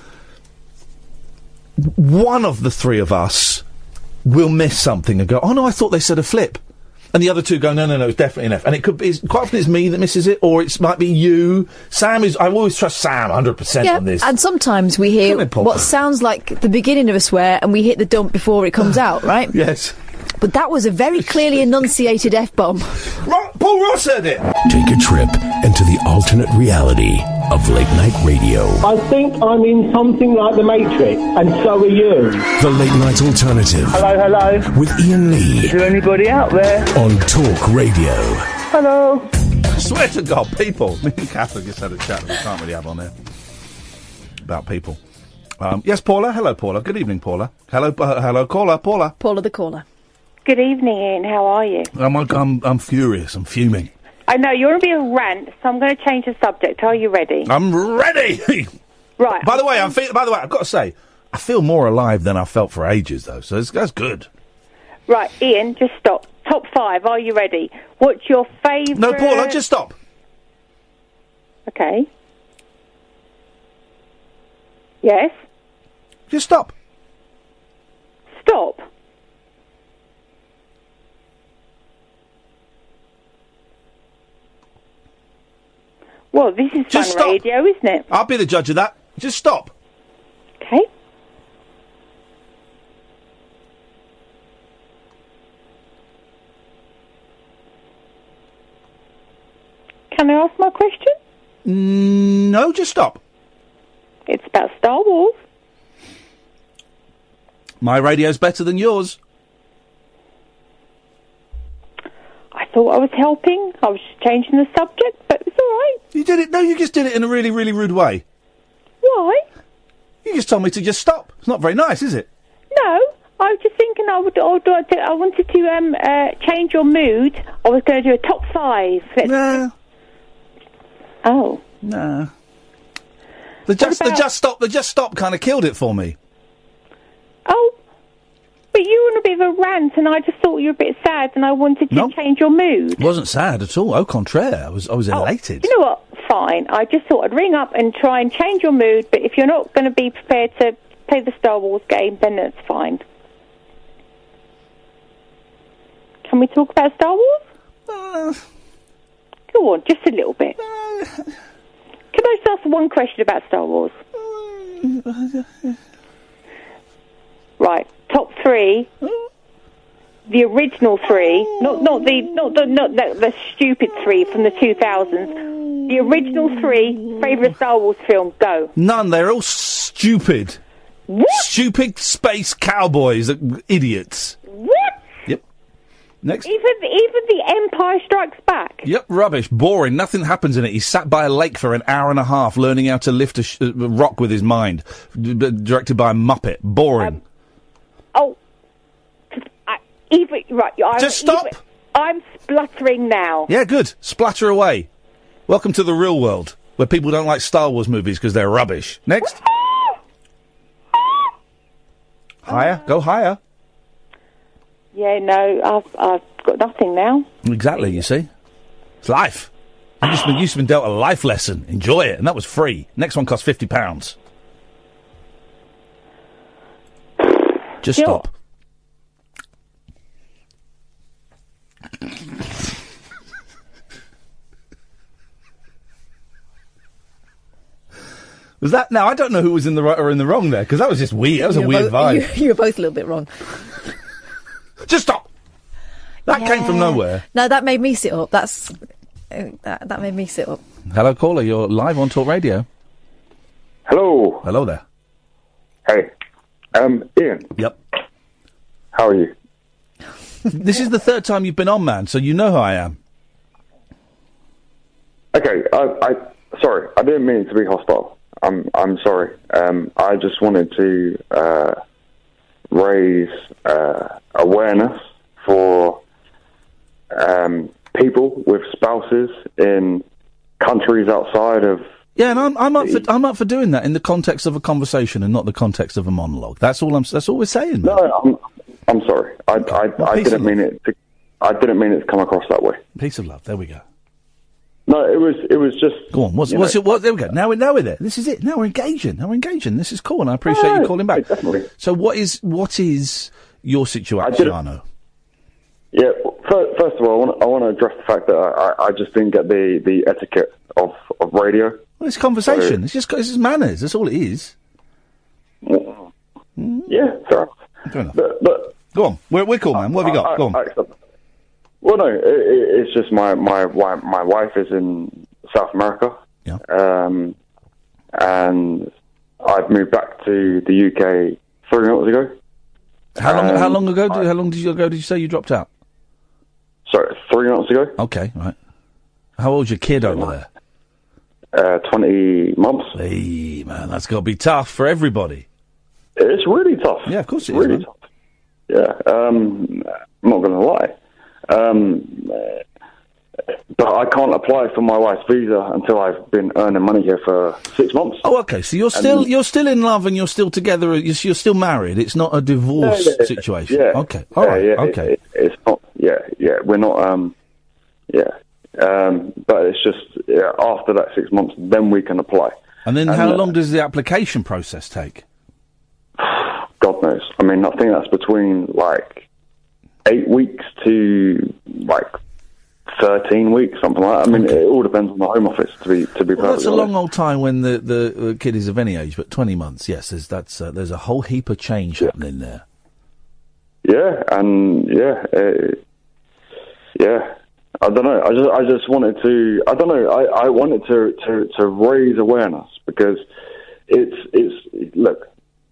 one of the three of us will miss something and go, "Oh no, I thought they said a flip," and the other two go, "No, no, no, it's definitely an F." And it could be it's, quite often it's me that misses it, or it might be you. Sam is. I always trust Sam one hundred percent Yeah, on this. and sometimes we hear Come in, Paul. what sounds like the beginning of a swear, and we hit the dump before it comes out, right? Yes. But that was a very clearly enunciated f-bomb. Ro- Paul Ross said it. Take a trip into the alternate reality of late night radio. I think I'm in something like The Matrix, and so are you. The Late Night Alternative. Hello, hello. With Ian Lee. Is there anybody out there? On Talk Radio. Hello. I swear to God, people. Me and Catherine just had a chat that we can't really have on there about people. Um, yes, Paula. Hello, Paula. Good evening, Paula. Hello, uh, hello, caller, Paula. Paula the caller. Good evening, Ian. How are you? I'm, I'm, I'm furious. I'm fuming. I know you're going to be a rant, so I'm going to change the subject. Are you ready? I'm ready. Right. By the way, I'm feel, By the way, I've got to say, I feel more alive than I felt for ages, though. So that's, that's good. Right, Ian. Just stop. Top five. Are you ready? What's your favourite? No, Paula, just stop. Okay. Yes. Just stop. Stop. Well, this is Just fun stop. radio, isn't it? I'll be the judge of that. Just stop. Okay. Can I ask my question? Mm, no, just stop. It's about Star Wars. My radio's better than yours. I thought I was helping. I was just changing the subject, but it's all right. You did it. No, you just did it in a really, really rude way. Why? You just told me to just stop. It's not very nice, is it? No, I was just thinking I would. Or do I, do, I wanted to um uh, change your mood. I was going to do a top five. Nah. Oh. Nah. The just, the just stop, the just stop kind of killed it for me. Oh. But you were in a bit of a rant, and I just thought you were a bit sad, and I wanted to Nope. change your mood. It wasn't sad at all. Au contraire, I was, I was elated. You know what? Fine. I just thought I'd ring up and try and change your mood, but if you're not going to be prepared to play the Star Wars game, then that's fine. Can we talk about Star Wars? Uh, Go on, just a little bit. Uh, Can I just ask one question about Star Wars? Right, top three. The original three, not not the not the not the, the stupid three from the two thousands. The original three favourite Star Wars film. Go. None. They're all stupid. What? Stupid space cowboys, uh, idiots. What? Yep. Next. Even even the Empire Strikes Back. Yep, rubbish, boring, nothing happens in it. He sat by a lake for an hour and a half learning how to lift a, sh- a rock with his mind. D- d- directed by a Muppet. Boring. Um, oh, I, even right. I'm, Just stop. Even, I'm spluttering now. Yeah, good. Splatter away. Welcome to the real world, where people don't like Star Wars movies because they're rubbish. Next. Higher. Go higher. Yeah, no, I've I've got nothing now. Exactly, you see. It's life. You've just been, you've just been dealt a life lesson. Enjoy it. And that was free. Next one costs fifty pounds. Just Sure. stop. Was that... Now, I don't know who was in the right or in the wrong there, because that was just weird. That was a You were weird both- vibe. You, you were both a little bit wrong. Just stop! That came from nowhere. No, that made me sit up. That's uh, that that made me sit up. Hello, caller. You're live on Talk Radio. Hello. Hello there. Hey. Um, Ian. Yep. How are you? This is the third time you've been on, man, so you know who I am. Okay, I, I, sorry, I didn't mean to be hostile. I'm, I'm sorry. Um, I just wanted to, uh, raise, uh, awareness for, um, people with spouses in countries outside of... Yeah, and I'm, I'm up for I'm up for doing that in the context of a conversation and not the context of a monologue. That's all I'm. That's all we're saying, man. No, I'm, I'm sorry. I, I, Well, I peace didn't of mean it to, I didn't mean it to come across that way. Peace of love. There we go. No, it was, it was just... Go on. What's, you what's know, it? What? There we go. Now we're now we're there. This is it. Now we're engaging. Now we're engaging. This is cool, and I appreciate Oh, you calling back. definitely. So, what is what is your situation, didn't- Arno? Yeah, first, first of all, I want, I want to address the fact that I, I just didn't get the, the etiquette of, of radio. Well, it's conversation. it's just it's just manners. That's all it is. Yeah, fair enough. Fair enough. But, but Go on. We're, we're cool, man. What have you got? I, Go on. I accept- well, no, it, it, it's just my, my, my, my wife is in South America. Yeah. Um, and I've moved back to the U K three months ago. How long? Um, how long ago? Did, how long did you ago? Did you say you dropped out? Sorry, three months ago. Okay, right. How old's your kid over there? Uh, twenty months. Hey, man, that's got to be tough for everybody. It's really tough. Yeah, of course it is, really man. tough. Yeah, um, I'm not going to lie. Um, uh, but I can't apply for my wife's visa until I've been earning money here for six months. Oh, okay. So you're still And- you're still in love and you're still together. You're, you're still married. It's not a divorce Yeah, yeah, situation. Yeah. Okay. All Yeah, right. yeah, okay. it- it's not. Yeah, yeah. We're not. Um, yeah. Um, but it's just yeah, after that six months, then we can apply. and then and, how uh, long does the application process take? God knows. I mean, I think that's between like eight weeks to like thirteen weeks, something like that. I mean, it all depends on the Home Office. To be to be Well, that's perfectly a long honest. old time when the, the, the kid is of any age, but twenty months, yes, there's that's uh, there's a whole heap of change happening there. Yeah, and yeah, uh, yeah. I don't know. I just, I just wanted to. I don't know. I, I wanted to, to, to raise awareness because it's, it's. Look,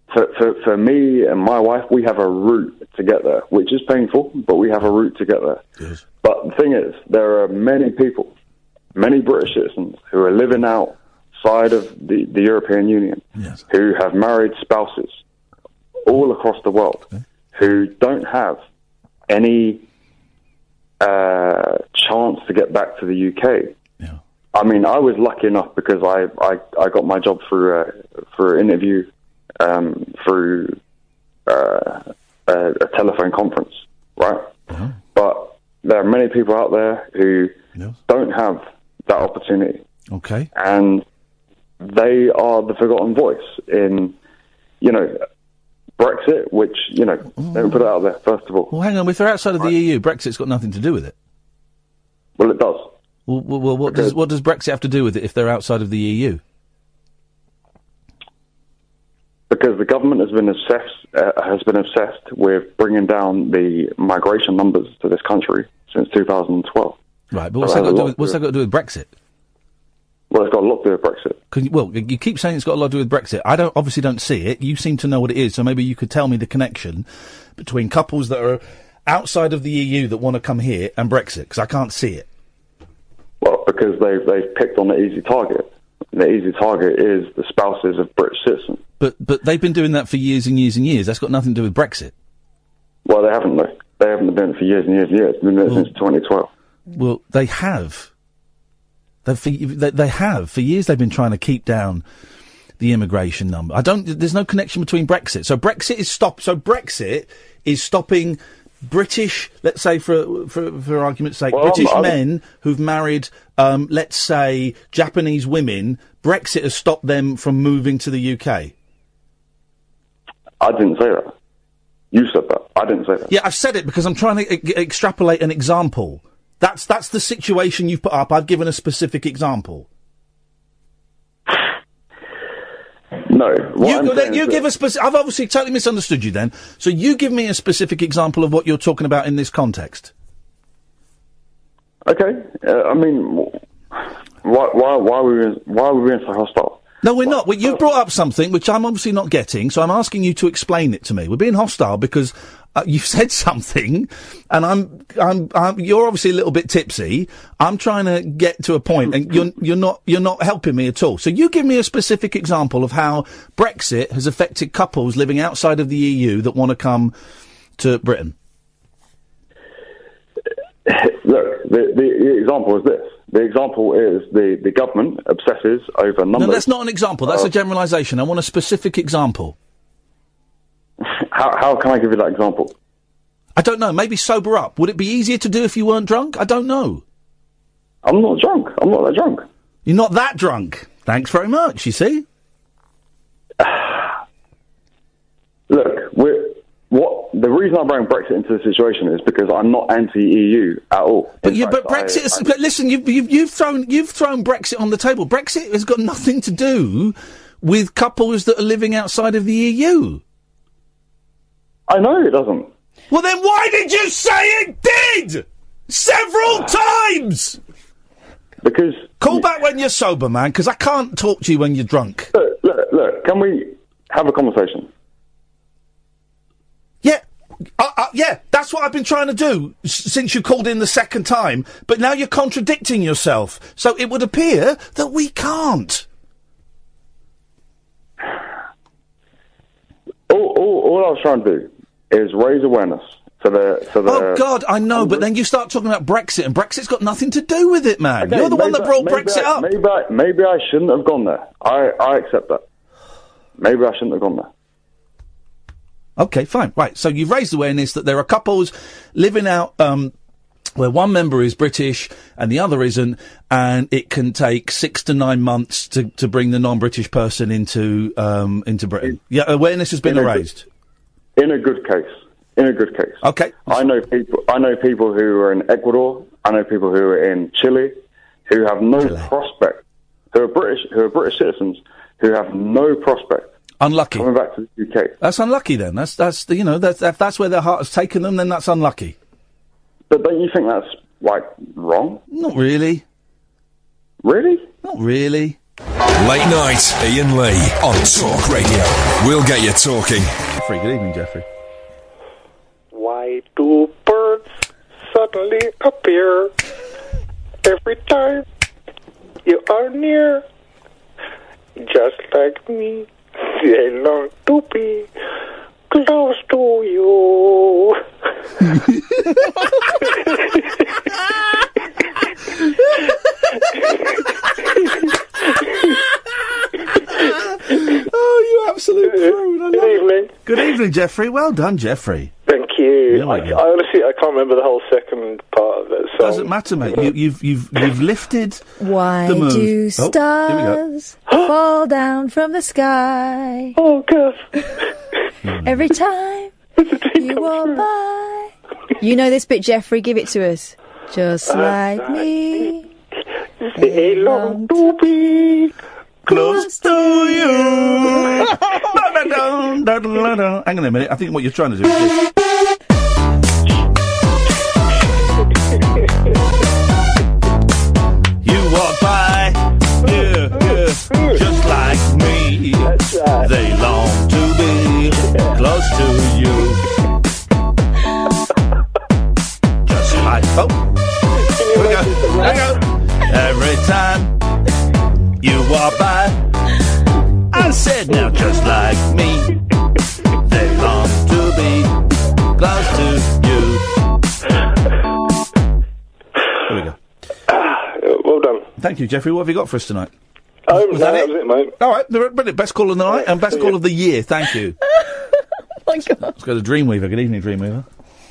for, for, for me and my wife, we have a route to get there, which is painful, but we have a route to get there. Yes. But the thing is, there are many people, many British citizens who are living outside of the, the European Union, yes. who have married spouses all across the world, okay. who don't have any uh, chance to get back to the U K. Yeah. I mean, I was lucky enough because I, I, I got my job through a, for an interview um, through uh, a, a telephone conference, right? Uh-huh. But there are many people out there who yes. don't have that opportunity. Okay. And they are the forgotten voice in, you know, Brexit, which, you know, mm. let me put it out there, first of all. Well, hang on. If they're outside of the E U, Brexit's got nothing to do with it. Well, it does. Well, well, well what, does, what does Brexit have to do with it if they're outside of the E U? Because the government has been obsessed, uh, has been obsessed with bringing down the migration numbers to this country since two thousand twelve. Right, but what's, that got, to do with, what's that got to do with Brexit? Well, it's got a lot to do with Brexit. Cause, well, you keep saying it's got a lot to do with Brexit. I don't obviously don't see it. You seem to know what it is, so maybe you could tell me the connection between couples that are outside of the E U that want to come here and Brexit, because I can't see it. Well, because they've, they've picked on the easy target. The easy target is the spouses of British citizens. But but they've been doing that for years and years and years. That's got nothing to do with Brexit. Well, they haven't, though. They haven't been doing it for years and years and years. They've been doing it well, since twenty twelve. Well, they have. They've, they, they have. For years they've been trying to keep down the immigration number. I don't. There's no connection between Brexit. So Brexit is stop. So Brexit is stopping British, let's say for for for argument's sake, well, British I'm, I'm, men who've married, um, let's say, Japanese women. Brexit has stopped them from moving to the U K. I didn't say that. You said that. I didn't say that. Yeah, I've said it because I'm trying to e- extrapolate an example. That's that's the situation you've put up. I've given a specific example. No. You, then, you give a specific. I've obviously totally misunderstood you then. So you give me a specific example of what you're talking about in this context. Okay. Uh, I mean, why why why are we why are we being so hostile? No, we're not. Well, you brought up something which I'm obviously not getting, so I'm asking you to explain it to me. We're being hostile because uh, you've said something, and I'm, I'm, I'm, you're obviously a little bit tipsy. I'm trying to get to a point, and you're, you're not, you're not helping me at all. So you give me a specific example of how Brexit has affected couples living outside of the E U that want to come to Britain. Look, the, the, the example is this. The example is the, the government obsesses over numbers. No, that's not an example. That's uh, a generalisation. I want a specific example. How, how can I give you that example? I don't know. Maybe sober up. Would it be easier to do if you weren't drunk? I don't know. I'm not drunk. I'm not that drunk. You're not that drunk. Thanks very much, you see. Look, we're... What the reason I bring Brexit into the situation is because I'm not anti-E U at all. But you, but Brexit. Is, but listen, you've, you've you've thrown you've thrown Brexit on the table. Brexit has got nothing to do with couples that are living outside of the E U. I know it doesn't. Well, then why did you say it did several times? Because call back when you're sober, man. Because I can't talk to you when you're drunk. Look, look, look. Can we have a conversation? Yeah, uh, uh, yeah, that's what I've been trying to do s- since you called in the second time, but now you're contradicting yourself, so it would appear that we can't. All, all, all I was trying to do is raise awareness for the... For the oh, God, I know, but then you start talking about Brexit, and Brexit's got nothing to do with it, man. Okay, You're the one that brought maybe Brexit I, up. Maybe I, maybe I shouldn't have gone there. I, I accept that. Maybe I shouldn't have gone there. Okay, fine. Right, so you've raised awareness that there are couples living out um, where one member is British and the other isn't, and it can take six to nine months to, to bring the non-British person into um, into Britain. Yeah, awareness has been in raised. Good, in a good case. In a good case. Okay. I know people. I know people who are in Ecuador. I know people who are in Chile, who have no Chile. prospect. Who are British. Who are British citizens who have no prospect. Unlucky. Coming back to the U K. That's unlucky then. That's, that's the, you know, that's, if that's where their heart has taken them, then that's unlucky. But don't you think that's, like, wrong? Not really. Really? Not really. Late night, Ian Lee on Talk Radio. We'll get you talking. Jeffrey, good evening, Jeffrey. Why do birds suddenly appear every time you are near? Just like me, they long to be close to you. Oh, you absolute prude. I love Good it. evening. Good evening, Jeffrey. Well done, Jeffrey. Thank you. Yeah, I, yeah. I honestly, I can't remember the whole second part of it. So Doesn't matter, mate. You, you've you've you've lifted Why the moon. do Oh, here we go. stars fall down from the sky? Oh, God. Every time you walk by. You know this bit, Jeffrey. Give it to us. Just like me. They long to be close to you. Hang on a minute. I think what you're trying to do is this. You walk by, yeah, yeah, just like me. They long to be close to you. Just like, oh, here we go, here we go. Every time you walk by, I said now just like me, they long to be close to you. Here we go. Well done. Thank you, Jeffrey. What have you got for us tonight? Oh, Was no, that that it? was it, mate. All right, the- brilliant. Best call of the night and best call of the year. Thank you. My God. Let's go to Dreamweaver. Good evening, Dreamweaver.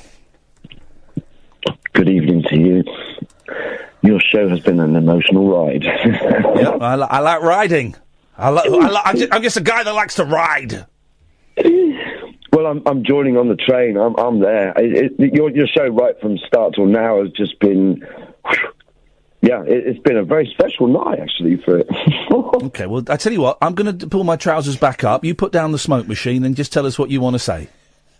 Good evening to you. Your show has been an emotional ride. Yeah, I, li- I like riding. I li- I li- I'm, just, I'm just a guy that likes to ride. Well, I'm I'm joining on the train. I'm I'm there. It, it, your your show right from start till now has just been, yeah, it, it's been a very special night actually for it. Okay, well, I tell you what, I'm going to pull my trousers back up. You put down the smoke machine and just tell us what you want to say.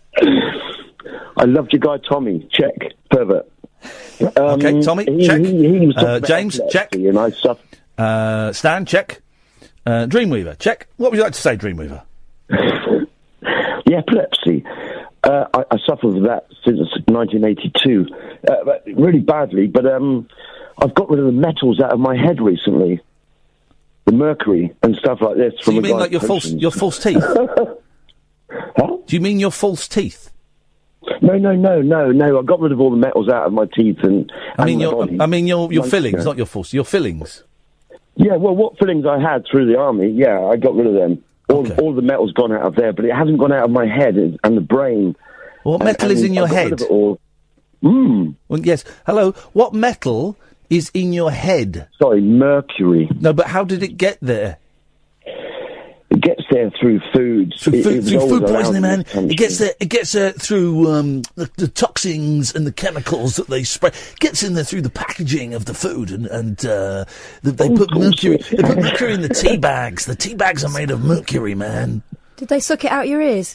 I loved your guy Tommy. Check pervert. Um, Okay, Tommy, he, check. He, he was talking Uh, about James, epilepsy check. And I suffered. Uh, Stan, check. Uh, Dreamweaver, check. What would you like to say, Dreamweaver? The epilepsy. Uh, I, I suffered with that since nineteen eighty-two, uh, but really badly. But um, I've got rid of the metals out of my head recently, the mercury and stuff like this. Do From you a mean guy's like your false, potions. your false teeth? Do you mean your false teeth? No, no, no, no, no. I got rid of all the metals out of my teeth and. I mean and my your, body. I mean your, your Months fillings, ago. not your false. Your fillings. Yeah, well, what fillings I had through the army, yeah, I got rid of them. All, all the metal's gone out of there, but it hasn't gone out of my head and and the brain. What And- metal is and in your I got rid head? of it all. Mm. Well, yes. Hello. What metal is in your head? Sorry, mercury. No, but how did it get there? It gets there through food. Through It- food, it's through always food around poisoning, in man. this country. It gets there. It gets there through um, the, the toxins and the chemicals that they spray. Gets in there through the packaging of the food, and and uh, the, they put mercury. They put mercury in the tea bags. The tea bags are made of mercury, man. Did they suck it out your ears?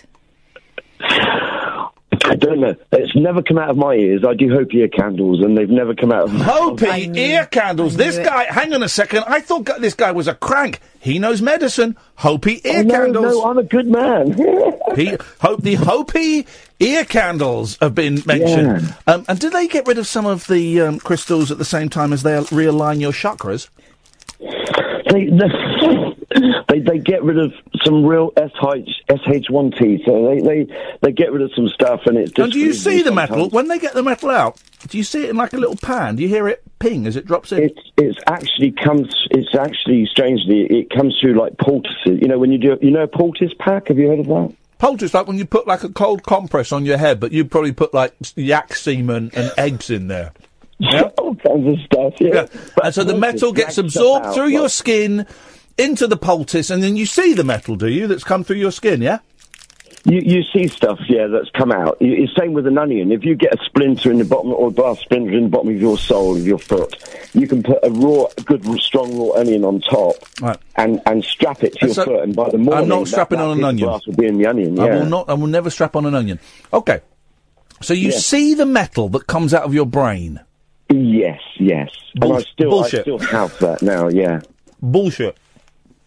I don't know. It's never come out of my ears. I do Hope ear candles, and they've never come out of my Hopi ear candles. This guy, hang on a second. I thought gu- this guy was a crank. He knows medicine. Hopi ear Oh, no, candles. no, I'm a good man. he, hope the Hopi ear candles have been mentioned. Um, and do they get rid of some of the um, crystals at the same time as they realign your chakras? They, they, they get rid of some real S H one teeth. So they, they, they get rid of some stuff, and it's just. And do you really see the sometimes. metal when they get the metal out? Do you see it in like a little pan? Do you hear it ping as it drops in? It's it's actually comes. It's actually strangely it comes through like poultices. You know when you do you know a poultice pack. Have you heard of that? Poultice, like when you put like a cold compress on your head, but you probably put like yak semen and eggs in there. Yeah? All kinds of stuff. Yeah. Yeah. And so the metal gets absorbed through your skin into the poultice, and then you see the metal, do you? That's come through your skin, yeah? You you see stuff, yeah, that's come out. You- It's same with an onion. If you get a splinter in the bottom, or a glass splinter in the bottom of your sole of your foot, you can put a raw, good, strong raw onion on top, right. and and strap it to And your so- foot. And by the morning, I'm not that- strapping that on an bit of onion. glass will be in the onion. I Yeah. will not. I will never strap on an onion. Okay. So you Yeah. see the metal that comes out of your brain. Yes, yes. Bull- and I still, bullshit. I still have that now. Yeah. Bullshit.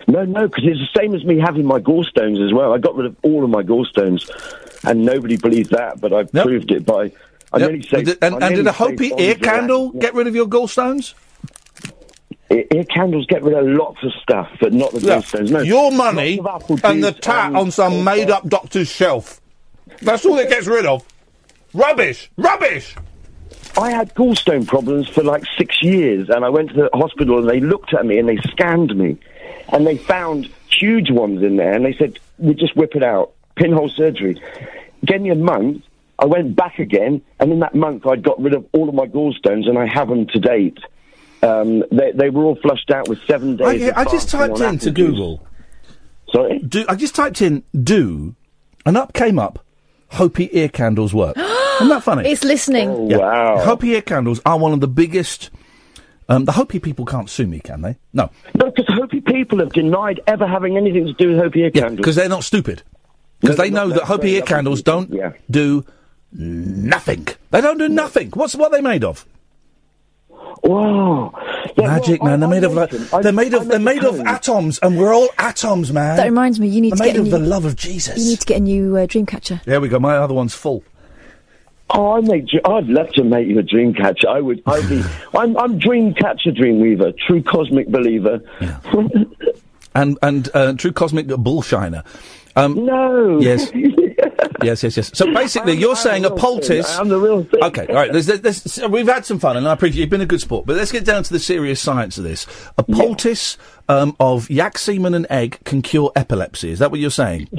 No, no, because it's the same as me having my gallstones as well. I got rid of all of my gallstones, and nobody believed that, but I Yep. proved it by... I Yep. nearly saved, and and I did nearly a Hopi saved ear Bonds of candle that. get rid of your gallstones? Ear, ear candles get rid of lots of stuff, but not the Yeah. gallstones. No, Your money lots of apple and the juice tat and- on some made-up doctor's shelf. That's all it gets rid of. Rubbish! Rubbish! I had gallstone problems for like six years, and I went to the hospital, and they looked at me, and they scanned me, and they found huge ones in there, and they said, we just whip it out. Pinhole surgery. Gave me a month. I went back again, and in that month, I'd got rid of all of my gallstones, and I have them to date. Um, they, they were all flushed out with seven days. I, of I just fasting typed on into apple juice. Google. Sorry? Do, I just typed in do, and up came up Hopi ear candles work. Isn't that funny? It's listening. Oh, Yeah. wow. Hopi ear candles are one of the biggest. Um, the Hopi people can't sue me, can they? No. No, because Hopi people have denied ever having anything to do with Hopi ear Yeah, candles. because they're not stupid. Because No, they they're know not. that They're Hopi very ear lovely candles people. don't Yeah. do nothing. They don't do nothing. What's what are they made of? Wow. Yeah, Magic, well, man. They're I- made I of like mentioned- I- they're made I of they're made made a of cone. atoms, and we're all atoms, man. That reminds me, you need They're to made get a of new, the love of Jesus. you need to get a new uh, Dreamcatcher. There we go. My other one's full. Oh, I make. dr- I'd love to make you a dream catcher. I would. I'd be. I'm. I'm dream catcher, dream weaver, true cosmic believer. And and uh, true cosmic bullshiner. Um, no. Yes. yes, yes, yes. So basically, I'm- you're I'm saying the a real poultice. thing. I'm the real thing. Okay, all right. There's, there's, there's, so we've had some fun, and I appreciate you've been a good sport. But let's get down to the serious science of this. A poultice um, of yak semen and egg can cure epilepsy. Is that what you're saying?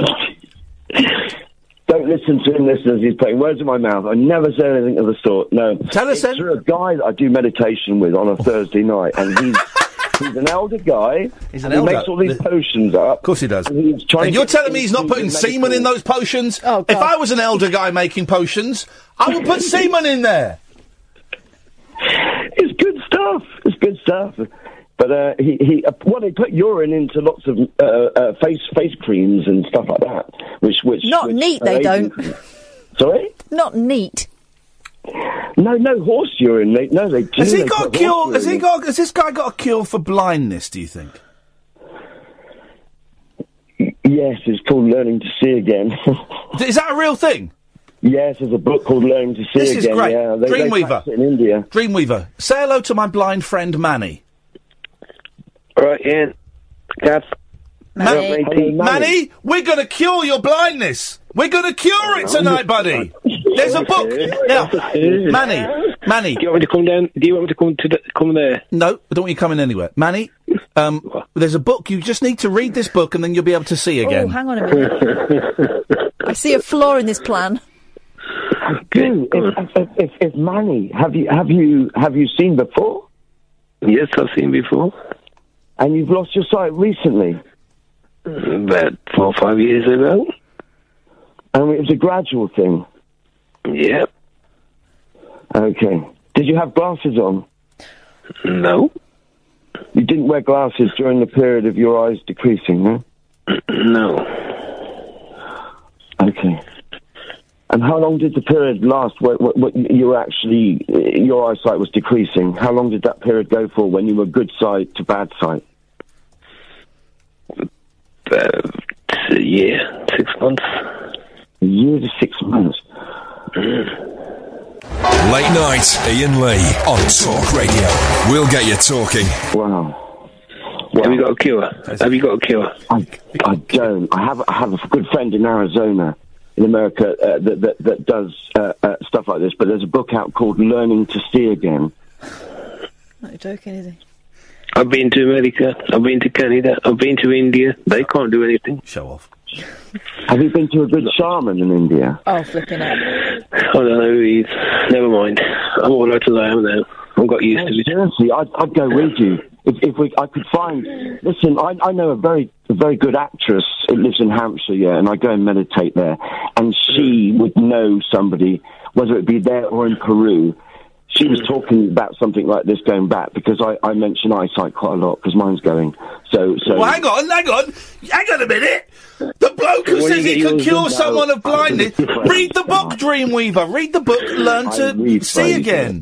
Don't listen to him, listeners. He's putting words in my mouth. I never said anything of the sort. No. Tell us it's through a guy that I do meditation with on a Thursday night, and he's he's an elder guy. He's an and elder. He makes all these The- potions up. Of course he does. And, he's trying And to you're get telling me he's not into putting medical- semen in those potions? Oh, if God. I was an elder guy making potions, I would put semen in there. It's good stuff. It's good stuff. But uh, he, he uh, well, they put urine into lots of uh, uh, face face creams and stuff like that, which which Not which neat, are they aging- don't. Sorry? Not neat. No, no horse urine. They, no, they. Has he they got a put cure? horse Has he urine got? Has this guy got a cure for blindness? Do you think? in. Yes, it's called Learning to See Again. Is that a real thing? Yes, there's a book called Learning to See This Again. is great. Yeah, they, they Dreamweaver. practice it in India. Dreamweaver, say hello to my blind friend Manny. All right, Ian. Gav. Manny. Hello, Hello, matey. Manny, we're going to cure your blindness. We're going to cure it tonight, buddy. There's a book now. Manny, Manny. Do you want me to come down? Do you want me to come to the, come there? No, I don't want you coming anywhere. Manny, um, there's a book. You just need to read this book, and then you'll be able to see Oh, again. hang on a minute. I see a flaw in this plan. Dude, if, if, if, if Manny, have you have you have you seen before? Yes, I've seen before. And you've lost your sight recently. About four or five years ago. And it was a gradual thing. Yeah. Okay. Did you have glasses on? No. You didn't wear glasses during the period of your eyes decreasing, no? No. Okay. And how long did the period last where, where, where you were actually, uh, your eyesight was decreasing? How long did that period go for when you were good sight to bad sight? About a year, six months. A year to six months. Late night, Ian Lee on Talk Radio. We'll get you talking. Wow. Have you got a cure? Have you got a cure? I, I don't. I have I have a good friend in Arizona, in America, uh, that, that that does uh, uh, stuff like this. But there's a book out called Learning to See Again. Not joking, is he? I've been to America. I've been to Canada. I've been to India. They can't do anything. Show off. Have you been to a good shaman in India? Oh, flipping out. I don't know who he is. Never mind. I'm all right as I am now. I've got used No, to it. seriously, I'd, I'd go with you if, if we. I could find. Listen, I, I know a very, a very good actress. It lives in Hampshire, yeah, and I go and meditate there, and she would know somebody, whether it be there or in Peru. She was talking about something like this going back because I, I mention eyesight quite a lot because mine's going. So, so. Well, hang on, hang on, hang on a minute. The bloke who Well, says you he get can yours cure done. someone of blindness. No. Read the book, Dreamweaver. Read the book. Learn I to rephrased see it. again.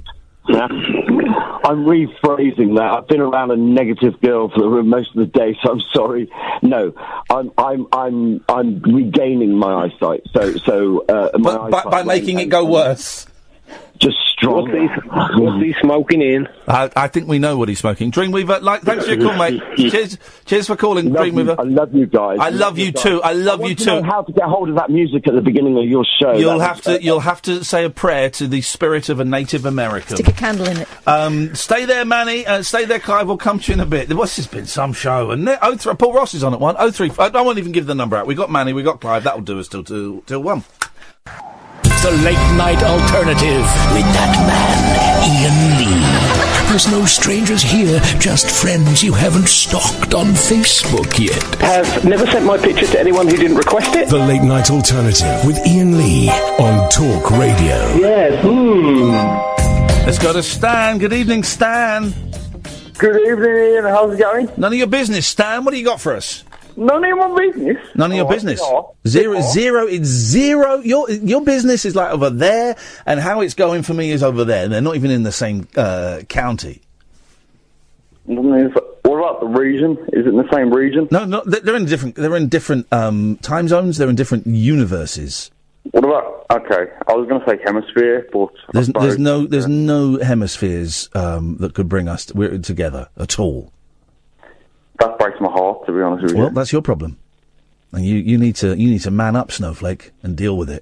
Yeah. I'm rephrasing that. I've been around a negative girl for the, most of the day, so I'm sorry. No, I'm I'm I'm I'm regaining my eyesight. So so uh, my But by, eyesight by making it go worse. Just strong. What's he, what's he smoking in? I, I think we know what he's smoking. Dreamweaver, like, thanks for your call, mate. Cheers, cheers for calling, Love Dreamweaver. you, I love you guys. I love you guys. too. I love want you to too. know how to get hold of that music at the beginning of your show. You'll That have was- to. You'll have to say a prayer to the spirit of a Native American. Stick a candle in it. Um, stay there, Manny. Uh, stay there, Clive. We'll come to you in a bit. What's this been? Some show, and oh three. Paul Ross is on at one. Oh three. I, I won't even give the number out. We got Manny. We got Clive. That'll do us till till till one. The late night alternative with that man, Ian Lee. There's no strangers here, just friends you haven't stalked on Facebook yet. Have never sent my picture to anyone who didn't request it. The late night alternative with Ian Lee on Talk Radio. Yes. Hmm. Let's go to Stan. Good evening, Stan. Good evening, Ian. How's it going? None of your business, Stan. What do you got for us? None of my business. None of your Oh, business. no. Zero, No. zero. It's zero. Your your business is like over there, and how it's going for me is over there. And they're not even in the same uh, county. What about the region? Is it in the same region? No, no. They're they're in different. They're in different um, time zones. They're in different universes. What about? Okay, I was going to say hemisphere, but I There's suppose- there's no there's no hemispheres um, that could bring us we're together at all. that breaks my heart, to be honest with you. Well, that's your problem, and you, you need to you need to man up, Snowflake, and deal with it.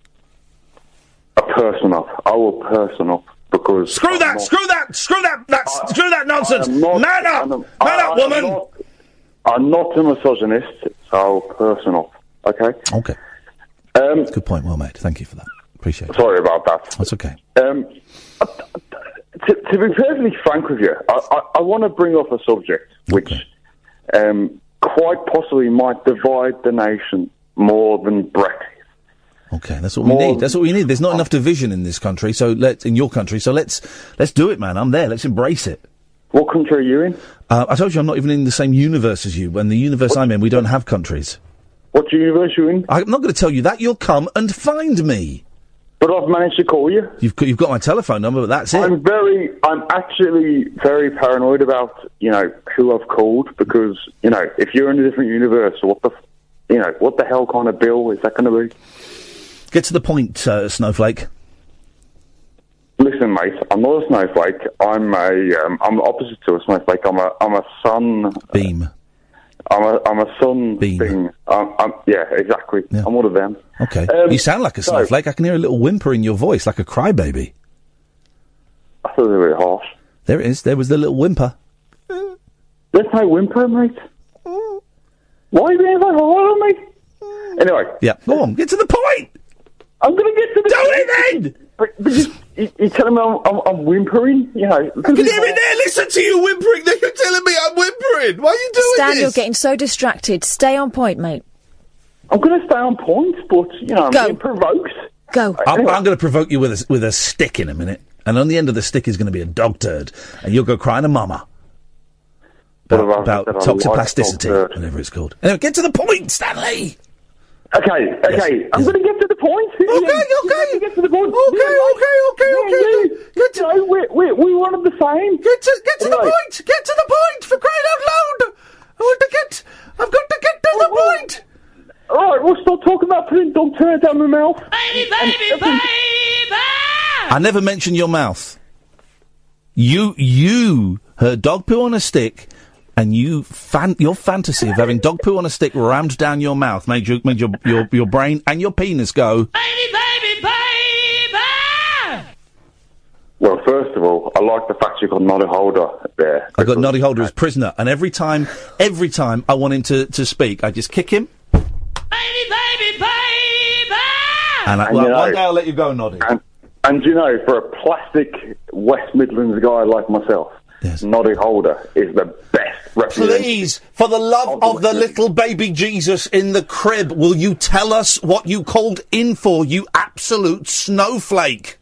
A person up. I will person up because Screw I'm that! not- Screw that! Screw that! That's, I- screw that nonsense! I am not- Man up! I'm- Man I- up, I am woman! not- I'm not a misogynist, so I'll person up. Okay. Okay. Um, Good point. Well made. Thank you for that. Appreciate it. Sorry about that. That's okay. Um, to, to be perfectly frank with you, I, I, I want to bring up a subject which um, quite possibly might divide the nation more than Brexit. Okay, that's what we need. That's what we need. There's not enough division in this country, so let in your country. So let's let's do it, man. I'm there. Let's embrace it. What country are you in? Uh, I told you I'm not even in the same universe as you. And the universe I'm in, we don't have countries. What universe are you in? I'm not going to tell you that. You'll come and find me. But I've managed to call you. You've got, you've got my telephone number, but that's it. I'm very, I'm actually very paranoid about, you know, who I've called because, you know, if you're in a different universe, what the, f- you know, what the hell kind of bill is that going to be? Get to the point, uh, Snowflake. Listen, mate, I'm not a snowflake. I'm a, um, I'm the opposite to a snowflake. I'm a, I'm a sun beam. I'm a, I'm a sun beam. Thing. I'm, I'm, yeah, exactly. I'm one of them. Okay. Um, you sound like a so- snowflake. I can hear a little whimper in your voice, like a crybaby. I thought they were harsh. There it is. There was the little whimper. There's no whimper, mate. Why are you being so hard on me? Anyway. Yeah. Go on. Get to the point. I'm going to get to the Do point. it then! But, but you, you, you're telling me I'm, I'm, I'm whimpering? You know. I can hear it there. Listen to you whimpering. Then you're telling me I'm whimpering. Why are you doing Stan, this? you're getting so distracted. Stay on point, mate. I'm going to stay on point, but, you know, I'm Go. being provoked. Go. I'm, I'm going to provoke you with a, with a stick in a minute. And on the end of the stick is going to be a dog turd. And you'll go crying to mama. About, What about about that I like toxoplasticity, dog turd? whatever it's called. Anyway, get to the point, Stanley! Okay, okay. I'm going to get to the point. Okay, okay. Get to the point. Okay, okay, okay, okay. Get to, you know, we, we, we wanted the same. Get to, get to Anyway. the point! Get to the point! For crying out loud! I want to get, I've got to get to the point! All right, we'll stop talking about putting dog turd down my mouth. Baby, baby, baby! I never mentioned your mouth. You, you heard dog poo on a stick, and you fan, your fantasy of having dog poo on a stick rammed down your mouth made you, made your, your, your brain and your penis go. Baby, baby, baby! Well, first of all, I like the fact you've got Noddy Holder there. I got Noddy Holder as prisoner, and every time, every time I want him to, to speak, I just kick him, Baby, baby, baby! and, I, And well, you know- one day I'll let you go, Noddy. And, and you know, for a plastic West Midlands guy like myself, Noddy Holder is the best representative. Please, for the love of the little baby Jesus in the crib, will you tell us what you called in for, you absolute snowflake?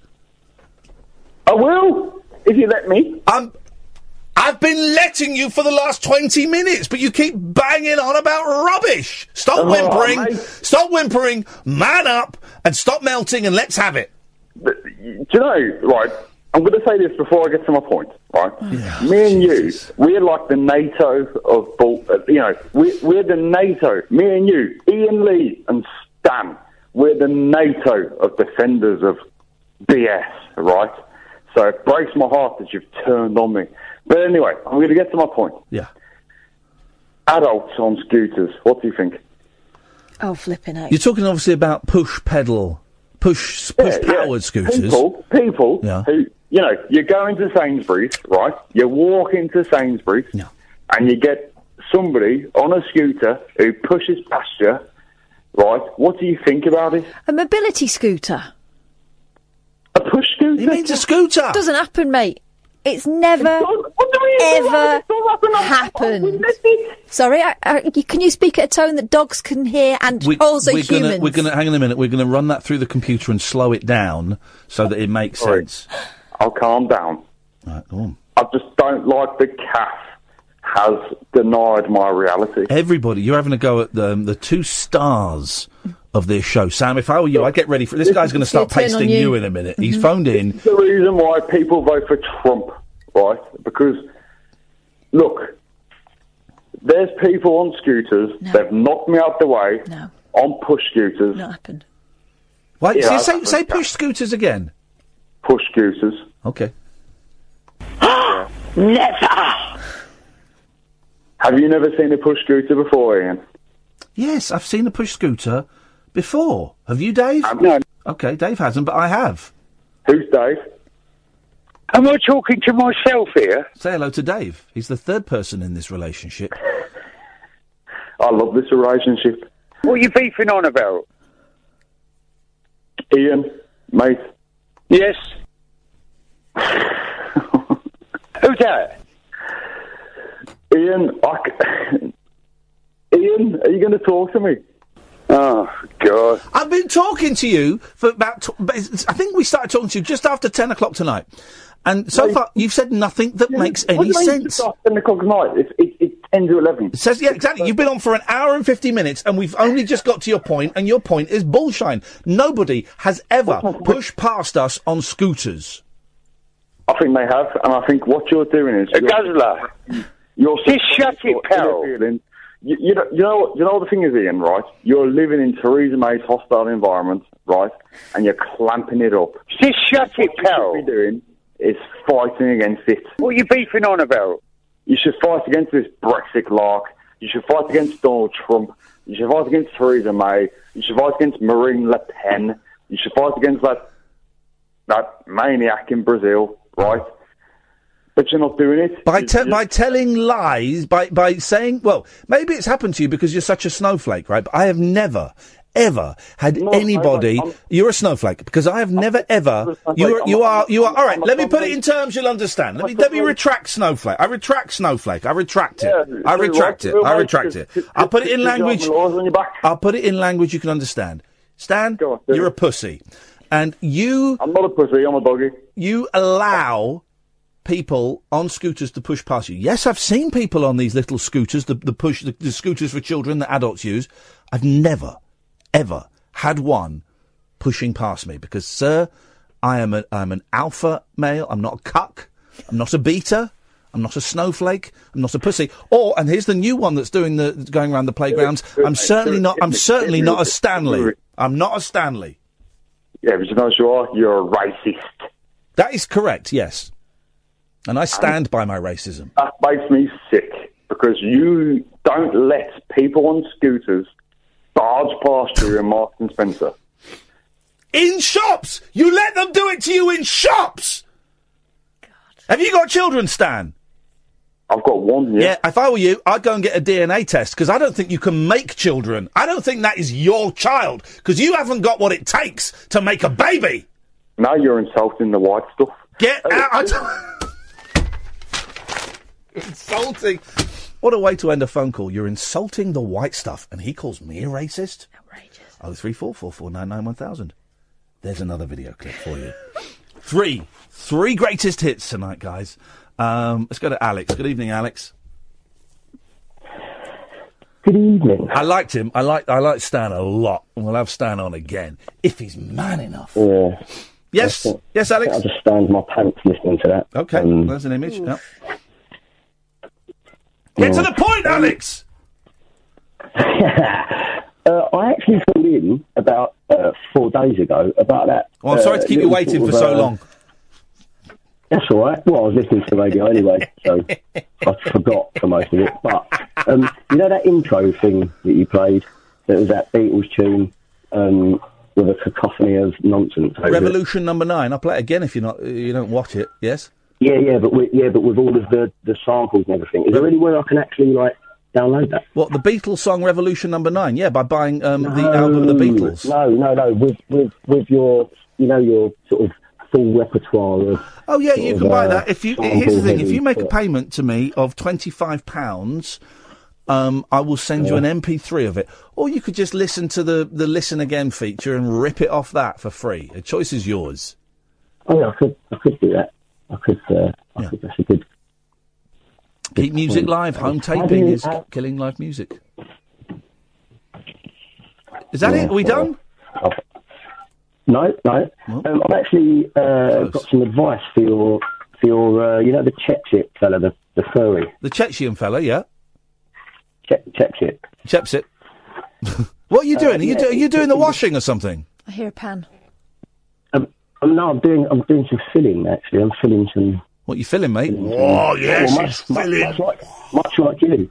I will, if you let me. I'm, I've been letting you for the last twenty minutes, but you keep banging on about rubbish. Stop Oh, whimpering, mate. stop whimpering, man up, and stop melting, and let's have it. Do you know, right, I'm going to say this before I get to my point, right? Yeah, me and Jesus. you, we're like the NATO of, bull, uh, you know, we, we're the NATO. Me and you, Ian Lee and Stan, we're the NATO of defenders of B S, right? So it breaks my heart that you've turned on me. But anyway, I'm going to get to my point. Yeah. Adults on scooters, what do you think? Oh, flipping out. You're talking obviously about push pedal, push push Yeah, powered yeah. scooters. People, people Yeah. who, you know, you go into Sainsbury's, right? You walk into Sainsbury's, and you get somebody on a scooter who pushes past you, right? What do you think about it? A mobility scooter. A push scooter? He means a scooter. Doesn't happen, mate. It's never, ever happened. Sorry, I, I, can you speak at a tone that dogs can hear and We, also we're humans? Gonna, we're going to hang on a minute. We're going to run that through the computer and slow it down so that it makes Sorry. sense. I'll calm down. Right, go on. I just don't like the C A F has denied my reality. Everybody, you're having a go at the, the two stars of this show. Sam, if I were you, I'd get ready for this. Guy's going to start It's gonna turn on pasting you. you in a minute. He's phoned in. This is the reason why people vote for Trump, right? Because, look, there's people on scooters, they've knocked me out the way on push scooters. Not happened. Wait, Yeah, so say, that's say happened. push scooters again. Push scooters. Okay. Never! Have you never seen a push scooter before, Ian? Yes, I've seen a push scooter before. Have you, Dave? no. Okay, Dave hasn't, but I have. Who's Dave? Am I talking to myself here? Say hello to Dave. He's the third person in this relationship. I love this relationship. What are you beefing on about? Ian, mate. Yes. Who's that? Ian, I c- Ian, are you going to talk to me? Oh, God. I've been talking to you for about... T- but it's- I think we started talking to you just after ten o'clock tonight. And so far, you've said nothing that makes any What do you mean sense. just after ten o'clock at night? It's, it's, it's ten to eleven. It says, yeah, exactly. You've been on for an hour and fifty minutes, and we've only just got to your point, and your point is bullshine. Nobody has ever pushed past us on scooters. I think they have, and I think what you're doing is... A you're- guzzler. You're Just shut it, pal. interfering. You, you, know, you know what? You know what the thing is, Ian. Right? You're living in Theresa May's hostile environment, right? And you're clamping it up. Just shut it, What pal. you should be doing is fighting against it. What are you beefing on about? You should fight against this Brexit lark. You should fight against Donald Trump. You should fight against Theresa May. You should fight against Marine Le Pen. You should fight against that that maniac in Brazil, right? But you're not doing it. By te- by telling lies, by, by saying, well, maybe it's happened to you because you're such a snowflake, right? But I have never, ever had anybody... I'm- you're a snowflake, because I have never, ever... You are, you are, you are... All right, let me put it in terms you'll understand. Let me, let me retract snowflake. I retract snowflake. I retract it. Yeah, I do retract what? it. Do I what? retract it. Just- I'll put it in just- just language... have laws on your back. I'll put it in language you can understand. Stan, you're a pussy. And you... I'm not a pussy, I'm a doggy. You allow people on scooters to push past you. Yes, I've seen people on these little scooters, the, the push, the, the scooters for children that adults use. I've never, ever had one pushing past me because, sir, I am a, I'm an alpha male. I'm not a cuck. I'm not a beta. I'm not a snowflake. I'm not a pussy. Or, and here's the new one that's doing the that's going around the playgrounds. I'm certainly not. I'm certainly not a Stanley. I'm not a Stanley. Yeah, but you know what you are? You're a racist. That is correct. Yes, and I stand by my racism. That makes me sick because you don't let people on scooters barge past you in Marks and Spencer. In shops! You let them do it to you in shops! God. Have you got children, Stan? I've got one, yeah. Yeah, if I were you, I'd go and get a D N A test, because I don't think you can make children. I don't think that is your child, because you haven't got what it takes to make a baby! Now you're insulting the white stuff. Get out! I don't- Insulting. What a way to end a phone call. You're insulting the white stuff, and he calls me a racist? Outrageous. oh three four, four four nine nine, one thousand. There's another video clip for you. Three. Three greatest hits tonight, guys. Um, let's go to Alex. Good evening, Alex. Good evening. I liked him. I like I like Stan a lot. And we'll have Stan on again. If he's man enough. Yeah. Yes, I think- yes, I think Alex. I'll just stand my pants listening to that. Okay, Um, there's an image. Yep. Get to the point, Alex! Uh, I actually called in about uh, four days ago about that. Well, I'm sorry uh, to keep you little waiting sort for of, so uh, long. That's all right. Well, I was listening to the radio anyway, so I forgot for most of it. But um, you know that intro thing that you played? That was that Beatles tune um, with a cacophony of nonsense. over it? Revolution number nine. I'll play it again if you're not, you don't watch it. Yes. Yeah, yeah, but with, yeah, but with all of the, the samples and everything. Is there anywhere I can actually like download that? What, the Beatles song Revolution number nine? Yeah, by buying um, the album The Beatles. No, no, no. With with with your, you know, your sort of full repertoire of. Oh yeah, sort you of, can buy uh, that. If you here's the sample thing: if heavy you make a stuff. payment to me of twenty five pounds, um, I will send you Yeah. an M P three of it, or you could just listen to the the listen again feature and rip it off that for free. The choice is yours. Oh, yeah, I could, I could do that. I could, uh, I could. That's a good. Keep music point. live. Home How do taping you- is how- killing live music. Is that it? Are we done? No, no. Um, I've actually uh, got some advice for your, for your, uh, you know, the Chepsit fella, the, the furry. The Chechian fella, yeah. Che- Chepsit. Chepsit. What are you doing? Uh, are you yeah, do, are you it's- doing the washing or something? I hear a pan. Um, um, no, I'm doing, I'm doing some filling actually. I'm filling some. What you filling, mate? Filling Oh, some- yes, well, he's much, filling. Much, much like, much like you.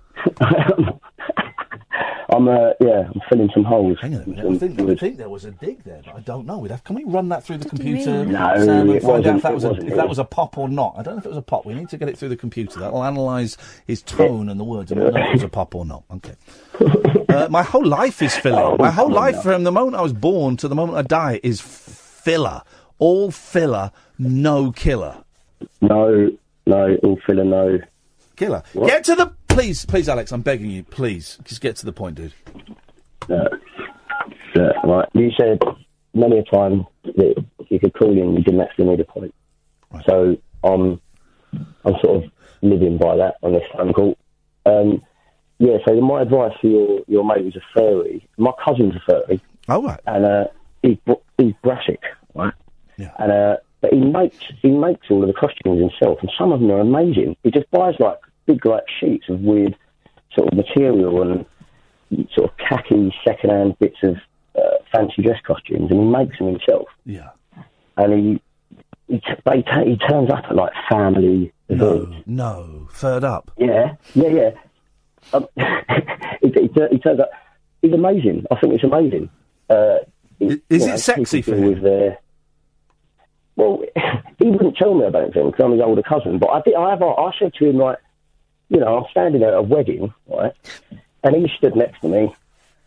I'm, uh, yeah, I'm filling some holes. Hang on a minute. I think, I think there was a dig there, but I don't know. We'd have, can we run that through the do you computer, mean? No, Sam, and it find out wasn't- if that it was a, wasn't. if that was a pop or not? I don't know if it was a pop. We need to get it through the computer. That'll analyse his tone and the words, and we'll know if it was a pop or not. Okay. Uh, my whole life is filling. My whole life, from the moment I was born to the moment I die, is filler. All filler, no killer. No, no, all filler, no. Killer. What? Get to the... Please, please, Alex, I'm begging you, please. Just get to the point, dude. Uh, uh, right, you said many a time that you could call in, you didn't actually need a point. So I'm, I'm sort of living by that on this phone call. Um, yeah, so my advice for your, your mate was a furry. My cousin's a furry. Oh, right. And uh, he's, br- he's brassic, right? Yeah. And, uh, but he makes, he makes all of the costumes himself, and some of them are amazing. He just buys, like, big, like, sheets of weird sort of material and sort of khaki second-hand bits of uh, fancy dress costumes, and he makes them himself. Yeah. And he he, t- they t- he turns up at like family events. No, no, furred up. Yeah, yeah, yeah. Um, he, he, tur- he turns up. He's amazing. I think it's amazing. Uh, is you it know, sexy people for deal him? With their, well, he wouldn't tell me about anything because I'm his older cousin. But I did. I have. I said to him like, you know, I'm standing at a wedding, right, and he stood next to me.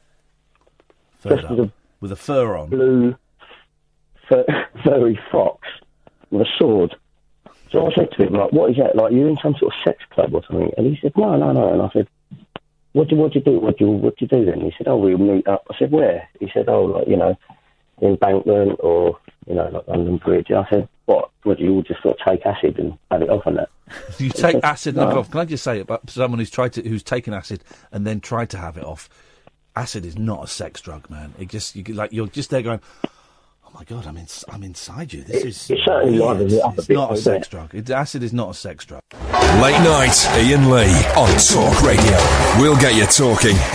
Furred Just up. with a With a fur on. blue fur, furry fox with a sword. So I said to him, like, what is that? Like, you're in some sort of sex club or something? And he said, no, no, no. And I said, what do what do you do? What do you what do you do then? He said, oh, we'll meet up. I said, where? He said, oh, like, you know, Embankment or, you know, like London Bridge. I said, what? What do you all just sort of take acid and have it off on that? You take acid and have it No. off. Can I just say about someone who's tried to, who's taken acid and then tried to have it off? Acid is not a sex drug, man. It just, you, like, you're just there going, oh my god, I'm in, I'm inside you. This is. It certainly weird. livens it up a It's bit, not a doesn't sex it? drug. It, acid is not a sex drug. Late night, Ian Lee on Talk Radio. We'll get you talking.